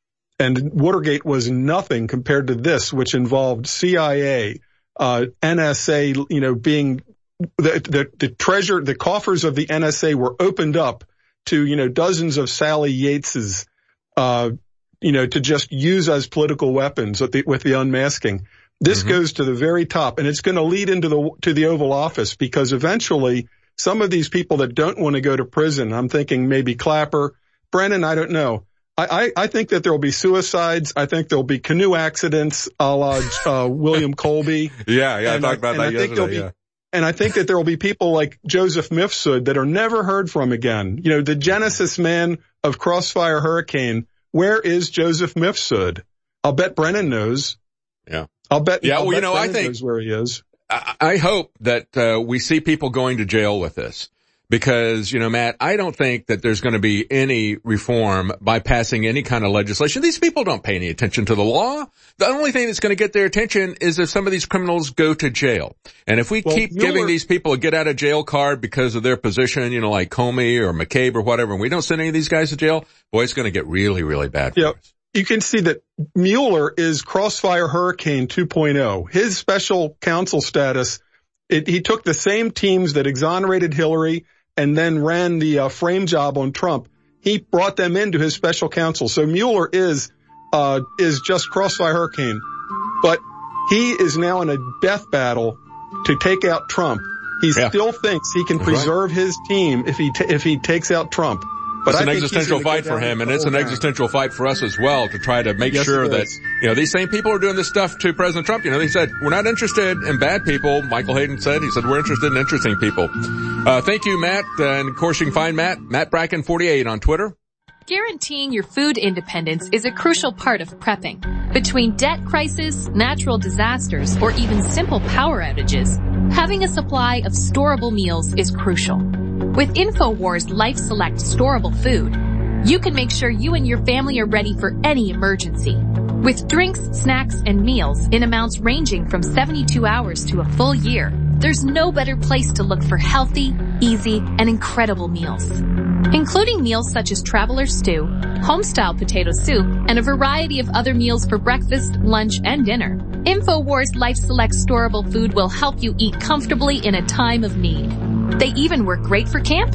And Watergate was nothing compared to this, which involved C I A, uh, N S A, you know, being the, the, the treasure, the coffers of the N S A were opened up to, you know, dozens of Sally Yates's, uh, you know, to just use as political weapons with the, with the unmasking. This mm-hmm. goes to the very top, and it's going to lead into the, to the Oval Office, because eventually some of these people that don't want to go to prison, I'm thinking maybe Clapper, Brennan, I don't know. I, I, I think that there will be suicides. I think there will be canoe accidents a la uh, William Colby. yeah, yeah, and I talked about I, that yesterday, be, yeah. And I think that there will be people like Joseph Mifsud that are never heard from again. You know, the Genesis man of Crossfire Hurricane. Where is Joseph Mifsud? I'll bet Brennan knows. Yeah. I'll bet, yeah, I'll well, bet you know, Brennan I think knows where he is. I hope that uh, we see people going to jail with this, because, you know, Matt, I don't think that there's going to be any reform by passing any kind of legislation. These people don't pay any attention to the law. The only thing that's going to get their attention is if some of these criminals go to jail. And if we well, keep Mueller, giving these people a get out of jail card because of their position, you know, like Comey or McCabe or whatever, and we don't send any of these guys to jail, boy, it's going to get really, really bad for yep. us. You can see that Mueller is Crossfire Hurricane two point oh. His special counsel status, it, he took the same teams that exonerated Hillary and then ran the uh, frame job on Trump. He brought them into his special counsel. So Mueller is uh is just Crossfire Hurricane. But he is now in a death battle to take out Trump. He yeah. still thinks he can That's preserve right. his team if he t- if he takes out Trump. But it's I an think existential fight for him, and it's an existential fight for us as well, to try to make yes, sure that, you know, these same people are doing this stuff to President Trump. You know, they said, we're not interested in bad people. Michael Hayden said, he said, we're interested in interesting people. Uh, thank you, Matt. Uh, and of course, you can find Matt, Matt Bracken forty-eight on Twitter. Guaranteeing your food independence is a crucial part of prepping. Between debt crisis, natural disasters, or even simple power outages, having a supply of storable meals is crucial. With InfoWars Life Select storable food, you can make sure you and your family are ready for any emergency. With drinks, snacks, and meals in amounts ranging from seventy-two hours to a full year, there's no better place to look for healthy, easy, and incredible meals. Including meals such as Traveler Stew, Homestyle Potato Soup, and a variety of other meals for breakfast, lunch, and dinner. InfoWars Life Select storable food will help you eat comfortably in a time of need. They even work great for camping.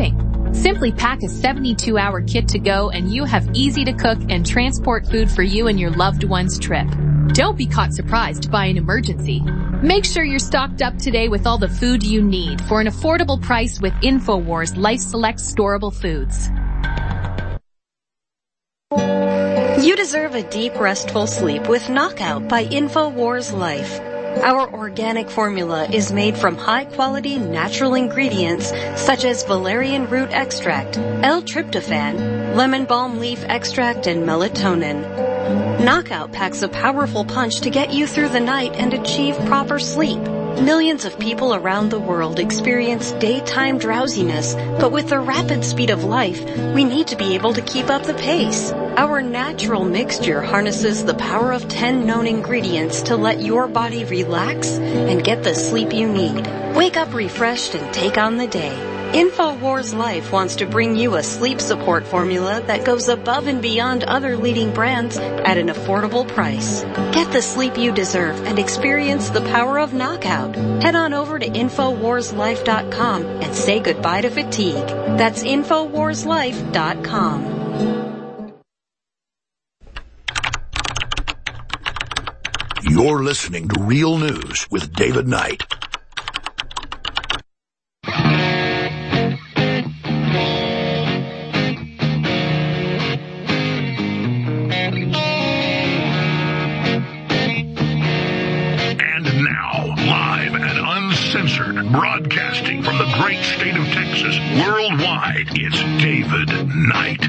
Simply pack a seventy-two hour kit to go and you have easy to cook and transport food for you and your loved one's trip. Don't be caught surprised by an emergency. Make sure you're stocked up today with all the food you need for an affordable price with InfoWars Life Select Storable Foods. You deserve a deep, restful sleep with Knockout by InfoWars Life. Our organic formula is made from high-quality natural ingredients such as valerian root extract, L-tryptophan, lemon balm leaf extract, and melatonin. Knockout packs a powerful punch to get you through the night and achieve proper sleep. Millions of people around the world experience daytime drowsiness, but with the rapid speed of life, we need to be able to keep up the pace. Our natural mixture harnesses the power of ten known ingredients to let your body relax and get the sleep you need. Wake up refreshed and take on the day. InfoWars Life wants to bring you a sleep support formula that goes above and beyond other leading brands at an affordable price. Get the sleep you deserve and experience the power of Knockout. Head on over to InfoWars Life dot com and say goodbye to fatigue. That's InfoWars Life dot com. You're listening to Real News with David Knight. Broadcasting from the great state of Texas, worldwide, it's David Knight.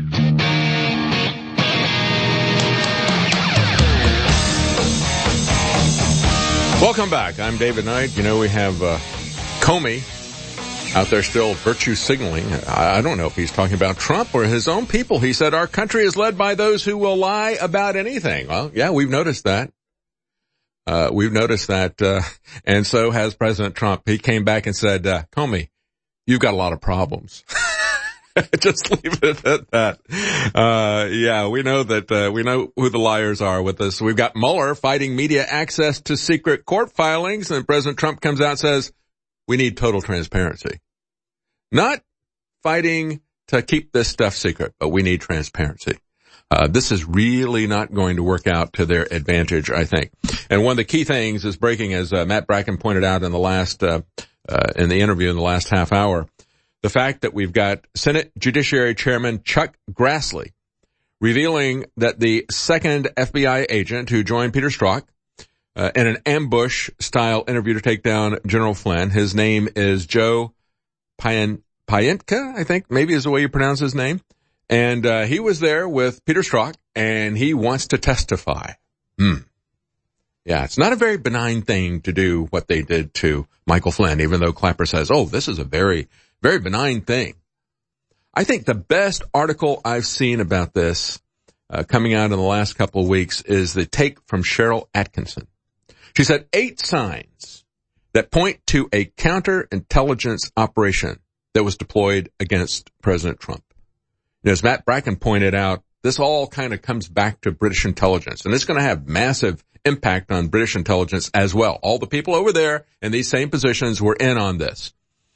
Welcome back. I'm David Knight. You know, we have uh, Comey out there still virtue signaling. I, I don't know if he's talking about Trump or his own people. He said, our country is led by those who will lie about anything. Well, yeah, we've noticed that. Uh, we've noticed that, uh, and so has President Trump. He came back and said, uh, Comey, you've got a lot of problems. Just leave it at that. Uh, yeah, we know that, uh, we know who the liars are with this. We've got Mueller fighting media access to secret court filings, and President Trump comes out and says, we need total transparency. Not fighting to keep this stuff secret, but we need transparency. Uh, this is really not going to work out to their advantage, I think. And one of the key things is breaking, as uh, Matt Bracken pointed out in the last, uh, uh, in the interview in the last half hour, the fact that we've got Senate Judiciary Chairman Chuck Grassley revealing that the second F B I agent who joined Peter Strzok uh, in an ambush-style interview to take down General Flynn, his name is Joe Pien- Pientka, I think, maybe is the way you pronounce his name. And uh, he was there with Peter Strzok, and he wants to testify. Hmm. Yeah, it's not a very benign thing to do what they did to Michael Flynn, even though Clapper says, oh, this is a very, very benign thing. I think the best article I've seen about this uh, coming out in the last couple of weeks is the take from Cheryl Atkinson. She said eight signs that point to a counterintelligence operation that was deployed against President Trump. You know, as Matt Bracken pointed out, this all kind of comes back to British intelligence, and it's going to have massive impact on British intelligence as well. All the people over there in these same positions were in on this.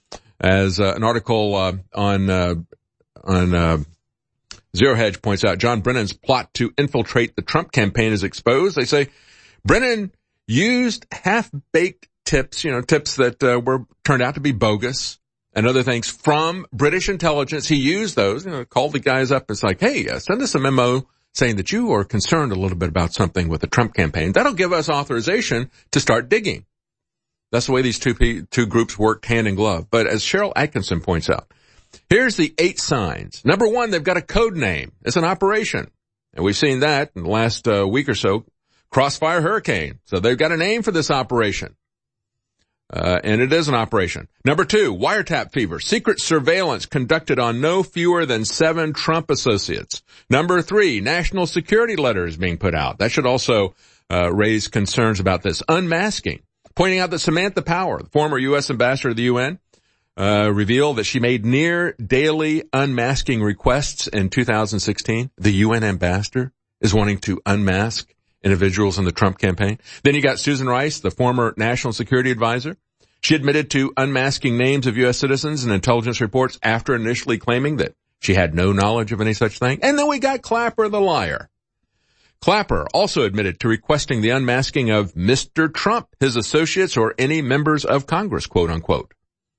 As uh, an article uh, on uh, on uh, Zero Hedge points out, John Brennan's plot to infiltrate the Trump campaign is exposed. They say Brennan used half-baked tips, you know, tips that uh, were turned out to be bogus, and other things from British intelligence. He used those, you know, called the guys up. It's like, hey, uh, send us a memo saying that you are concerned a little bit about something with the Trump campaign. That'll give us authorization to start digging. That's the way these two p- two groups worked hand in glove. But as Cheryl Atkinson points out, here's the eight signs. Number one, they've got a code name. It's an operation. And we've seen that in the last uh, week or so, Crossfire Hurricane. So they've got a name for this operation. Uh, and it is an operation. Number two, wiretap fever. Secret surveillance conducted on no fewer than seven Trump associates. Number three, national security letters being put out. That should also uh, raise concerns about this. Unmasking. Pointing out that Samantha Power, the former U S ambassador to the U N, uh, revealed that she made near daily unmasking requests in two thousand sixteen. The U N ambassador is wanting to unmask individuals in the Trump campaign. Then you got Susan Rice, the former national security advisor. She admitted to unmasking names of U S citizens in intelligence reports after initially claiming that she had no knowledge of any such thing. And then we got Clapper the liar. Clapper also admitted to requesting the unmasking of Mister Trump, his associates, or any members of Congress, quote unquote.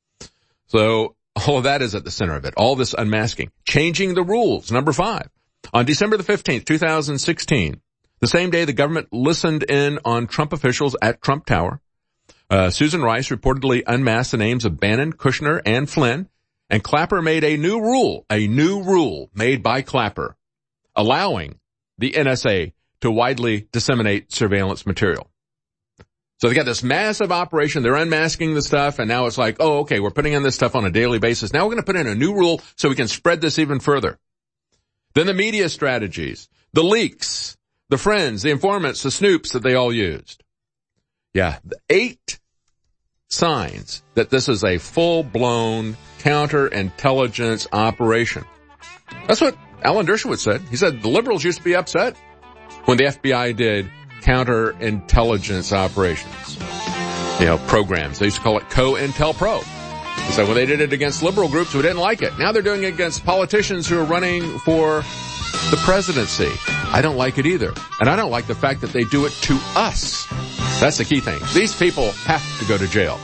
So all of that is at the center of it. All this unmasking. Changing the rules. Number five. On December the fifteenth, two thousand sixteen, the same day the government listened in on Trump officials at Trump Tower, uh, Susan Rice reportedly unmasked the names of Bannon, Kushner, and Flynn, and Clapper made a new rule, a new rule made by Clapper, allowing the N S A to widely disseminate surveillance material. So they got this massive operation, they're unmasking the stuff, and now it's like, oh, okay, we're putting in this stuff on a daily basis. Now we're going to put in a new rule so we can spread this even further. Then the media strategies, the leaks, the friends, the informants, the snoops that they all used. Yeah, the eight signs that this is a full-blown counterintelligence operation. That's what Alan Dershowitz said. He said the liberals used to be upset when the F B I did counterintelligence operations, you know, programs. They used to call it COINTELPRO. So when they did it against liberal groups who didn't like it, now they're doing it against politicians who are running for the presidency. I don't like it either. And I don't like the fact that they do it to us. That's the key thing. These people have to go to jail.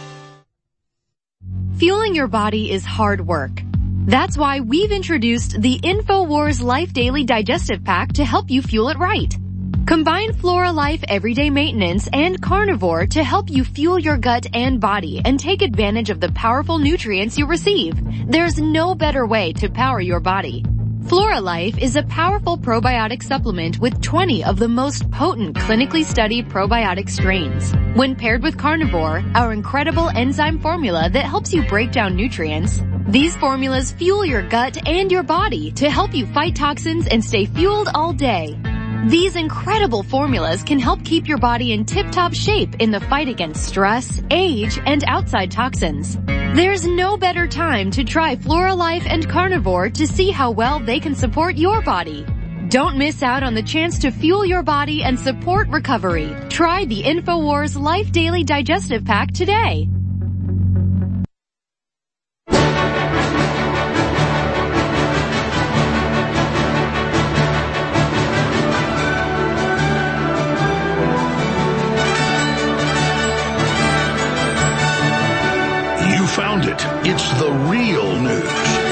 Fueling your body is hard work. That's why we've introduced the InfoWars Life Daily Digestive Pack to help you fuel it right. Combine Flora Life Everyday Maintenance and Carnivore to help you fuel your gut and body and take advantage of the powerful nutrients you receive. There's no better way to power your body. Flora Life is a powerful probiotic supplement with twenty of the most potent clinically studied probiotic strains. When paired with Carnivore, our incredible enzyme formula that helps you break down nutrients, these formulas fuel your gut and your body to help you fight toxins and stay fueled all day. These incredible formulas can help keep your body in tip-top shape in the fight against stress, age, and outside toxins. There's no better time to try Flora Life and Carnivore to see how well they can support your body. Don't miss out on the chance to fuel your body and support recovery. Try the InfoWars Life Daily Digestive Pack today. Found it. It's the real news.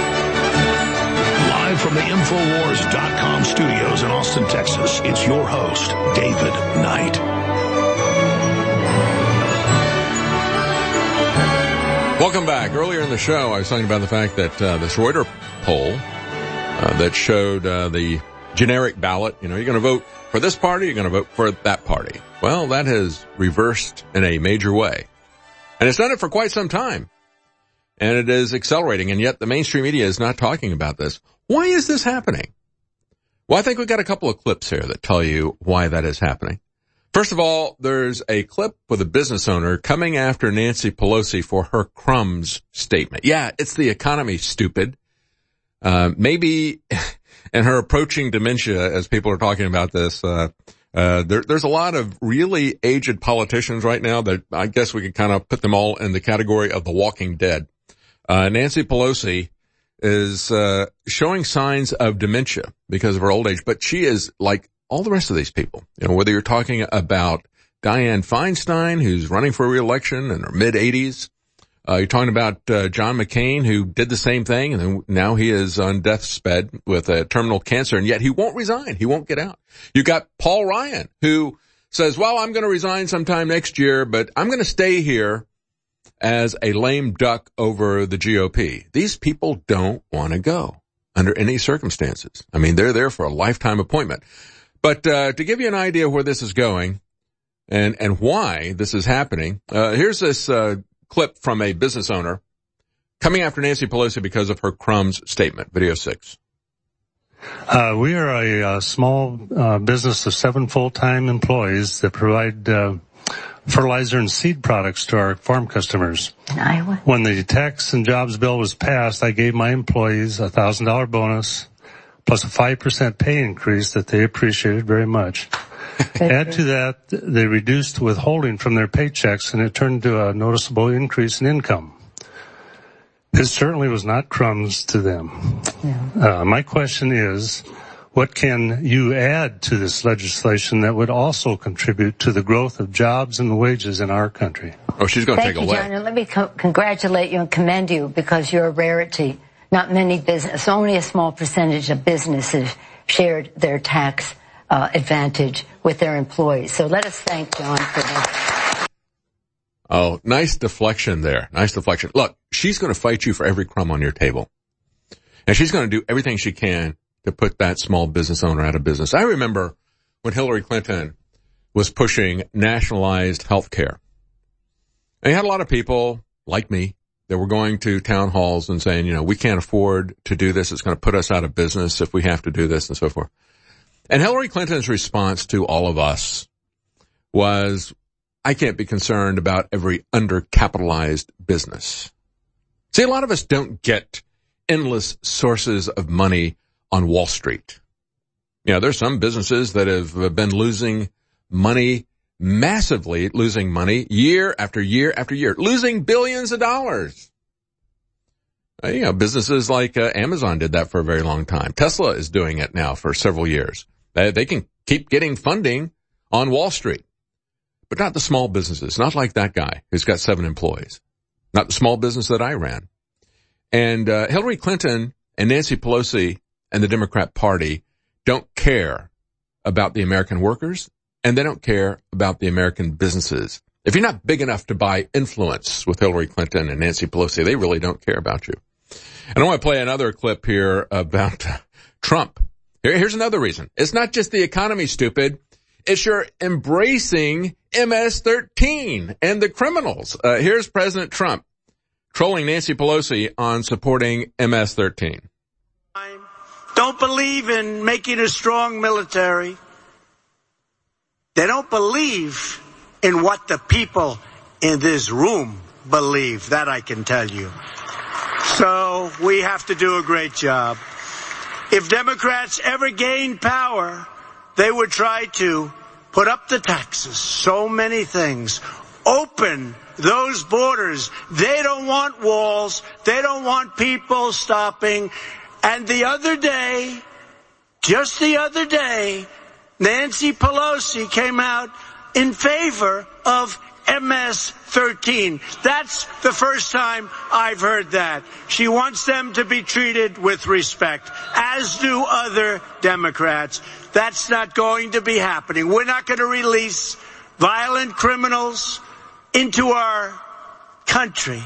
Live from the Infowars dot com studios in Austin, Texas, it's your host, David Knight. Welcome back. Earlier in the show, I was talking about the fact that uh, this Reuters poll uh, that showed uh, the generic ballot, you know, you're going to vote for this party, you're going to vote for that party. Well, that has reversed in a major way. And it's done it for quite some time. And it is accelerating, and yet the mainstream media is not talking about this. Why is this happening? Well, I think we've got a couple of clips here that tell you why that is happening. First of all, there's a clip with a business owner coming after Nancy Pelosi for her crumbs statement. Yeah, it's the economy, stupid. Uh, maybe in her approaching dementia, as people are talking about this, uh, uh, there, there's a lot of really aged politicians right now that I guess we could kind of put them all in the category of the Walking Dead. Uh, Nancy Pelosi is, uh, showing signs of dementia because of her old age, but she is like all the rest of these people. You know, whether you're talking about Dianne Feinstein, who's running for re-election in her mid eighties, uh, you're talking about, uh, John McCain, who did the same thing, and then now he is on death's bed with a terminal cancer, and yet he won't resign. He won't get out. You got Paul Ryan, who says, well, I'm going to resign sometime next year, but I'm going to stay here as a lame duck over the G O P. These people don't want to go under any circumstances. I mean, they're there for a lifetime appointment. But uh to give you an idea where this is going and and why this is happening, uh here's this uh clip from a business owner coming after Nancy Pelosi because of her crumbs statement. Video six. Uh, we are a, a small uh, business of seven full-time employees that provide uh, fertilizer and seed products to our farm customers. In Iowa. When the tax and jobs bill was passed, I gave my employees a one thousand dollars bonus plus a five percent pay increase that they appreciated very much. Add to that, they reduced withholding from their paychecks, and it turned to a noticeable increase in income. It certainly was not crumbs to them. Yeah. Uh, my question is, what can you add to this legislation that would also contribute to the growth of jobs and wages in our country? Oh, she's going to take you, away. John, and let me co- congratulate you and commend you because you're a rarity. Not many business, only a small percentage of businesses shared their tax uh, advantage with their employees. So let us thank John for that. Oh, nice deflection there. Nice deflection. Look, she's going to fight you for every crumb on your table. And she's going to do everything she can to put that small business owner out of business. I remember when Hillary Clinton was pushing nationalized health care. And you had a lot of people like me that were going to town halls and saying, you know, we can't afford to do this. It's going to put us out of business if we have to do this and so forth. And Hillary Clinton's response to all of us was, I can't be concerned about every undercapitalized business. See, a lot of us don't get endless sources of money on Wall Street. You know, there's some businesses that have been losing money, massively losing money year after year after year, losing billions of dollars. Uh, you know, businesses like uh, Amazon did that for a very long time. Tesla is doing it now for several years. They, they can keep getting funding on Wall Street, but not the small businesses, not like that guy who's got seven employees, not the small business that I ran. And uh, Hillary Clinton and Nancy Pelosi and the Democrat Party don't care about the American workers, and they don't care about the American businesses. If you're not big enough to buy influence with Hillary Clinton and Nancy Pelosi, they really don't care about you. And I want to play another clip here about uh, Trump. Here, here's another reason. It's not just the economy, stupid. It's your embracing M S thirteen and the criminals. Uh, here's President Trump trolling Nancy Pelosi on supporting M S thirteen. Don't believe in making a strong military. They don't believe in what the people in this room believe. That I can tell you. So we have to do a great job. If Democrats ever gain power, they would try to put up the taxes, so many things, open those borders. They don't want walls. They don't want people stopping. And the other day, just the other day, Nancy Pelosi came out in favor of M S thirteen. That's the first time I've heard that. She wants them to be treated with respect, as do other Democrats. That's not going to be happening. We're not going to release violent criminals into our country.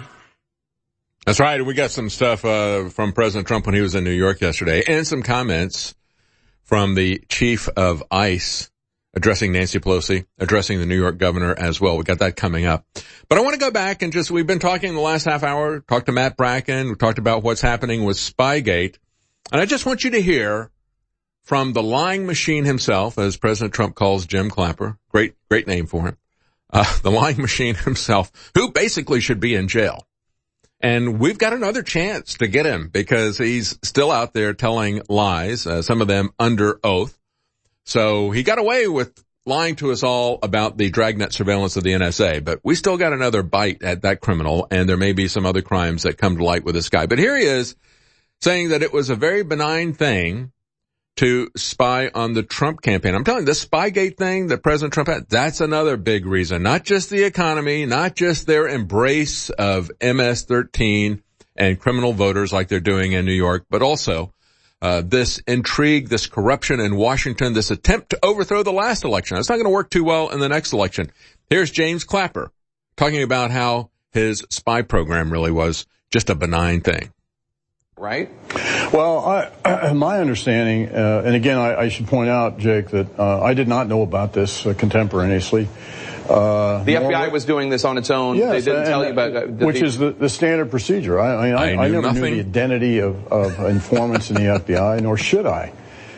That's right. We got some stuff uh, from President Trump when he was in New York yesterday, and some comments from the chief of ICE addressing Nancy Pelosi, addressing the New York governor as well. We got that coming up. But I want to go back and just, we've been talking the last half hour, talked to Matt Bracken, we talked about what's happening with Spygate, and I just want you to hear from the lying machine himself, as President Trump calls Jim Clapper. Great, great name for him. Uh, the lying machine himself, who basically should be in jail. And we've got another chance to get him because he's still out there telling lies, uh, some of them under oath. So he got away with lying to us all about the dragnet surveillance of the N S A, but we still got another bite at that criminal, and there may be some other crimes that come to light with this guy. But here he is saying that it was a very benign thing to spy on the Trump campaign. I'm telling you, this Spygate thing that President Trump had, that's another big reason. Not just the economy, not just their embrace of M S thirteen and criminal voters like they're doing in New York, but also uh this intrigue, this corruption in Washington, this attempt to overthrow the last election. It's not going to work too well in the next election. Here's James Clapper talking about how his spy program really was just a benign thing. Right? Well, I, my understanding, uh, and again, I, I should point out, Jake, that uh, I did not know about this uh, contemporaneously. Uh, the F B I was doing this on its own. Yes, they didn't and, tell you about uh, which the, is the, the standard procedure. I, I, mean, I, I, I never nothing. knew the identity of, of informants in the F B I, nor should I.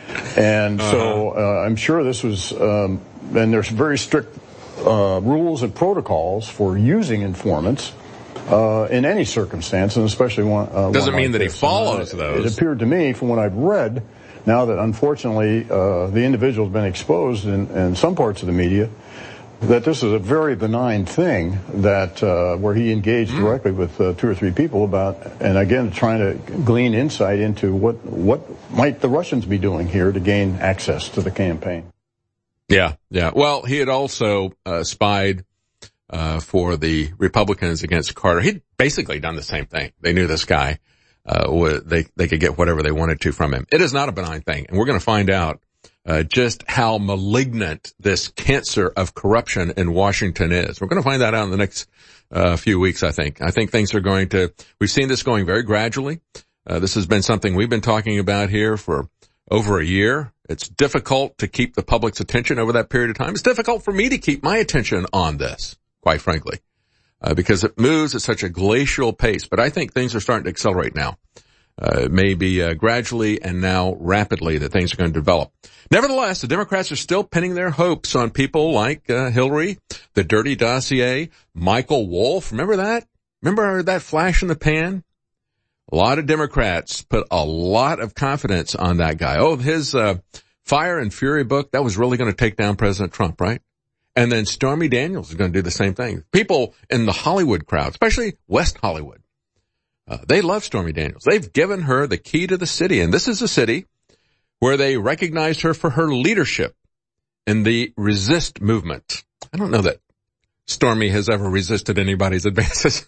And uh-huh. so uh, I'm sure this was, um, and there's very strict uh, rules and protocols for using informants. Uh, in any circumstance, and especially one. Uh, Doesn't one mean like that he this. follows uh, those. It appeared to me, from what I've read, now that unfortunately uh, the individual's been exposed in, in some parts of the media, that this is a very benign thing that uh, where he engaged directly with uh, two or three people about, and again, trying to glean insight into what what might the Russians be doing here to gain access to the campaign. Yeah, yeah. Well, he had also uh, spied uh, for the Republicans against Carter. He'd basically done the same thing. They knew this guy. Uh, they they could get whatever they wanted to from him. It is not a benign thing, and we're going to find out Uh, just how malignant this cancer of corruption in Washington is. We're going to find that out in the next uh, few weeks, I think. I think things are going to, we've seen this going very gradually. Uh, this has been something we've been talking about here for over a year. It's difficult to keep the public's attention over that period of time. It's difficult for me to keep my attention on this, quite frankly, uh, because it moves at such a glacial pace. But I think things are starting to accelerate now. Uh, maybe uh, gradually and now rapidly that things are going to develop. Nevertheless, the Democrats are still pinning their hopes on people like uh, Hillary, the dirty dossier, Michael Wolff. Remember that? Remember that flash in the pan? A lot of Democrats put a lot of confidence on that guy. Oh, his uh, Fire and Fury book, that was really going to take down President Trump, right? And then Stormy Daniels is going to do the same thing. People in the Hollywood crowd, especially West Hollywood, Uh, they love Stormy Daniels. They've given her the key to the city, and this is a city where they recognized her for her leadership in the resist movement. I don't know that Stormy has ever resisted anybody's advances.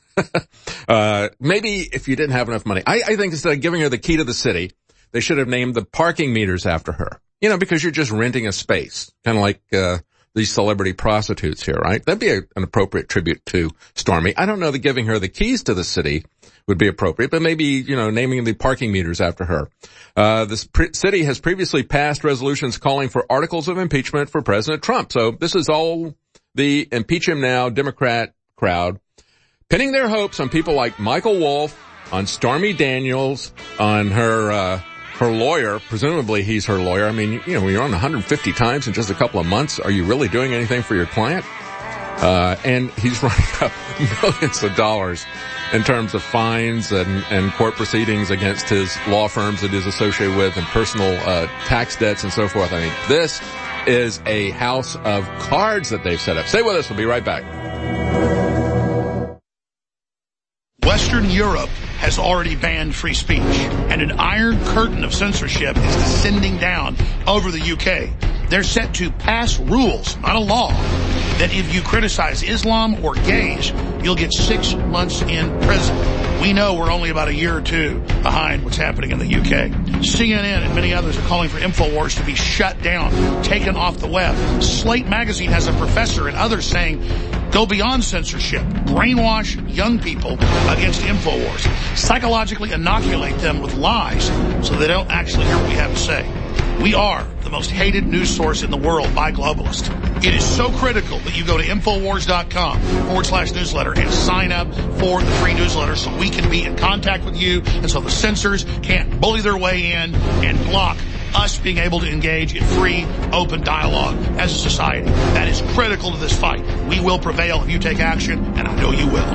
uh, maybe if you didn't have enough money. I, I think instead of giving her the key to the city, they should have named the parking meters after her. You know, because you're just renting a space, kind of like uh these celebrity prostitutes here, right? That'd be a, an appropriate tribute to Stormy. I don't know that giving her the keys to the city would be appropriate, but maybe, you know, naming the parking meters after her. Uh, the pre- city has previously passed resolutions calling for articles of impeachment for President Trump. So this is all the impeach him now Democrat crowd pinning their hopes on people like Michael Wolff, on Stormy Daniels, on her, uh, her lawyer. Presumably he's her lawyer. I mean, you know, when you're on one hundred fifty times in just a couple of months, are you really doing anything for your client? Uh, and he's running up millions of dollars in terms of fines and, and court proceedings against his law firms that he's associated with and personal uh, tax debts and so forth. I mean, this is a house of cards that they've set up. Stay with us. We'll be right back. Western Europe has already banned free speech, and an iron curtain of censorship is descending down over the U K. They're set to pass rules, not a law, that if you criticize Islam or gays, you'll get six months in prison. We know we're only about a year or two behind what's happening in the U K. C N N and many others are calling for InfoWars to be shut down, taken off the web. Slate magazine has a professor and others saying, go beyond censorship, brainwash young people against InfoWars, psychologically inoculate them with lies so they don't actually hear what we have to say. We are the most hated news source in the world by globalists. It is so critical that you go to InfoWars.com forward slash newsletter and sign up for the free newsletter so we can be in contact with you and so the censors can't bully their way in and block us being able to engage in free, open dialogue as a society. That is critical to this fight. We will prevail if you take action, and I know you will.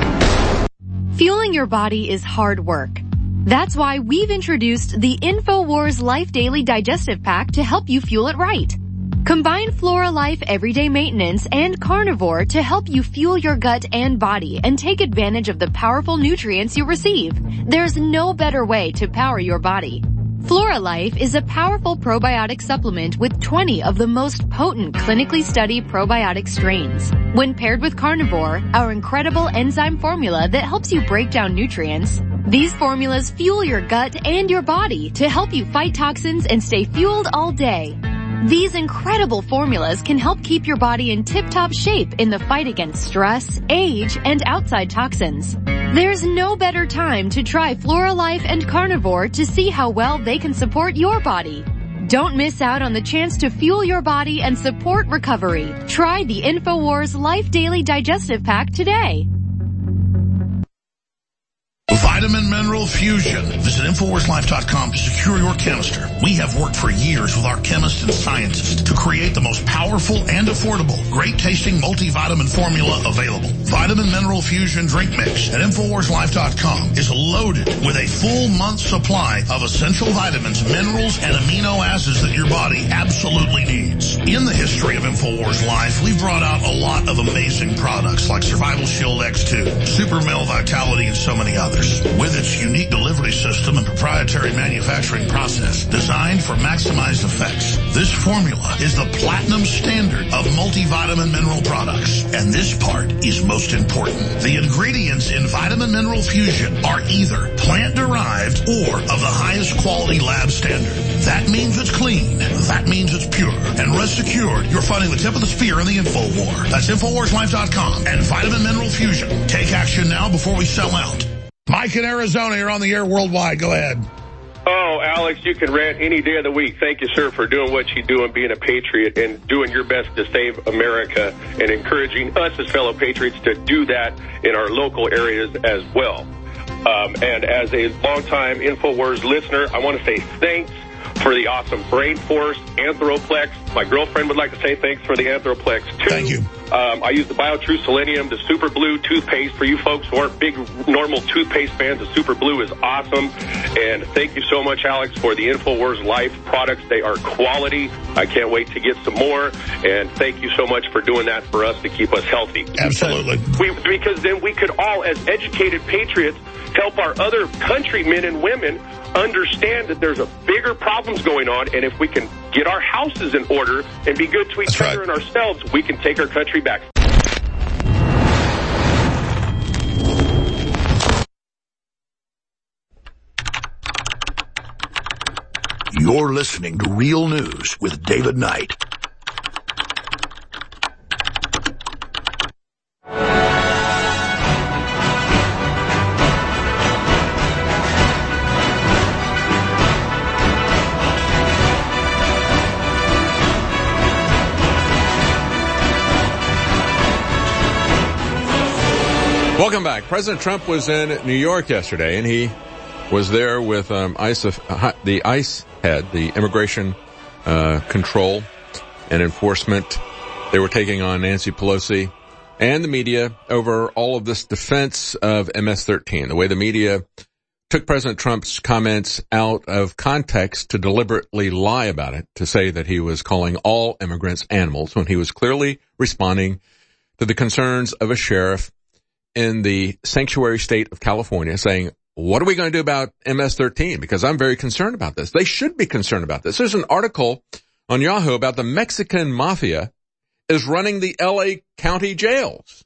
Fueling your body is hard work. That's why we've introduced the InfoWars Life Daily Digestive Pack to help you fuel it right. Combine Flora Life Everyday Maintenance and Carnivore to help you fuel your gut and body and take advantage of the powerful nutrients you receive. There's no better way to power your body. Flora Life is a powerful probiotic supplement with twenty of the most potent clinically studied probiotic strains. When paired with Carnivore, our incredible enzyme formula that helps you break down nutrients, these formulas fuel your gut and your body to help you fight toxins and stay fueled all day. These incredible formulas can help keep your body in tip-top shape in the fight against stress, age, and outside toxins. There's no better time to try Flora Life and Carnivore to see how well they can support your body. Don't miss out on the chance to fuel your body and support recovery. Try the InfoWars Life Daily Digestive Pack today. Vitamin, mineral, Mineral Fusion. Visit Infowars Life dot com to secure your canister. We have worked for years with our chemists and scientists to create the most powerful and affordable, great-tasting multivitamin formula available. Vitamin Mineral Fusion Drink Mix at Infowars Life dot com is loaded with a full month's supply of essential vitamins, minerals, and amino acids that your body absolutely needs. In the history of Infowars Life, we've brought out a lot of amazing products like Survival Shield X two, Super Male Vitality, and so many others. With its unique delivery system and proprietary manufacturing process designed for maximized effects, this formula is the platinum standard of multivitamin mineral products. And this part is most important. The ingredients in Vitamin Mineral Fusion are either plant-derived or of the highest quality lab standard. That means it's clean. That means it's pure. And rest assured, you're fighting the tip of the spear in the info war. That's Infowars Life dot com and Vitamin Mineral Fusion. Take action now before we sell out. Mike in Arizona, you're on the air worldwide. Go ahead. Oh, Alex, you can rant any day of the week. Thank you, sir, for doing what you do and being a patriot and doing your best to save America and encouraging us as fellow patriots to do that in our local areas as well. Um, and as a longtime InfoWars listener, I want to say thanks for the awesome Brain Force, Anthroplex. My girlfriend would like to say thanks for the Anthroplex, too. Thank you. Um, I use the BioTrue Selenium, the Super Blue toothpaste. For you folks who aren't big normal toothpaste fans, the Super Blue is awesome. And thank you so much, Alex, for the InfoWars Life products. They are quality. I can't wait to get some more. And thank you so much for doing that for us to keep us healthy. Absolutely. We, because then we could all, as educated patriots, help our other countrymen and women understand that there's a bigger problems going on, and if we can get our houses in order and be good to each That's other right. and ourselves, we can take our country back. You're listening to Real News with David Knight. Welcome back. President Trump was in New York yesterday, and he was there with um, ICE, uh, the ICE head, the Immigration uh, Control and Enforcement. They were taking on Nancy Pelosi and the media over all of this defense of M S thirteen, the way the media took President Trump's comments out of context to deliberately lie about it, to say that he was calling all immigrants animals when he was clearly responding to the concerns of a sheriff in the sanctuary state of California, saying, what are we going to do about M S thirteen? Because I'm very concerned about this. They should be concerned about this. There's an article on Yahoo about the Mexican mafia is running the L A county jails.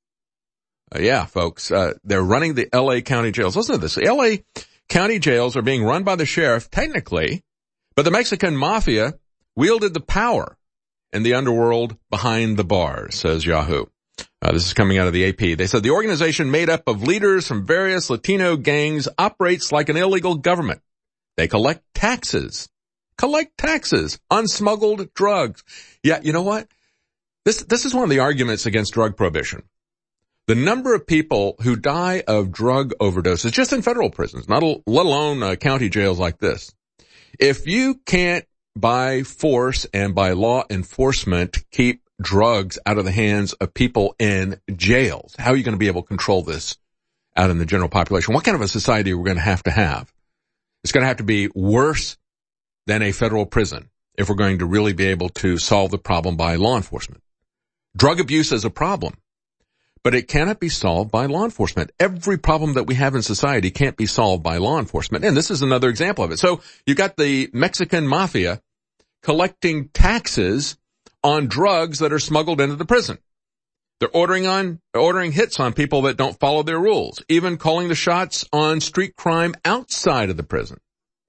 Uh, yeah, folks, uh, they're running the L A county jails. Listen to this. The L A county jails are being run by the sheriff, technically, but the Mexican mafia wielded the power in the underworld behind the bars, says Yahoo. Uh, this is coming out of the A P. They said the organization, made up of leaders from various Latino gangs, operates like an illegal government. They collect taxes, collect taxes on smuggled drugs. Yeah, you know what? This, this is one of the arguments against drug prohibition. The number of people who die of drug overdoses, just in federal prisons, not a, let alone uh, county jails like this. If you can't, by force and by law enforcement, keep drugs out of the hands of people in jails, how are you going to be able to control this out in the general population? What kind of a society are we going to have to have? It's going to have to be worse than a federal prison if we're going to really be able to solve the problem by law enforcement. Drug abuse is a problem, but it cannot be solved by law enforcement. Every problem that we have in society can't be solved by law enforcement, and this is another example of it. So you got the Mexican mafia collecting taxes on drugs that are smuggled into the prison. They're ordering on, ordering hits on people that don't follow their rules, even calling the shots on street crime outside of the prison.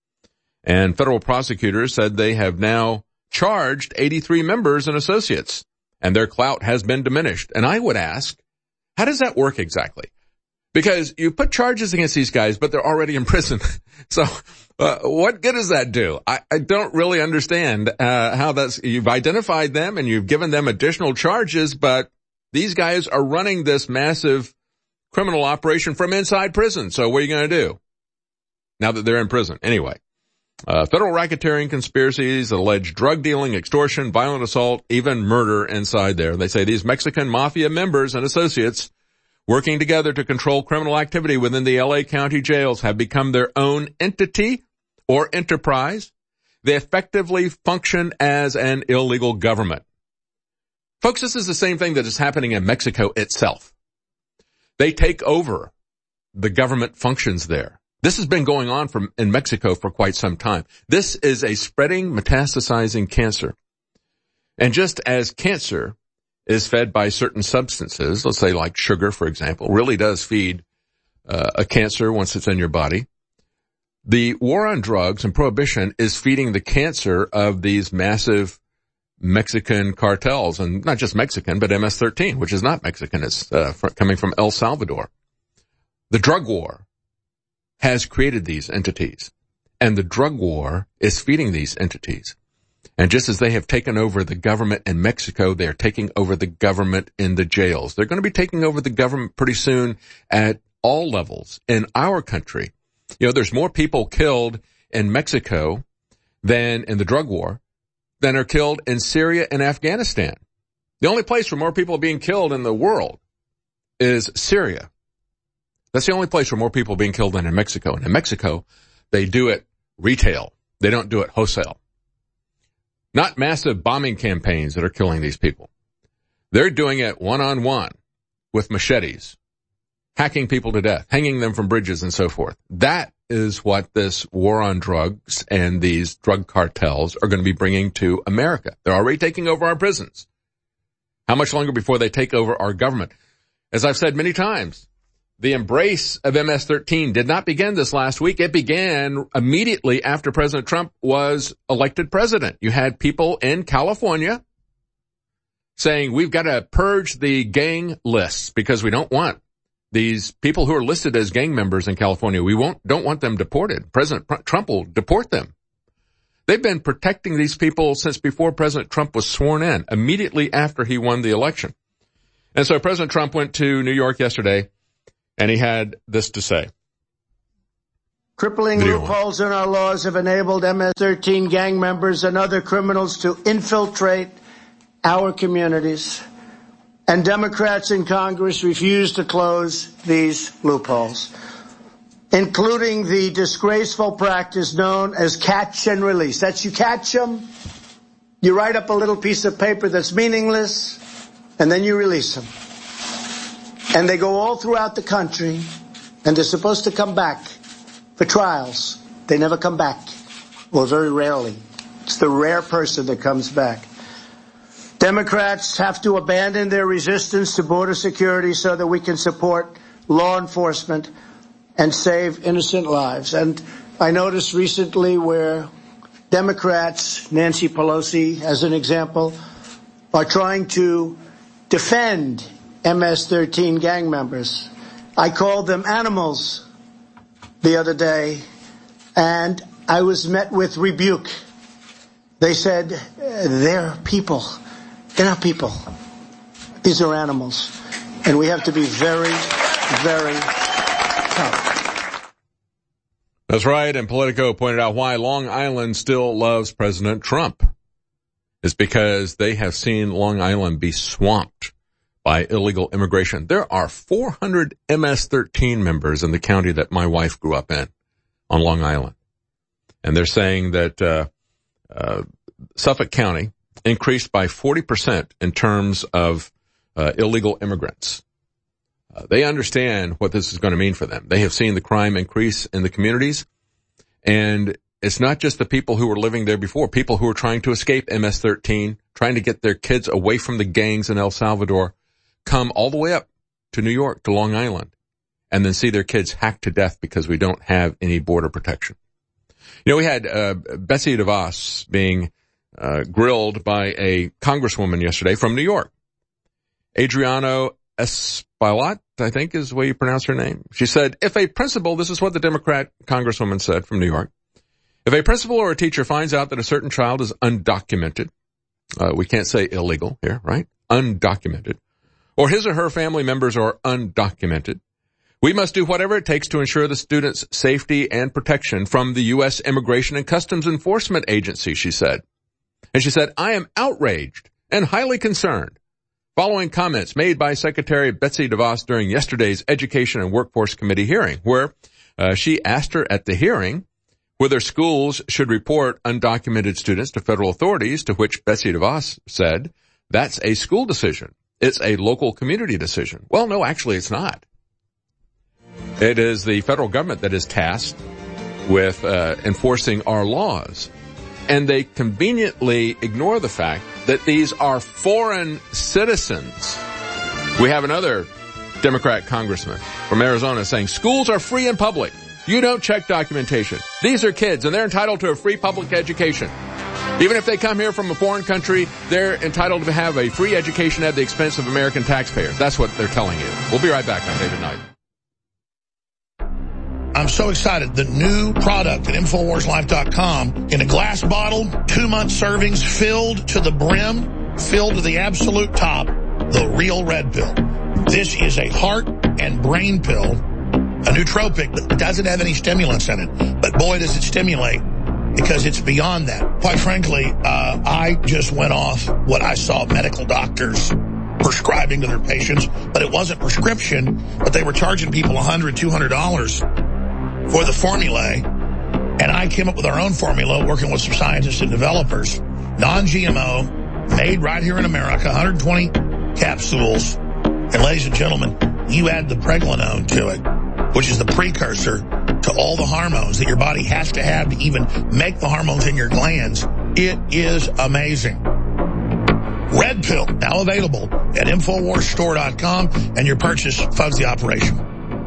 And federal prosecutors said they have now charged eighty-three members and associates, and their clout has been diminished. And I would ask, how does that work exactly? Because you put charges against these guys, but they're already in prison. So uh, what good does that do? I, I don't really understand uh, how that's, you've identified them and you've given them additional charges, but these guys are running this massive criminal operation from inside prison. So what are you going to do? now that they're in prison. Anyway, uh, federal racketeering conspiracies, alleged drug dealing, extortion, violent assault, even murder inside there. They say these Mexican mafia members and associates working together to control criminal activity within the L A County jails have become their own entity or enterprise. They effectively function as an illegal government. Folks, this is the same thing that is happening in Mexico itself. They take over the government functions there. This has been going on from, in Mexico for quite some time. This is a spreading, metastasizing cancer. And just as cancer is fed by certain substances, let's say like sugar, for example, really does feed uh, a cancer once it's in your body, the war on drugs and prohibition is feeding the cancer of these massive Mexican cartels, and not just Mexican, but M S thirteen, which is not Mexican. It's uh, fr- coming from El Salvador. The drug war has created these entities, and the drug war is feeding these entities. And just as they have taken over the government in Mexico, they are taking over the government in the jails. They're going to be taking over the government pretty soon at all levels in our country. You know, there's more people killed in Mexico than in the drug war than are killed in Syria and Afghanistan. The only place where more people are being killed in the world is Syria. That's the only place where more people are being killed than in Mexico. And in Mexico, they do it retail. They don't do it wholesale. Not massive bombing campaigns that are killing these people. They're doing it one-on-one with machetes, hacking people to death, hanging them from bridges and so forth. That is what this war on drugs and these drug cartels are going to be bringing to America. They're already taking over our prisons. How much longer before they take over our government? As I've said many times, the embrace of M S thirteen did not begin this last week. It began immediately after President Trump was elected president. You had people in California saying, we've got to purge the gang lists because we don't want these people who are listed as gang members in California. We won't, don't want them deported. President Trump will deport them. They've been protecting these people since before President Trump was sworn in, immediately after he won the election. And so President Trump went to New York yesterday, and he had this to say. Crippling Video loopholes in our laws have enabled M S thirteen gang members and other criminals to infiltrate our communities. And Democrats in Congress refuse to close these loopholes, including the disgraceful practice known as catch and release. That's you catch them, you write up a little piece of paper that's meaningless, and then you release them. And they go all throughout the country, and they're supposed to come back for trials. They never come back, or very rarely. It's the rare person that comes back. Democrats have to abandon their resistance to border security so that we can support law enforcement and save innocent lives. And I noticed recently where Democrats, Nancy Pelosi as an example, are trying to defend M S thirteen gang members. I called them animals the other day, and I was met with rebuke. They said, they're people. They're not people. These are animals. And we have to be very, very tough. That's right. And Politico pointed out why Long Island still loves President Trump. It's because they have seen Long Island be swamped by illegal immigration. There are four hundred M S thirteen members in the county that my wife grew up in on Long Island. And they're saying that uh, uh Suffolk County increased by forty percent in terms of uh, illegal immigrants. Uh, they understand what this is going to mean for them. They have seen the crime increase in the communities, and it's not just the people who were living there before, people who are trying to escape M S thirteen, trying to get their kids away from the gangs in El Salvador, come all the way up to New York, to Long Island, and then see their kids hacked to death because we don't have any border protection. You know, we had uh, Betsy DeVos being Uh, grilled by a congresswoman yesterday from New York. Adriano Espaillat, I think is the way you pronounce her name. She said, if a principal, this is what the Democrat congresswoman said from New York, if a principal or a teacher finds out that a certain child is undocumented, uh, we can't say illegal here, right? Undocumented. Or his or her family members are undocumented, We must do whatever it takes to ensure the students' safety and protection from the U S Immigration and Customs Enforcement Agency, she said. And she said, I am outraged and highly concerned following comments made by Secretary Betsy DeVos during yesterday's Education and Workforce Committee hearing, where uh, she asked her at the hearing whether schools should report undocumented students to federal authorities, to which Betsy DeVos said, that's a school decision. It's a local community decision. Well, no, actually it's not. It is the federal government that is tasked with uh, enforcing our laws. And they conveniently ignore the fact that these are foreign citizens. We have another Democrat congressman from Arizona saying schools are free and public. You don't check documentation. These are kids and they're entitled to a free public education. Even if they come here from a foreign country, they're entitled to have a free education at the expense of American taxpayers. That's what they're telling you. We'll be right back on David Knight. I'm so excited. The new product at Infowars Life dot com in a glass bottle, two month servings, filled to the brim, filled to the absolute top, the real red pill. This is a heart and brain pill, a nootropic that doesn't have any stimulants in it. But boy, does it stimulate, because it's beyond that. Quite frankly, uh, I just went off what I saw medical doctors prescribing to their patients, but it wasn't prescription, but they were charging people one hundred dollars, two hundred dollars for the formulae, and I came up with our own formula working with some scientists and developers, non-G M O, made right here in America, one hundred twenty capsules, and ladies and gentlemen, you add the pregnenolone to it, which is the precursor to all the hormones that your body has to have to even make the hormones in your glands. It is amazing. Red Pill, now available at Infowars Store dot com, and your purchase funds the operation.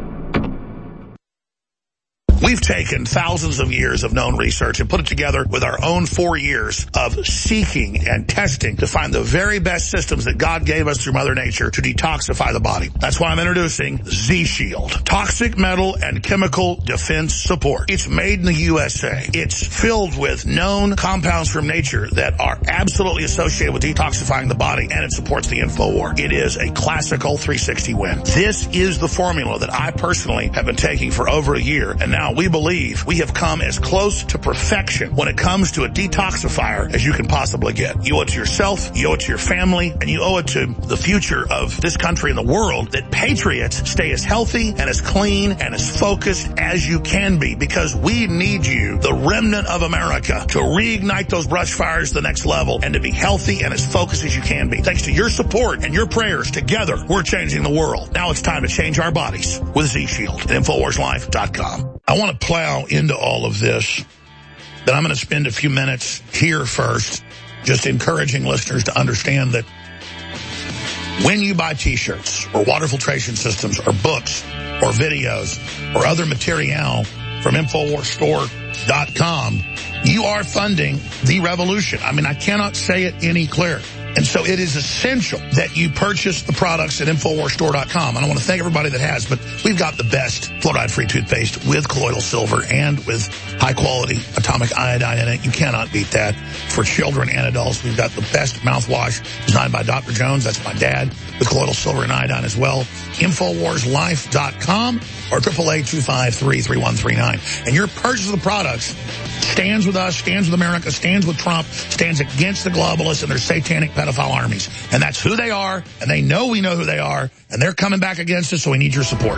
We've taken thousands of years of known research and put it together with our own four years of seeking and testing to find the very best systems that God gave us through Mother Nature to detoxify the body. That's why I'm introducing Z-Shield, Toxic Metal and Chemical Defense Support. It's made in the U S A. It's filled with known compounds from nature that are absolutely associated with detoxifying the body, and it supports the InfoWar. It is a classical three sixty win. This is the formula that I personally have been taking for over a year, and now we believe we have come as close to perfection when it comes to a detoxifier as you can possibly get. You owe it to yourself, you owe it to your family, and you owe it to the future of this country and the world that patriots stay as healthy and as clean and as focused as you can be, because we need you, the remnant of America, to reignite those brush fires to the next level and to be healthy and as focused as you can be. Thanks to your support and your prayers, together we're changing the world. Now it's time to change our bodies with Z-Shield at Infowars Life dot com. I want to plow into all of this, but I'm going to spend a few minutes here first just encouraging listeners to understand that when you buy T-shirts or water filtration systems or books or videos or other material from Infowars Store dot com, you are funding the revolution. I mean, I cannot say it any clearer. And so it is essential that you purchase the products at Infowars Store dot com. And I want to thank everybody that has, but we've got the best fluoride-free toothpaste with colloidal silver and with high-quality atomic iodine in it. You cannot beat that. For children and adults, we've got the best mouthwash designed by Doctor Jones. That's my dad, with colloidal silver and iodine as well. Infowars Life dot com or eight eight eight, two five three, three one three nine. And your purchase of the products stands with us, stands with America, stands with Trump, stands against the globalists and their satanic pedophile armies. And that's who they are, and they know we know who they are, and they're coming back against us, so we need your support.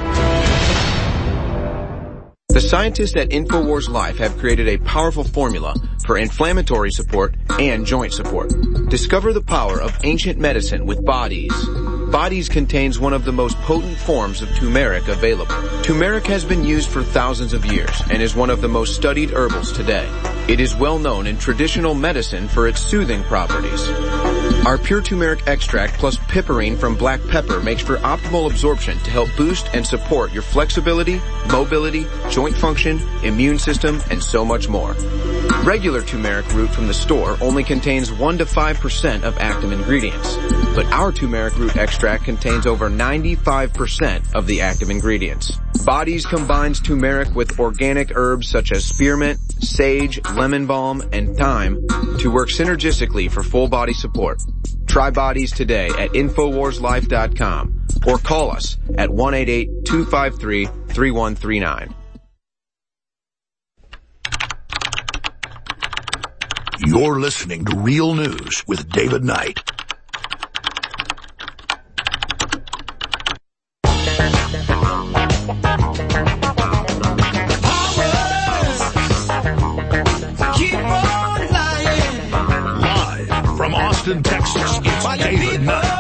The scientists at Infowars Life have created a powerful formula for inflammatory support and joint support. Discover the power of ancient medicine with Bodies. Bodies contains one of the most potent forms of turmeric available. Turmeric has been used for thousands of years and is one of the most studied herbals today. It is well known in traditional medicine for its soothing properties. Our pure turmeric extract plus piperine from black pepper makes for optimal absorption to help boost and support your flexibility, mobility, joint function, immune system, and so much more. Regular turmeric root from the store only contains one to five percent of active ingredients, but our turmeric root extract contains over ninety-five percent of the active ingredients. Bodies combines turmeric with organic herbs such as spearmint, sage, lemon balm, and thyme to work synergistically for full body support. Try Bodies today at Infowars Life dot com or call us at one eight eight, two five three, three one three nine. You're listening to Real News with David Knight. Live from Austin, Texas, it's David Knight.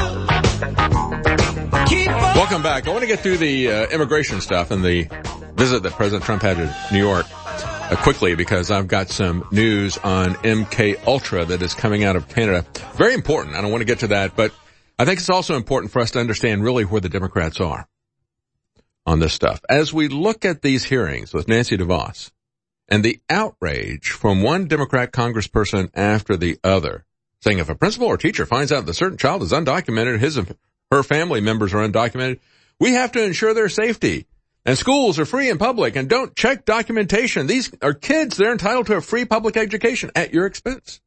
Welcome back. I want to get through the uh, immigration stuff and the visit that President Trump had to New York uh, quickly, because I've got some news on M K Ultra that is coming out of Canada. Very important. I don't want to get to that, but I think it's also important for us to understand really where the Democrats are on this stuff. As we look at these hearings with Nancy DeVos and the outrage from one Democrat congressperson after the other, saying if a principal or teacher finds out that a certain child is undocumented, his her family members are undocumented, we have to ensure their safety. And schools are free and public, and don't check documentation. These are kids. They're entitled to a free public education at your expense.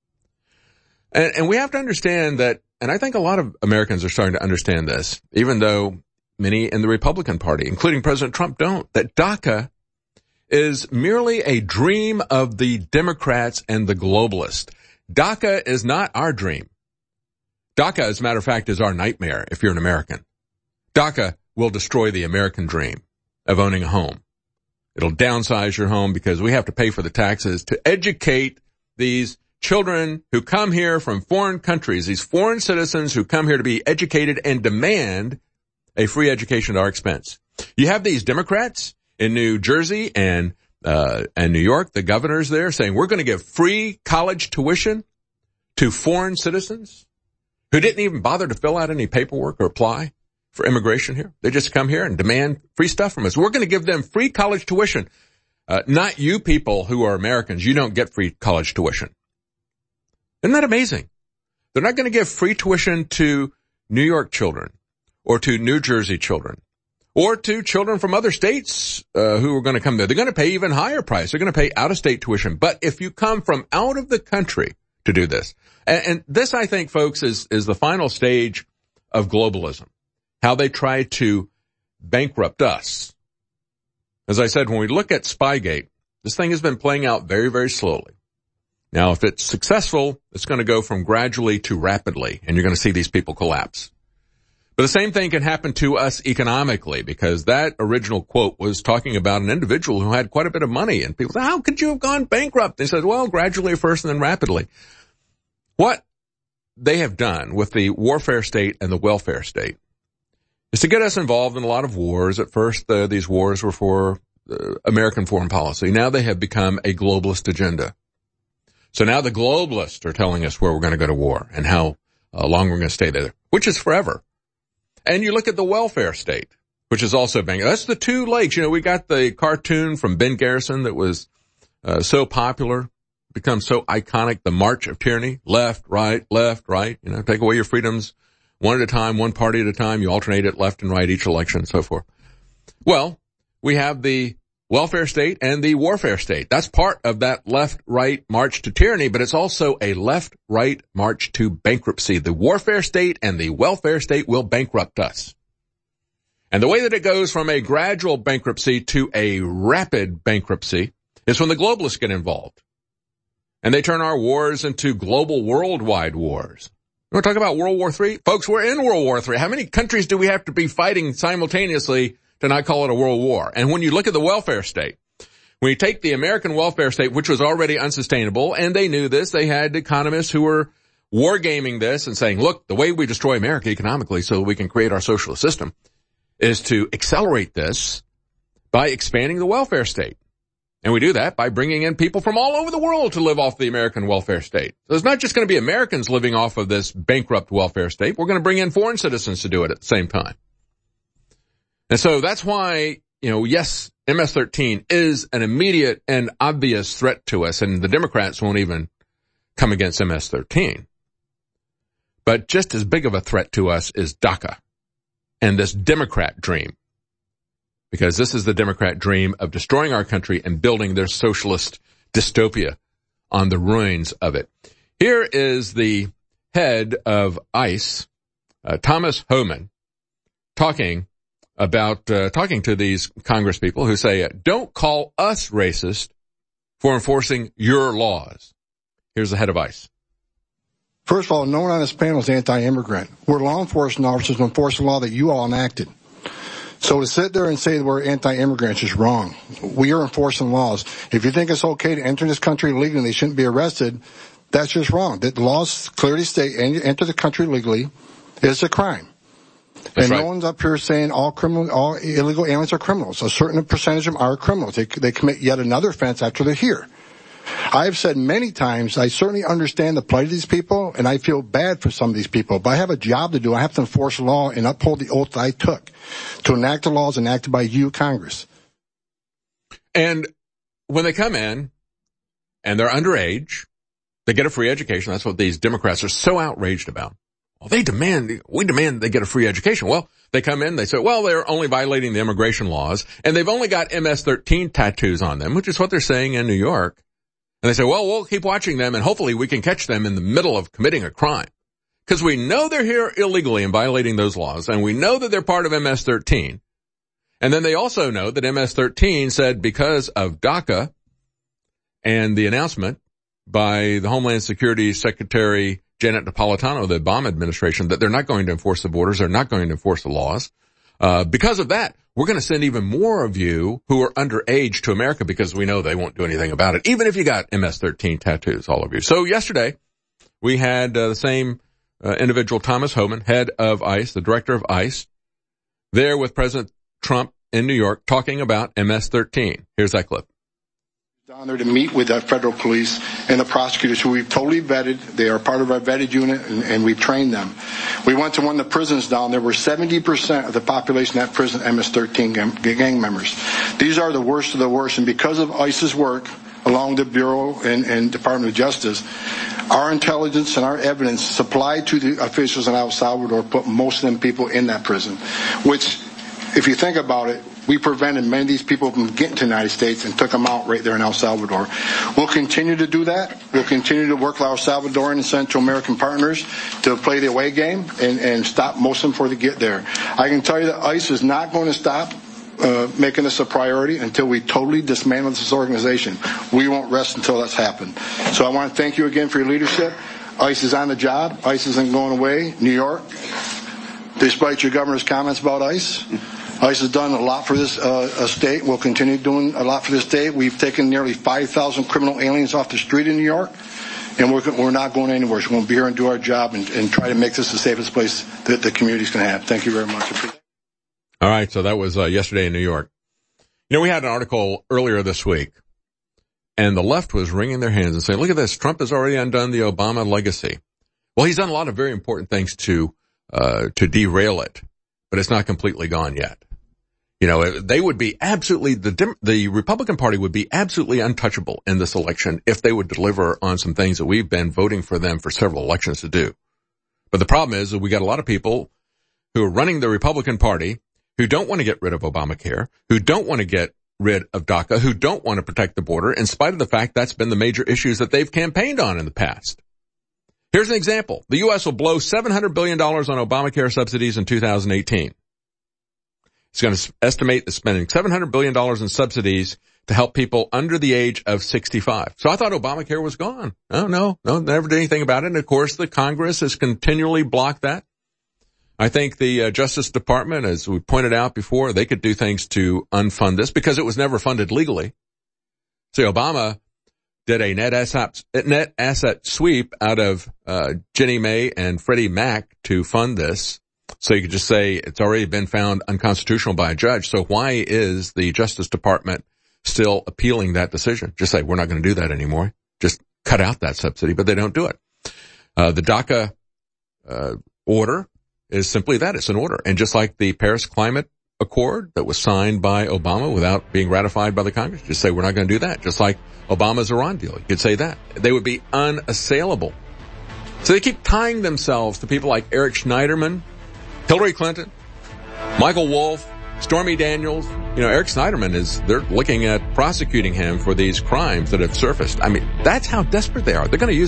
And, and we have to understand that, and I think a lot of Americans are starting to understand this, even though many in the Republican Party, including President Trump, don't, that DACA is merely a dream of the Democrats and the globalists. DACA is not our dream. DACA, as a matter of fact, is our nightmare if you're an American. DACA will destroy the American dream of owning a home. It'll downsize your home because we have to pay for the taxes to educate these children who come here from foreign countries, these foreign citizens who come here to be educated and demand a free education at our expense. You have these Democrats in New Jersey and uh and New York, the governors there, saying we're going to give free college tuition to foreign citizens who didn't even bother to fill out any paperwork or apply for immigration here. They just come here and demand free stuff from us. We're going to give them free college tuition. Uh, not you people who are Americans. You don't get free college tuition. Isn't that amazing? They're not going to give free tuition to New York children or to New Jersey children or to children from other states uh, who are going to come there. They're going to pay even higher price. They're going to pay out-of-state tuition. But if you come from out of the country to do this, and, and this, I think, folks, is, is the final stage of globalism, how they try to bankrupt us. As I said, when we look at Spygate, this thing has been playing out very, very slowly. Now, if it's successful, it's going to go from gradually to rapidly, and you're going to see these people collapse. But the same thing can happen to us economically, because that original quote was talking about an individual who had quite a bit of money, and people said, how could you have gone bankrupt? They said, well, gradually first and then rapidly. What they have done with the warfare state and the welfare state is to get us involved in a lot of wars. At first, uh, these wars were for uh, American foreign policy. Now they have become a globalist agenda. So now the globalists are telling us where we're going to go to war and how uh, long we're going to stay there, which is forever. And you look at the welfare state, which is also being, that's the two legs. You know, we got the cartoon from Ben Garrison that was uh, so popular, become so iconic, the March of Tyranny, left, right, left, right, you know, take away your freedoms one at a time, one party at a time. You alternate it left and right each election and so forth. Well, we have the welfare state and the warfare state. That's part of that left-right march to tyranny, but it's also a left-right march to bankruptcy. The warfare state and the welfare state will bankrupt us. And the way that it goes from a gradual bankruptcy to a rapid bankruptcy is when the globalists get involved. And they turn our wars into global worldwide wars. You want to talk about World War Three? Folks, we're in World War Three. How many countries do we have to be fighting simultaneously to not call it a world war? And when you look at the welfare state, when you take the American welfare state, which was already unsustainable, and they knew this, they had economists who were wargaming this and saying, look, the way we destroy America economically so we can create our socialist system is to accelerate this by expanding the welfare state. And we do that by bringing in people from all over the world to live off the American welfare state. So it's not just going to be Americans living off of this bankrupt welfare state. We're going to bring in foreign citizens to do it at the same time. And so that's why, you know, yes, M S thirteen is an immediate and obvious threat to us, and the Democrats won't even come against M S thirteen. But just as big of a threat to us is DACA and this Democrat dream, because this is the Democrat dream of destroying our country and building their socialist dystopia on the ruins of it. Here is the head of ICE, uh, Thomas Homan, talking about, uh, talking to these Congress people who say, don't call us racist for enforcing your laws. Here's the head of ICE. First of all, no one on this panel is anti-immigrant. We're law enforcement officers who enforce the law that you all enacted. So to sit there and say that we're anti-immigrants is wrong. We are enforcing laws. If you think it's okay to enter this country legally and they shouldn't be arrested, that's just wrong. The laws clearly state enter the country legally is a crime. That's and right. No one's up here saying all criminal, all illegal aliens are criminals. A certain percentage of them are criminals. They, they commit yet another offense after they're here. I've said many times, I certainly understand the plight of these people, and I feel bad for some of these people, but I have a job to do. I have to enforce law and uphold the oath I took to enact the laws enacted by you, Congress. And when they come in and they're underage, they get a free education. That's what these Democrats are so outraged about. Well, they demand, we demand they get a free education. Well, they come in, they say, well, they're only violating the immigration laws, and they've only got M S thirteen tattoos on them, which is what they're saying in New York. And they say, well, we'll keep watching them, and hopefully we can catch them in the middle of committing a crime. Because we know they're here illegally and violating those laws, and we know that they're part of M S thirteen. And then they also know that M S thirteen said because of DACA and the announcement by the Homeland Security Secretary Janet Napolitano, the Obama administration, that they're not going to enforce the borders, they're not going to enforce the laws. Uh, because of that, we're going to send even more of you who are underage to America because we know they won't do anything about it, even if you got M S thirteen tattoos, all of you. So yesterday, we had uh, the same uh, individual, Thomas Homan, head of ICE, the director of ICE, there with President Trump in New York talking about M S thirteen. Here's that clip. Down there to meet with the federal police and the prosecutors who we've totally vetted. They are part of our vetted unit, and, and we've trained them. We went to one of the prisons down there where seventy percent of the population at prison M S thirteen gang, gang members. These are the worst of the worst, and because of ICE's work, along the Bureau and, and Department of Justice, our intelligence and our evidence supplied to the officials in El Salvador put most of them people in that prison, which, if you think about it, we prevented many of these people from getting to the United States and took them out right there in El Salvador. We'll continue to do that. We'll continue to work with our Salvadoran and Central American partners to play the away game and, and stop most of them before they get there. I can tell you that ICE is not going to stop uh, making this a priority until we totally dismantle this organization. We won't rest until that's happened. So I want to thank you again for your leadership. ICE is on the job. ICE isn't going away. New York, despite your governor's comments about ICE, ICE has done a lot for this uh, state. We'll continue doing a lot for this state. We've taken nearly five thousand criminal aliens off the street in New York, and we're, we're not going anywhere. So we're going to be here and do our job and, and try to make this the safest place that the community's going to have. Thank you very much. All right, so that was uh, yesterday in New York. You know, we had an article earlier this week, and the left was wringing their hands and saying, look at this, Trump has already undone the Obama legacy. Well, he's done a lot of very important things to uh to derail it, but it's not completely gone yet. You know, they would be absolutely, the the Republican Party would be absolutely untouchable in this election if they would deliver on some things that we've been voting for them for several elections to do. But the problem is that we got a lot of people who are running the Republican Party who don't want to get rid of Obamacare, who don't want to get rid of DACA, who don't want to protect the border, in spite of the fact that's been the major issues that they've campaigned on in the past. Here's an example. The U S will blow seven hundred billion dollars on Obamacare subsidies in two thousand eighteen. It's going to estimate the spending seven hundred billion dollars in subsidies to help people under the age of sixty-five. So I thought Obamacare was gone. Oh, no, no, never did anything about it. And of course, the Congress has continually blocked that. I think the uh, Justice Department, as we pointed out before, they could do things to unfund this because it was never funded legally. See, Obama did a net asset, net asset sweep out of uh, Ginnie Mae and Freddie Mac to fund this. So you could just say it's already been found unconstitutional by a judge. So why is the Justice Department still appealing that decision? Just say, we're not going to do that anymore. Just cut out that subsidy, but they don't do it. Uh, the DACA uh, order is simply that. It's an order. And just like the Paris Climate Accord that was signed by Obama without being ratified by the Congress, just say, we're not going to do that. Just like Obama's Iran deal. You could say that. They would be unassailable. So they keep tying themselves to people like Eric Schneiderman, Hillary Clinton, Michael Wolff, Stormy Daniels. You know, Eric Schneiderman is, they're looking at prosecuting him for these crimes that have surfaced. I mean, that's how desperate they are. They're going to use a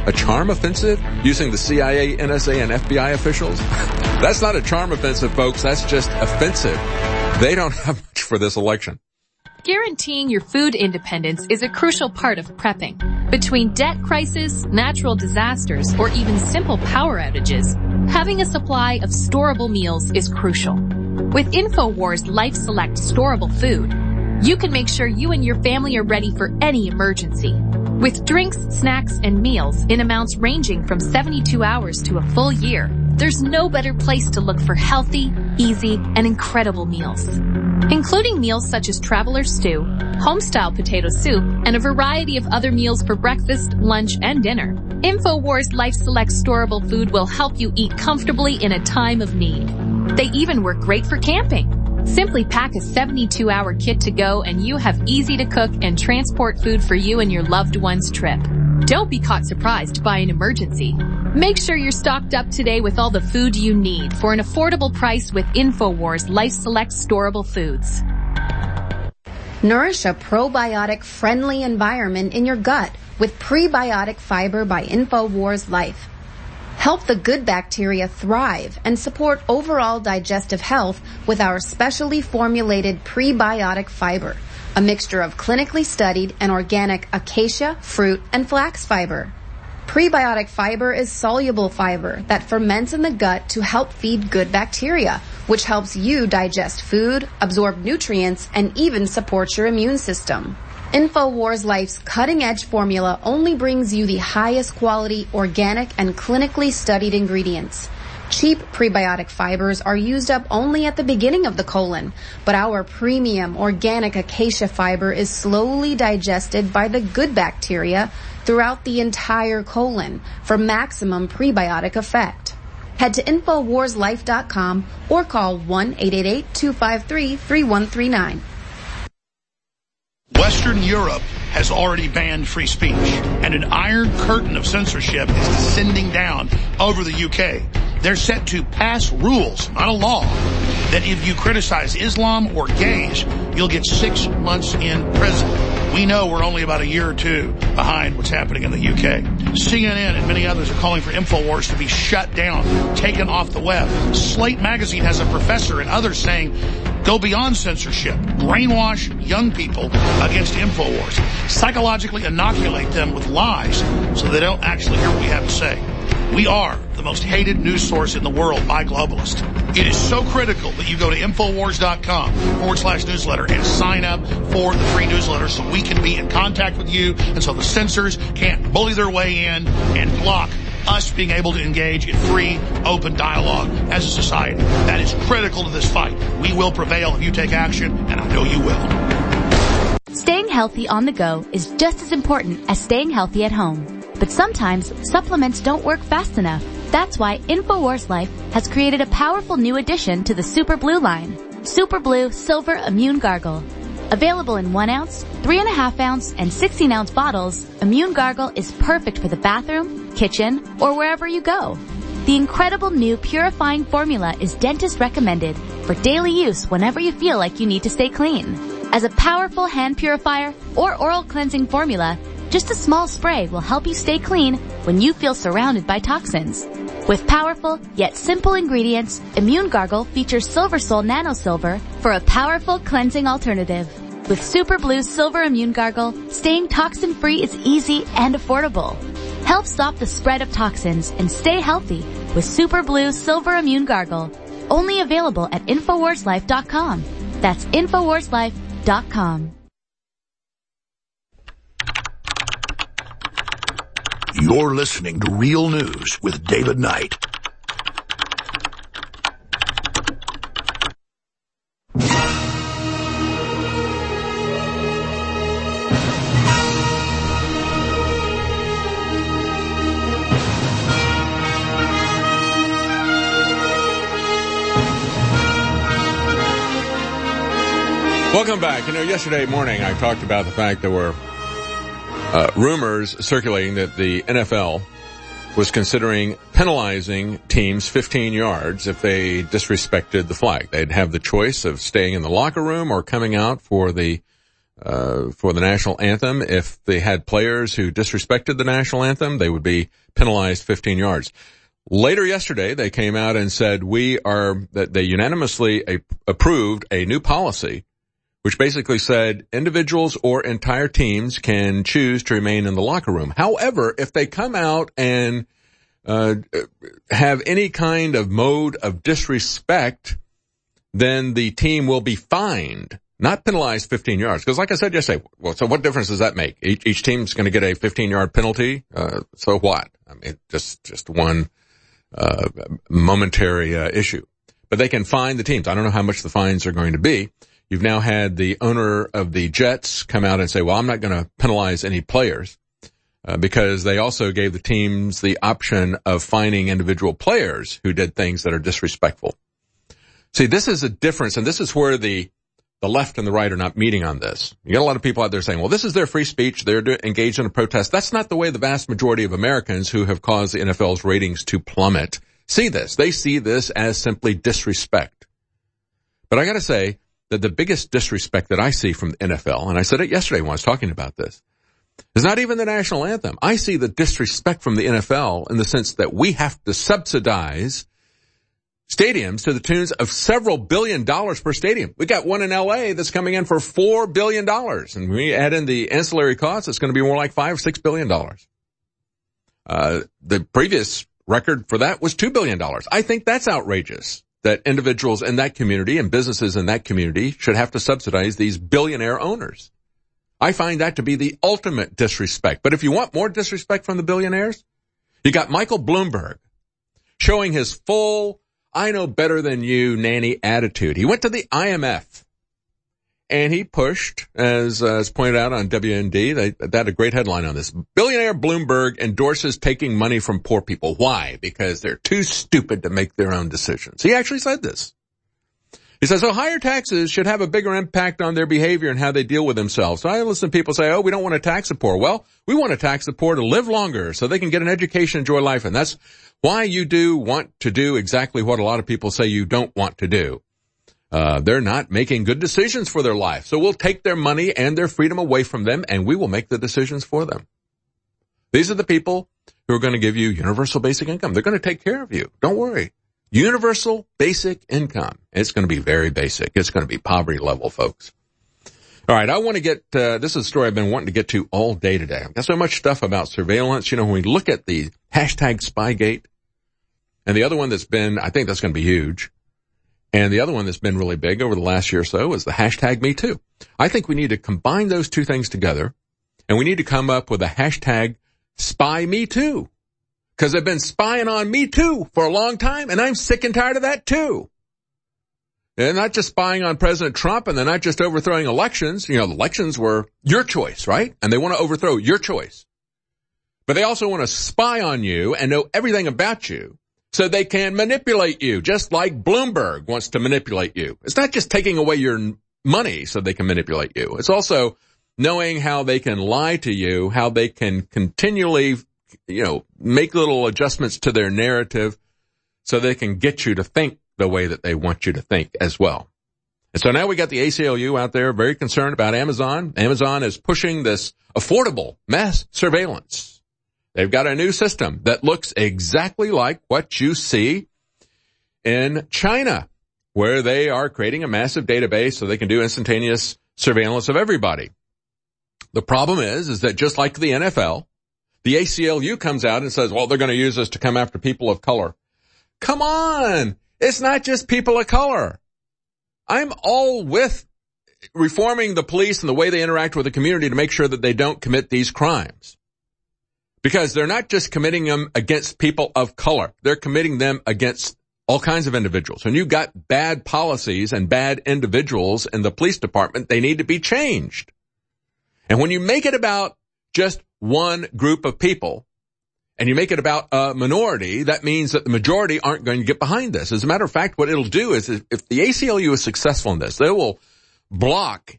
A charm offensive? Using the C I A, N S A, and F B I officials? That's not a charm offensive, folks. That's just offensive. They don't have much for this election. Guaranteeing your food independence is a crucial part of prepping. Between debt crisis, natural disasters, or even simple power outages, having a supply of storable meals is crucial. With InfoWars Life Select storable food, you can make sure you and your family are ready for any emergency. With drinks, snacks, and meals in amounts ranging from seventy-two hours to a full year, there's no better place to look for healthy, easy, and incredible meals. Including meals such as Traveler Stew, Homestyle Potato Soup, and a variety of other meals for breakfast, lunch, and dinner. InfoWars Life Select storable food will help you eat comfortably in a time of need. They even work great for camping. Simply pack a seventy-two hour kit to go and you have easy to cook and transport food for you and your loved one's trip. Don't be caught surprised by an emergency. Make sure you're stocked up today with all the food you need for an affordable price with InfoWars Life Select storable foods. Nourish a probiotic-friendly environment in your gut with prebiotic fiber by InfoWars Life. Help the good bacteria thrive and support overall digestive health with our specially formulated prebiotic fiber, a mixture of clinically studied and organic acacia, fruit, and flax fiber. Prebiotic fiber is soluble fiber that ferments in the gut to help feed good bacteria, which helps you digest food, absorb nutrients, and even support your immune system. InfoWars Life's cutting-edge formula only brings you the highest quality, organic, and clinically studied ingredients. Cheap prebiotic fibers are used up only at the beginning of the colon, but our premium organic acacia fiber is slowly digested by the good bacteria throughout the entire colon for maximum prebiotic effect. Head to infowars life dot com or call one eight eight eight, two five three, three one three nine. Western Europe has already banned free speech, and an iron curtain of censorship is descending down over the U K. They're set to pass rules, not a law, that if you criticize Islam or gays, you'll get six months in prison. We know we're only about a year or two behind what's happening in the U K. C N N and many others are calling for InfoWars to be shut down, taken off the web. Slate magazine has a professor and others saying, go beyond censorship, brainwash young people against InfoWars, psychologically inoculate them with lies so they don't actually hear what we have to say. We are the most hated news source in the world by globalists. It is so critical that you go to InfoWars.com forward slash newsletter and sign up for the free newsletter so we can be in contact with you and so the censors can't bully their way in and block us being able to engage in free, open dialogue as a society. That is critical to this fight. We will prevail if you take action, and I know you will. Staying healthy on the go is just as important as staying healthy at home. But sometimes supplements don't work fast enough. That's why InfoWars Life has created a powerful new addition to the Super Blue line, Super Blue Silver Immune Gargle. Available in one ounce, three and a half ounce, and sixteen ounce bottles, Immune Gargle is perfect for the bathroom, kitchen, or wherever you go. The incredible new purifying formula is dentist recommended for daily use whenever you feel like you need to stay clean. As a powerful hand purifier or oral cleansing formula, just a small spray will help you stay clean when you feel surrounded by toxins. With powerful yet simple ingredients, Immune Gargle features Silver Sol Nano Silver for a powerful cleansing alternative. With Super Blue Silver Immune Gargle, staying toxin-free is easy and affordable. Help stop the spread of toxins and stay healthy with Super Blue Silver Immune Gargle. Only available at infowars life dot com. That's infowars life dot com. You're listening to Real News with David Knight. Welcome back. You know, yesterday morning I talked about the fact there were uh, rumors circulating that the N F L was considering penalizing teams fifteen yards if they disrespected the flag. They'd have the choice of staying in the locker room or coming out for the uh, for the national anthem. If they had players who disrespected the national anthem, they would be penalized fifteen yards. Later yesterday, they came out and said we are, that they unanimously a, approved a new policy, which basically said individuals or entire teams can choose to remain in the locker room. However, if they come out and uh, have any kind of mode of disrespect, then the team will be fined, not penalized fifteen yards. Because like I said yesterday, well, so what difference does that make? Each, each team's going to get a fifteen-yard penalty. Uh, so what? I mean, just just one uh, momentary uh, issue. But they can fine the teams. I don't know how much the fines are going to be. You've now had the owner of the Jets come out and say, well, I'm not going to penalize any players, uh, because they also gave the teams the option of fining individual players who did things that are disrespectful. See, this is a difference, and this is where the the left and the right are not meeting on this. You got a lot of people out there saying, well, this is their free speech. They're engaged in a protest. That's not the way the vast majority of Americans who have caused the N F L's ratings to plummet see this. They see this as simply disrespect. But I got to say, that the biggest disrespect that I see from the N F L, and I said it yesterday when I was talking about this, is not even the national anthem. I see the disrespect from the N F L in the sense that we have to subsidize stadiums to the tunes of several billion dollars per stadium. We got one in L A that's coming in for four billion dollars, and we add in the ancillary costs, it's going to be more like five or six billion dollars. Uh, the previous record for that was two billion dollars. I think that's outrageous, that individuals in that community and businesses in that community should have to subsidize these billionaire owners. I find that to be the ultimate disrespect. But if you want more disrespect from the billionaires, you got Michael Bloomberg showing his full, I know better than you nanny attitude. He went to the I M F and he pushed, as, uh, as pointed out on W N D, they, they had a great headline on this. Billionaire Bloomberg endorses taking money from poor people. Why? Because they're too stupid to make their own decisions. He actually said this. He says, so higher taxes should have a bigger impact on their behavior and how they deal with themselves. So I listen to people say, oh, we don't want to tax the poor. Well, we want to tax the poor to live longer so they can get an education, enjoy life. And that's why you do want to do exactly what a lot of people say you don't want to do. Uh, they're not making good decisions for their life. So we'll take their money and their freedom away from them, and we will make the decisions for them. These are the people who are going to give you universal basic income. They're going to take care of you. Don't worry. Universal basic income. It's going to be very basic. It's going to be poverty level, folks. All right, I want to get, uh, this is a story I've been wanting to get to all day today. I've got so much stuff about surveillance. You know, when we look at the hashtag Spygate, and the other one that's been, I think that's going to be huge, and the other one that's been really big over the last year or so is the hashtag Me Too. I think we need to combine those two things together, and we need to come up with a hashtag Spy Me Too. Because they've been spying on me too for a long time, and I'm sick and tired of that too. They're not just spying on President Trump, and they're not just overthrowing elections. You know, the elections were your choice, right? And they want to overthrow your choice. But they also want to spy on you and know everything about you so they can manipulate you, just like Bloomberg wants to manipulate you. It's not just taking away your money so they can manipulate you. It's also knowing how they can lie to you, how they can continually, you know, make little adjustments to their narrative so they can get you to think the way that they want you to think as well. And so now we got the A C L U out there very concerned about Amazon. Amazon is pushing this affordable mass surveillance. They've got a new system that looks exactly like what you see in China, where they are creating a massive database so they can do instantaneous surveillance of everybody. The problem is, is that just like the N F L, the A C L U comes out and says, well, they're going to use this to come after people of color. Come on. It's not just people of color. I'm all with reforming the police and the way they interact with the community to make sure that they don't commit these crimes. Because they're not just committing them against people of color. They're committing them against all kinds of individuals. When you've got bad policies and bad individuals in the police department, they need to be changed. And when you make it about just one group of people, and you make it about a minority, that means that the majority aren't going to get behind this. As a matter of fact, what it'll do is if the A C L U is successful in this, they will block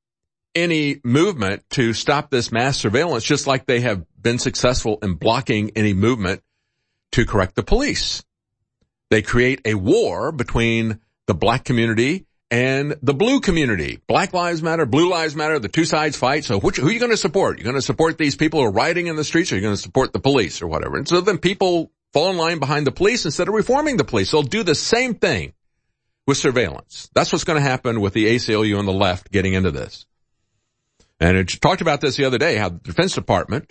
any movement to stop this mass surveillance, just like they have been successful in blocking any movement to correct the police. They create a war between the black community and the blue community. Black Lives Matter, Blue Lives Matter, the two sides fight. So which, who are you going to support? You're going to support these people who are rioting in the streets, or you're going to support the police or whatever? And so then people fall in line behind the police instead of reforming the police. They'll do the same thing with surveillance. That's what's going to happen with the A C L U on the left getting into this. And it talked about this the other day, how the Defense Department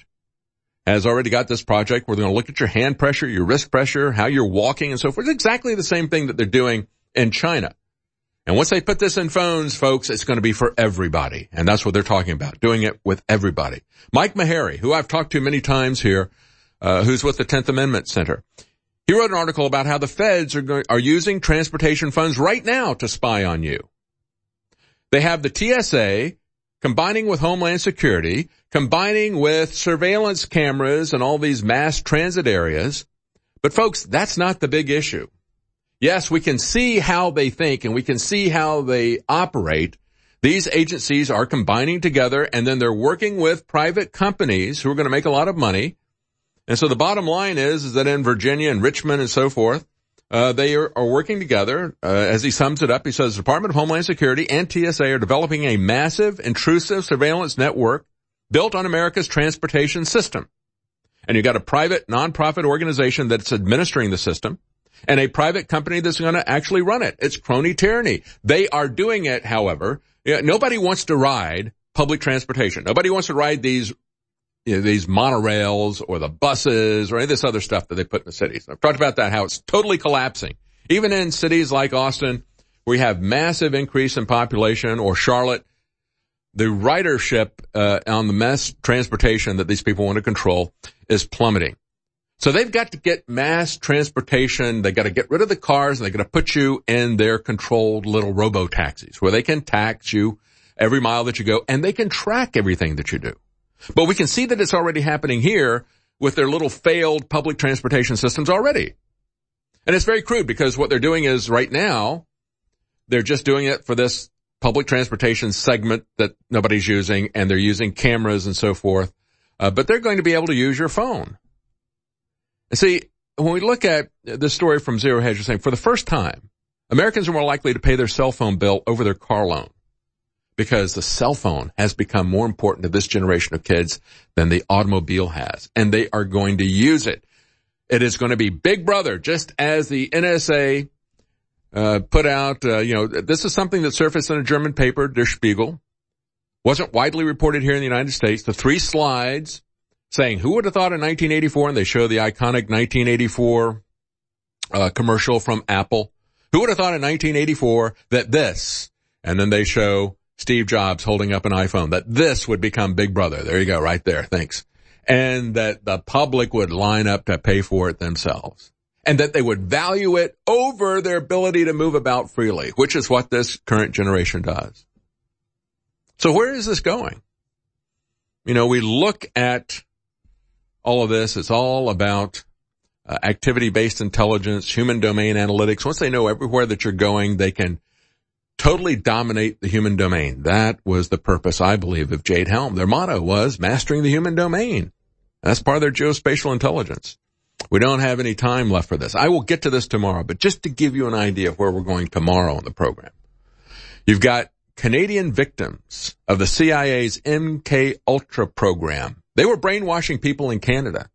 has already got this project where they're going to look at your hand pressure, your wrist pressure, how you're walking and so forth. It's exactly the same thing that they're doing in China. And once they put this in phones, folks, it's going to be for everybody. And that's what they're talking about, doing it with everybody. Mike Maharrey, who I've talked to many times here, uh, who's with the tenth Amendment Center. He wrote an article about how the feds are going, are using transportation funds right now to spy on you. They have the T S A combining with Homeland Security, combining with surveillance cameras and all these mass transit areas. But folks, that's not the big issue. Yes, we can see how they think and we can see how they operate. These agencies are combining together and then they're working with private companies who are going to make a lot of money. And so the bottom line is, is that in Virginia and Richmond and so forth, uh, they are, are working together. Uh, as he sums it up, he says the Department of Homeland Security and T S A are developing a massive, intrusive surveillance network built on America's transportation system. And you've got a private, nonprofit organization that's administering the system and a private company that's going to actually run it. It's crony tyranny. They are doing it, however. You know, nobody wants to ride public transportation. Nobody wants to ride these You know, these monorails or the buses or any of this other stuff that they put in the cities. I've talked about that, how it's totally collapsing. Even in cities like Austin, where you have massive increase in population, or Charlotte, the ridership uh, on the mass transportation that these people want to control is plummeting. So they've got to get mass transportation. They've got to get rid of the cars, and they've got to put you in their controlled little robo-taxis where they can tax you every mile that you go, and they can track everything that you do. But we can see that it's already happening here with their little failed public transportation systems already. And it's very crude because what they're doing is right now, they're just doing it for this public transportation segment that nobody's using, and they're using cameras and so forth. Uh, but they're going to be able to use your phone. And see, when we look at this story from Zero Hedge, you're saying for the first time, Americans are more likely to pay their cell phone bill over their car loan, because the cell phone has become more important to this generation of kids than the automobile has. And they are going to use it. It is going to be Big Brother, just as the N S A uh, put out, uh, you know, this is something that surfaced in a German paper, Der Spiegel. Wasn't widely reported here in the United States. The three slides saying, who would have thought in nineteen eighty-four, and they show the iconic nineteen eighty-four uh, commercial from Apple. Who would have thought in nineteen eighty-four that this, and then they show Steve Jobs holding up an iPhone, that this would become Big Brother. There you go, right there. Thanks. And that the public would line up to pay for it themselves. And that they would value it over their ability to move about freely, which is what this current generation does. So where is this going? You know, we look at all of this. It's all about uh, activity-based intelligence, human domain analytics. Once they know everywhere that you're going, they can totally dominate the human domain. That was the purpose, I believe, of Jade Helm. Their motto was mastering the human domain. That's part of their geospatial intelligence. We don't have any time left for this. I will get to this tomorrow, but just to give you an idea of where we're going tomorrow on the program. You've got Canadian victims of the C I A's M K Ultra program. They were brainwashing people in Canada.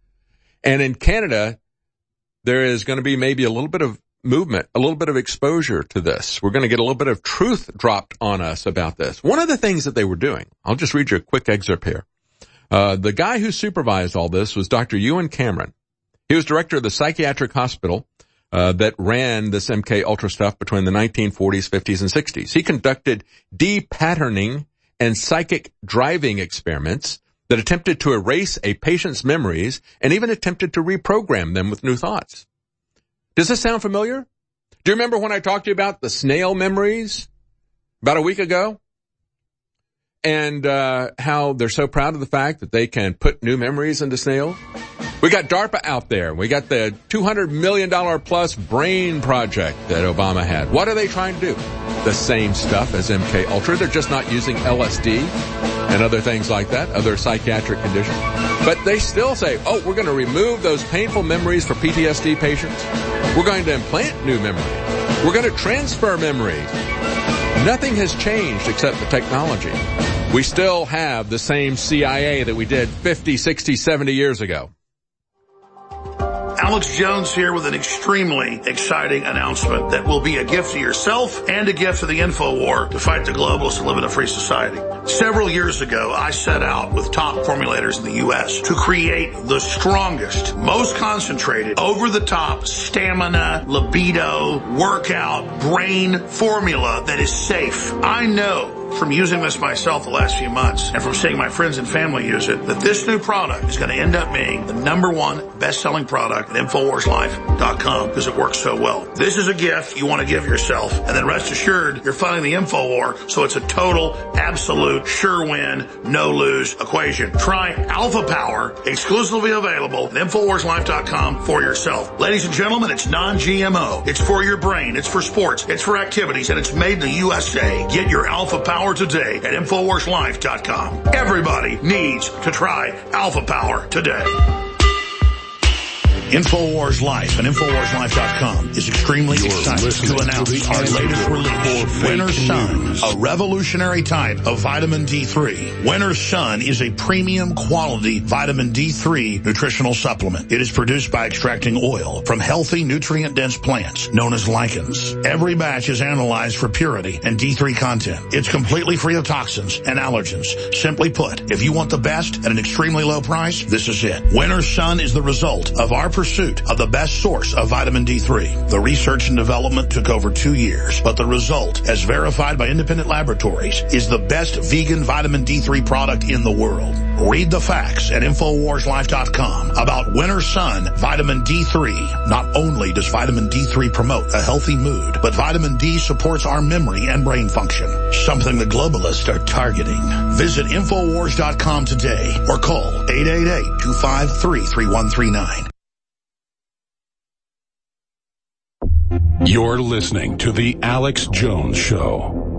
And in Canada, there is going to be maybe a little bit of movement, a little bit of exposure to this. We're going to get a little bit of truth dropped on us about this. One of the things that they were doing, I'll just read you a quick excerpt here. Uh, the guy who supervised all this was Doctor Ewan Cameron. He was director of the psychiatric hospital uh, that ran this M K Ultra stuff between the nineteen forties, fifties, and sixties. He conducted de-patterning and psychic driving experiments that attempted to erase a patient's memories and even attempted to reprogram them with new thoughts. Does this sound familiar? Do you remember when I talked to you about the snail memories about a week ago? And uh how they're so proud of the fact that they can put new memories into snails? We got DARPA out there. We got the two hundred million dollars plus brain project that Obama had. What are they trying to do? The same stuff as M K Ultra. They're just not using L S D and other things like that, other psychiatric conditions. But they still say, oh, we're going to remove those painful memories for P T S D patients. We're going to implant new memories. We're going to transfer memories. Nothing has changed except the technology. We still have the same C I A that we did fifty, sixty, seventy years ago. Alex Jones here with an extremely exciting announcement that will be a gift to yourself and a gift to the InfoWar to fight the globalists and live in a free society. Several years ago, I set out with top formulators in the U S to create the strongest, most concentrated, over-the-top stamina, libido, workout, brain formula that is safe. I know from using this myself the last few months and from seeing my friends and family use it, that this new product is going to end up being the number one best-selling product at Infowars Life dot com because it works so well. This is a gift you want to give yourself, and then rest assured you're funding the InfoWar, so it's a total, absolute, sure win, no-lose equation. Try Alpha Power, exclusively available at Infowars Life dot com for yourself. Ladies and gentlemen, it's non-G M O. It's for your brain. It's for sports. It's for activities, and it's made in the U S A. Get your Alpha Power today at Infowars Life dot com. Everybody needs to try Alpha Power today. InfoWars Life and Infowars Life dot com is extremely You're excited to announce to our latest release, Winter Sun, a revolutionary type of vitamin D three. Winter Sun is a premium quality vitamin D three nutritional supplement. It is produced by extracting oil from healthy, nutrient-dense plants known as lichens. Every batch is analyzed for purity and D three content. It's completely free of toxins and allergens. Simply put, if you want the best at an extremely low price, this is it. Winter Sun is the result of our pursuit of the best source of vitamin D three. The research and development took over two years, but the result, as verified by independent laboratories, is the best vegan vitamin D three product in the world. Read the facts at Infowars Life dot com about Winter Sun Vitamin D three. Not only does vitamin D three promote a healthy mood, but vitamin D supports our memory and brain function, something the globalists are targeting. Visit Infowars dot com today or call eight eight eight, two five three, three one three nine. You're listening to The Alex Jones Show.